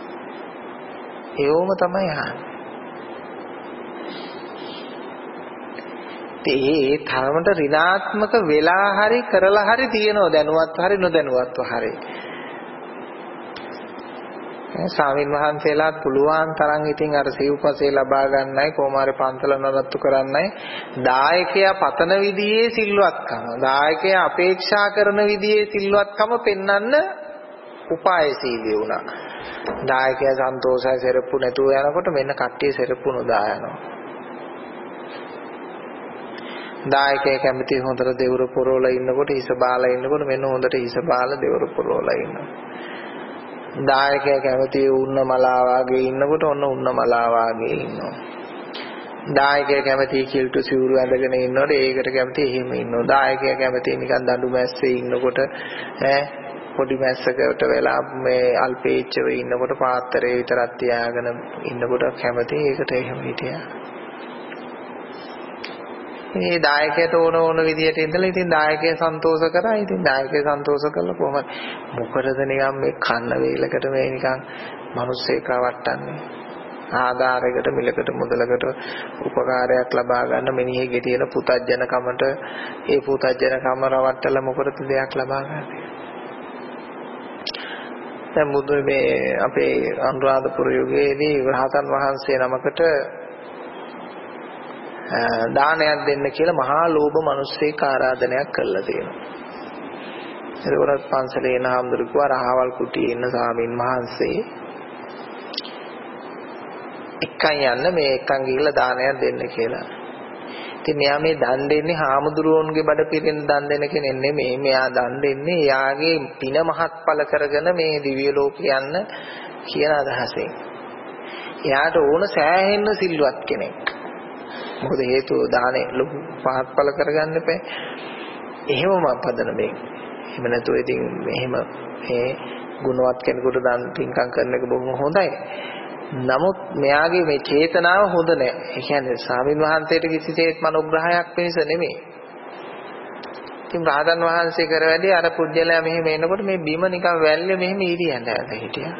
Speaker 1: ඒවම තමයි අහන්නේ. ඒ තරමට ඍණාත්මක වෙලා හරි කරලා හරි තියෙනවා දැනුවත් හරි නොදැනුවත්ව හරි. ස්වාමීන් වහන්සේලාත් පුළුවන් තරම් ඉතින් අර සිව්පසේ ලබා ගන්නයි කොහොම හරි පන්සල නඩත්තු කරන්නයි දායකයා පතන විදිහේ සිල්වත්කම දායකයා අපේක්ෂා කරන විදිහේ සිල්වත්කම පෙන්වන්න උපායශීලී වුණා. දායකයා සන්තෝෂයි සෙරප්පු නැතුව යනකොට මෙන්න කට්ටිය සෙරප්පු නොදා යනවා. දායකයා කැමති හොඳට දෙවුර පොරවලා ඉන්නකොට හිස බාලා ඉන්නකොට මෙන්න හොඳට හිස බාලා දෙවුර පොරවලා ඉන්නවා. දායකයා කැමති උන්න මලා වාගේ ඉන්නකොට ඔන්න උන්න මලා වාගේ ඉන්නවා. දායකයා කැමති කිල්ටු සිවුරු ඇඳගෙන ඉන්නකොට ඒකට කැමති එහෙම ඉන්නවා. දායකයා කැමති නිකන් දඬු මැස්සේ ඉන්නකොට ඈ පොඩි මැස්සකට වෙලා මේ අල්පේච්චව ඉන්නකොට පාත්‍රයේ විතරක් තියාගෙන ඉන්නකොට කැමති ඒකට එහෙම හිටියා. මේ දායකයට ඕන ඕන විදියට ඉඳලා ඉතින් දායකයා සන්තෝෂ කරා. ඉතින් දායකයා සන්තෝෂ කළා කොහොමද? මොකටද නිකන් මේ කන්න වේලකට මේ නිකන් මිනිස්සෙක් වට්ටන්නේ. ආධාරයකට මිලකට මුදලකට උපකාරයක් ලබා ගන්න මිනිහෙගේ තියෙන පුතජනකමට ඒ පුතජනකම රවට්ටලා මොකටද දෙයක් ලබා ගන්න. දැන් මුදු මේ අපේ අනුරාධපුර යුගයේදී රහතන් වහන්සේ නමකට දානයක් දෙන්න කියලා මහා ලෝභ මිනිස්සෙක් ආරාධනයක් කළා තියෙනවා. ඒකවලත් පන්සලේ ඉන්න හාමුදුරුවෝ කිව්වා රහවල් කුටියේ ඉන්න ස්වාමින් වහන්සේ එක්කන් යන්න මේ එක්කන් ගිහිල්ලා දානයක් දෙන්න කියලා. ඉතින් මෙයා මේ දන් දෙන්නේ හාමුදුරුවන්ගේ බඩ පිරෙන දන් දෙන කෙනෙක් නෙමෙයි. මෙයා දන් දෙන්නේ එයාගේ පින මහත්ඵල කරගෙන මේ දිව්‍ය ලෝකේ යන්න කියන අදහසෙන්. එයාට ඕන සෑහෙන්න සිල්වත් කෙනෙක්. මොකද හේතුව දානේ ලොකු පහත්ඵල කරගන්න එපා. එහෙමම පදන මේ. එහෙම නැතුව ඉතින් එහෙම මේ ගුණවත් කෙනෙකුට දන් පින්කම් කරන එක බොහොම හොඳයි. නමුත් මෙයාගේ මේ චේතනාව හොඳ නැහැ. ඒ කියන්නේ ස්වාමීන් වහන්සේට කිසිසේත් මනෝග්‍රහයක් වෙනස නෙමෙයි. ඉතින් රහතන් වහන්සේ කර වැඩි අර පුජ්‍යලයා මෙහෙම එනකොට මේ බිම නිකන් වැල්ලේ මෙහෙම ඉරි ඇඳ ඇඳ හිටියා.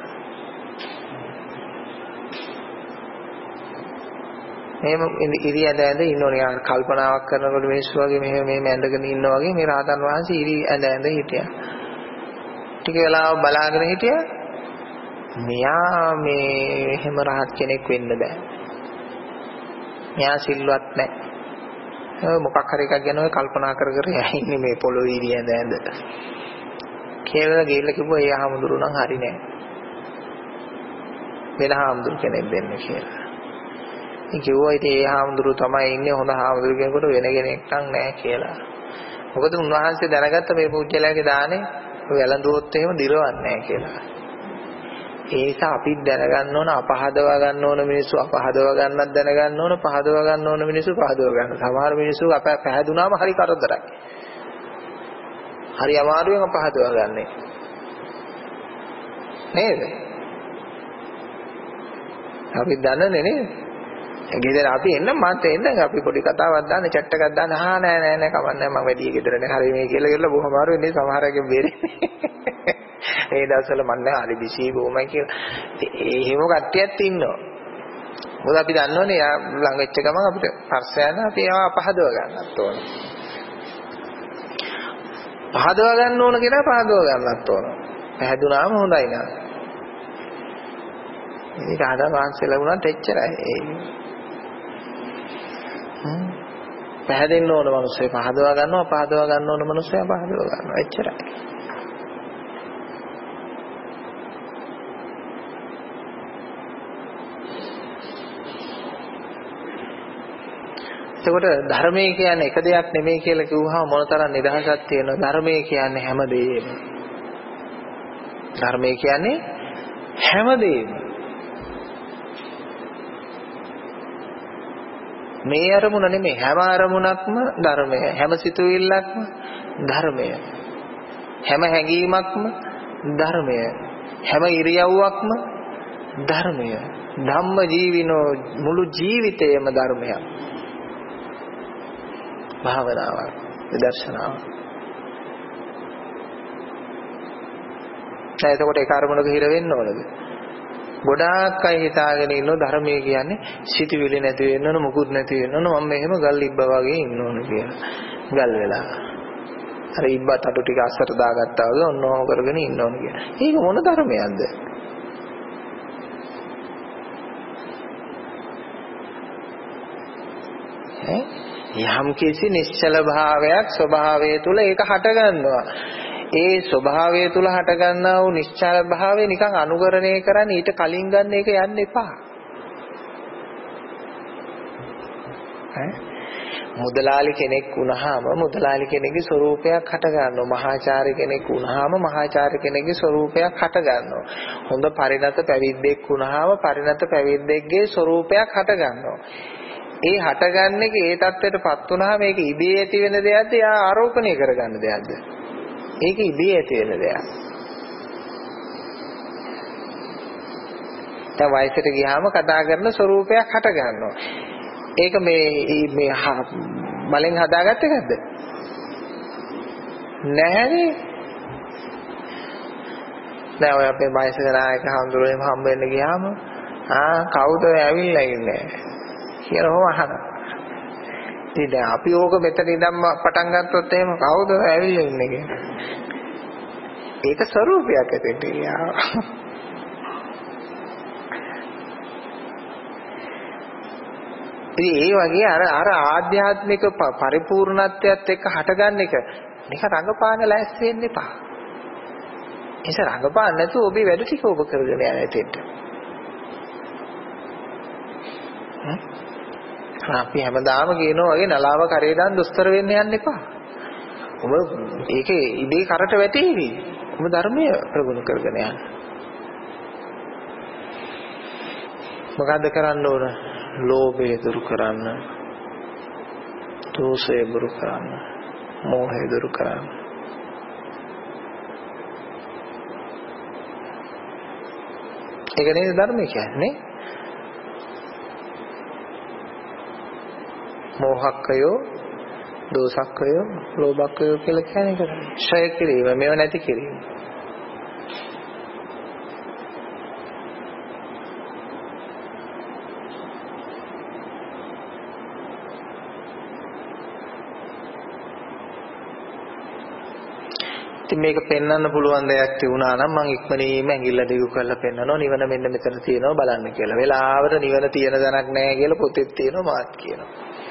Speaker 1: මෙහෙම ඉරි ඇඳ ඇඳ ඉන්නෝනේ කල්පනාවක් කරනකොට මිනිස්සු වගේ මෙහෙම මෙහෙම ඇඳගෙන ඉන්නා වගේ මේ රහතන් වහන්සේ ඉරි ඇඳ ඇඳ හිටියා. ටික වෙලාවක් බලාගෙන හිටියා. මෙයා මේ එහෙම රහත් කෙනෙක් වෙන්න බෑ. මෙයා සිල්වත් නැහැ. මොකක් හරි එකක් ගැන ඔය කල්පනා කර කර ඉන්නේ මේ පොළොවේ ඉරි ඇඳ ඇඳ. කියලා ගිහලා කිව්වා ඒ හාමුදුරු නම් හරි නෑ. වෙන හාමුදුරු කෙනෙක් දෙන්න කියලා. ඉතින් කිව්වා ඉතින් ඒ හාමුදුරු තමයි ඉන්නේ හොඳ හාමුදුරු කෙනෙකුට වෙන කෙනෙක් නම් නෑ කියලා. මොකද උන්වහන්සේ දැනගත්ත මේ පූජ්‍යලයාගේ දානේ වැළඳුවොත් එහෙම දිරවන්නේ නෑ කියලා. ඒ නිසා අපි දැනගන්න ඕන අපහදවා ගන්න ඕන මිනිස්සු අපහදවා ගන්නත් දැනගන්න ඕන පහදවා ගන්න ඕන මිනිස්සු පහදවා ගන්න. සමහර මිනිස්සු අප පැහැදුනාම හරි කරදරයි. හරි අමාරුවෙන් අපහදවා ගන්නෙ. නේද? අපි දන්නනේ නේද? ගෙදර අපි එන්න මන්ට එන්න අපි පොඩි කතාවක් දාන්න chat එකක් දාන්න ආ නෑ නෑ නෑ කමන්නේ මම වැඩි ගෙදර නෑ හරි මේ කියලා කියලා බොහොම අමාරු වෙන්නේ සමහරකෙන් බේරෙන්නේ. ඒ දවස්වල මම නෑ හරි බිසි බොමයි කියලා. එහෙම කට්ටියත් ඉන්නවා. මොකද අපි දන්නවනේ යා ළඟ වෙච්ච ගමන් අපිට පර්සයන අපි ඒවා අපහදව ගන්නත් ඕන. පහදව ගන්න ඕන කියලා පහදව ගන්නත් ඕන. පැහැදුනාම හොඳයි නා. මේක ආදා වහන්සේලා වුණත් එච්චරයි. හ්ම්. පැහැදෙන්න ඕන මිනිස්සු පහදවා ගන්නවා පහදවා ගන්න ඕන මිනිස්සු පහදවා ගන්නවා එච්චරයි. එතකොට ධර්මයේ කියන්නේ එක දෙයක් නෙමෙයි කියලා කිව්වහම මොනතරම් නිදහසක් තියෙනවද? ධර්මයේ කියන්නේ හැමදේම. ධර්මයේ කියන්නේ හැමදේම. මේ අරමුණ නෙමෙයි හැම අරමුණක්ම ධර්මය. හැම සිතුවිල්ලක්ම ධර්මය. හැම හැඟීමක්ම ධර්මය. හැම ඉරියව්වක්ම ධර්මය. ධම්ම ජීවිනෝ මුළු ජීවිතයම ධර්මයක්. භාවනාවක් විදර්ශනාවක්. දැන් එතකොට ඒ කර්මණක හිර වෙන්න ඕනද? ගොඩාක් අය හිතාගෙන ඉන්නෝ ධර්මයේ කියන්නේ සිටිවිලි නැති වෙන්න ඕන මුකුත් නැති වෙන්න ඕන මම මෙහෙම ගල් ඉබ්බා වගේ ඉන්න ඕන කියලා. ගල් වෙලා. අර ඉබ්බා තටු ටික අස්සට දාගත්තා වගේ ඔන්නෝම කරගෙන ඉන්න ඕන කියලා. ඒක මොන ධර්මයක්ද? ඈ යම් කිසි නිශ්චල භාවයක් ස්වභාවය තුල ඒක හට ගන්නවා. ඒ ස්වභාවය තුල හට ගන්නා වූ නිශ්චල භාවය නිකන් අනුකරණය කරන්නේ ඊට කලින් ගන්න එක යන්න එපා. ඈ මුදලාලි කෙනෙක් වුණාම මුදලාලි කෙනෙකුගේ ස්වરૂපයක් හට ගන්නවා. මහාචාර්ය කෙනෙක් වුණාම මහාචාර්ය කෙනෙකුගේ ස්වરૂපයක් හට ගන්නවා. හොඳ පරිණත පැවිද්දෙක් වුණාම පරිණත පැවිද්දෙක්ගේ ස්වરૂපයක් හට ගන්නවා. ඒ හටගන්නේ ඒ தත්ත්වයටපත් වුණාම මේක ඉබේ ඇති වෙන දෙයක්ද? යා ආරෝපණය කරගන්න දෙයක්ද? ඒක ඉබේ ඇති වෙන දෙයක්. දැන් වයසට ගියාම කතා කරන ස්වરૂපයක් හට ගන්නවා. ඒක මේ මේ බලෙන් හදාගත්ත එකක්ද? නැහැනේ. දැන් ඔය අපේ වයසක නායක හඳුරෙම හම්බ වෙන්න ගියාම ආ කවුද ඇවිල්ලා ඉන්නේ කියලා හොම අහනවා. ඉතින් දැන් අපි ඕක මෙතන ඉඳන්ම පටන් ගත්තොත් එහෙම කවුද ඇවිල්ලා ඉන්නේ කියලා. ඒක ස්වરૂපයක් ඇතෙට ගියා. ඉතින් ඒ වගේ අර අර ආධ්‍යාත්මික පරිපූර්ණත්වයට එක්ක හටගන්න එක නික රංගපාන ලෑස්ති වෙන්න එපා. ඒක රංගපාන නැතුව ඔබේ වැඩ ටික ඔබ කරගෙන යන්න ඇතෙට. අපි හැමදාම කියනවා වගේ නලාව කරේ දාන් දුස්තර වෙන්න යන්න එපා. ඔබ ඒකේ ඉබේ කරට වැටෙවි. ඔබ ධර්මයේ ප්‍රගුණ කරගෙන යන්න. මොකද්ද කරන්න ඕන? ලෝභය දුරු කරන්න, දෝෂය දුරු කරන්න, මෝහය දුරු කරන්න. ඒක නේද ධර්මය කියන්නේ? මෝහක්කයෝ, දෝසක්කයෝ, ලෝභක්කයෝ කියලා කියන්නේ ඒක. ඡය කිරීම, මේව නැති කිරීම. මේක පෙන්වන්න පුළුවන් දෙයක් තියුණා නම් මම ඉක්මනීම ඇඟිල්ල දිගු කරලා පෙන්නනවා නිවන මෙන්න මෙතන තියෙනවා බලන්න කියලා. වෙලාවට නිවන තියෙන දණක් නැහැ කියලා පොතෙත් තියෙනවා මාත් කියනවා.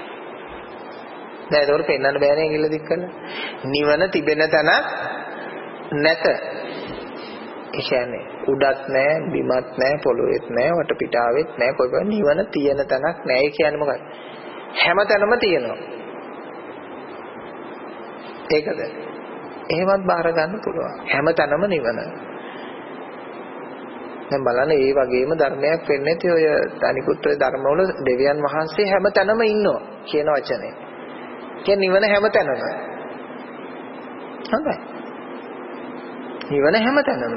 Speaker 1: නෑ ඒක පෙන්වන්න බෑනේ ඇඟිල්ල දිග් කරලා. නිවන තිබෙන තැන නැත. ඒ කියන්නේ උඩත් නැහැ, බිමත් නැහැ, පොළොවේත් නැහැ, වටපිටාවෙත් නැහැ. කොයිබෑ නිවන තියෙන තැනක් නැහැ. ඒ කියන්නේ මොකක්ද? හැමතැනම තියෙනවා. ඒකද? එහෙමත් බාර ගන්න පුළුවන්. හැමතැනම නිවන. දැන් බලන්න මේ වගේම ධර්මයක් වෙන්නේ නැති ඔය අනිකුත් ඔය ධර්මවල දෙවියන් වහන්සේ හැමතැනම ඉන්නවා කියන වචනේ. කියන්නේ නිවන හැමතැනම. හරිද? නිවන හැමතැනම.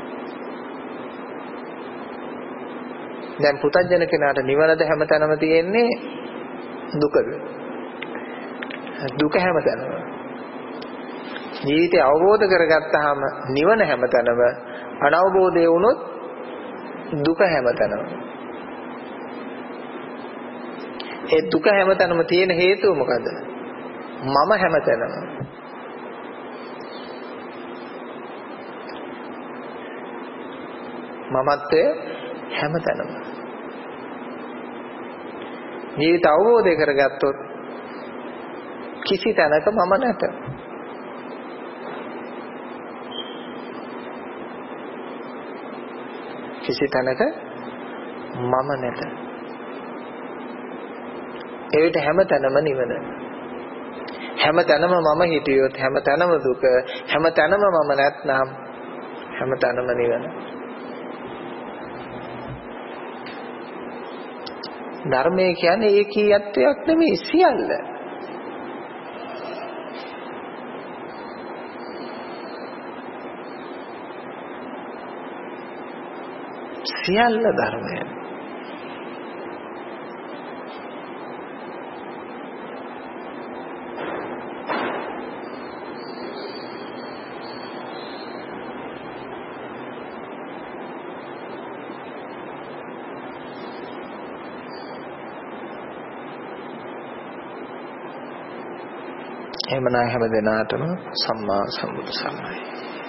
Speaker 1: දැන් පුතඥන කෙනාට නිවනද හැමතැනම තියෙන්නේ දුකද? දුක හැමතැනම. ජීවිතය අවබෝධ කරගත්තාම නිවන හැමතැනම, අනවබෝධය වුණොත් දුක හැමතැනම. ඒ දුක හැමතැනම තියෙන හේතුව මොකද? මම හැමතැනම. මමත්වය හැමතැනම. ජීවිත අවබෝධය කරගත්තොත් කිසි තැනක මම නැත. කිසි තැනක මම නැත. ඒ විදිහ හැම තැනම නිවන. හැම තැනම මම හිටියොත් හැම තැනම දුක, හැම තැනම මම නැත්නම් හැම තැනම නිවන. ධර්මය කියන්නේ ඒකීයත්වයක් නෙමෙයි සියල්ල. සියල්ල ධර්මය. එහෙමනම් හැම දිනාටම සම්මා සම්බුදු සරණයි.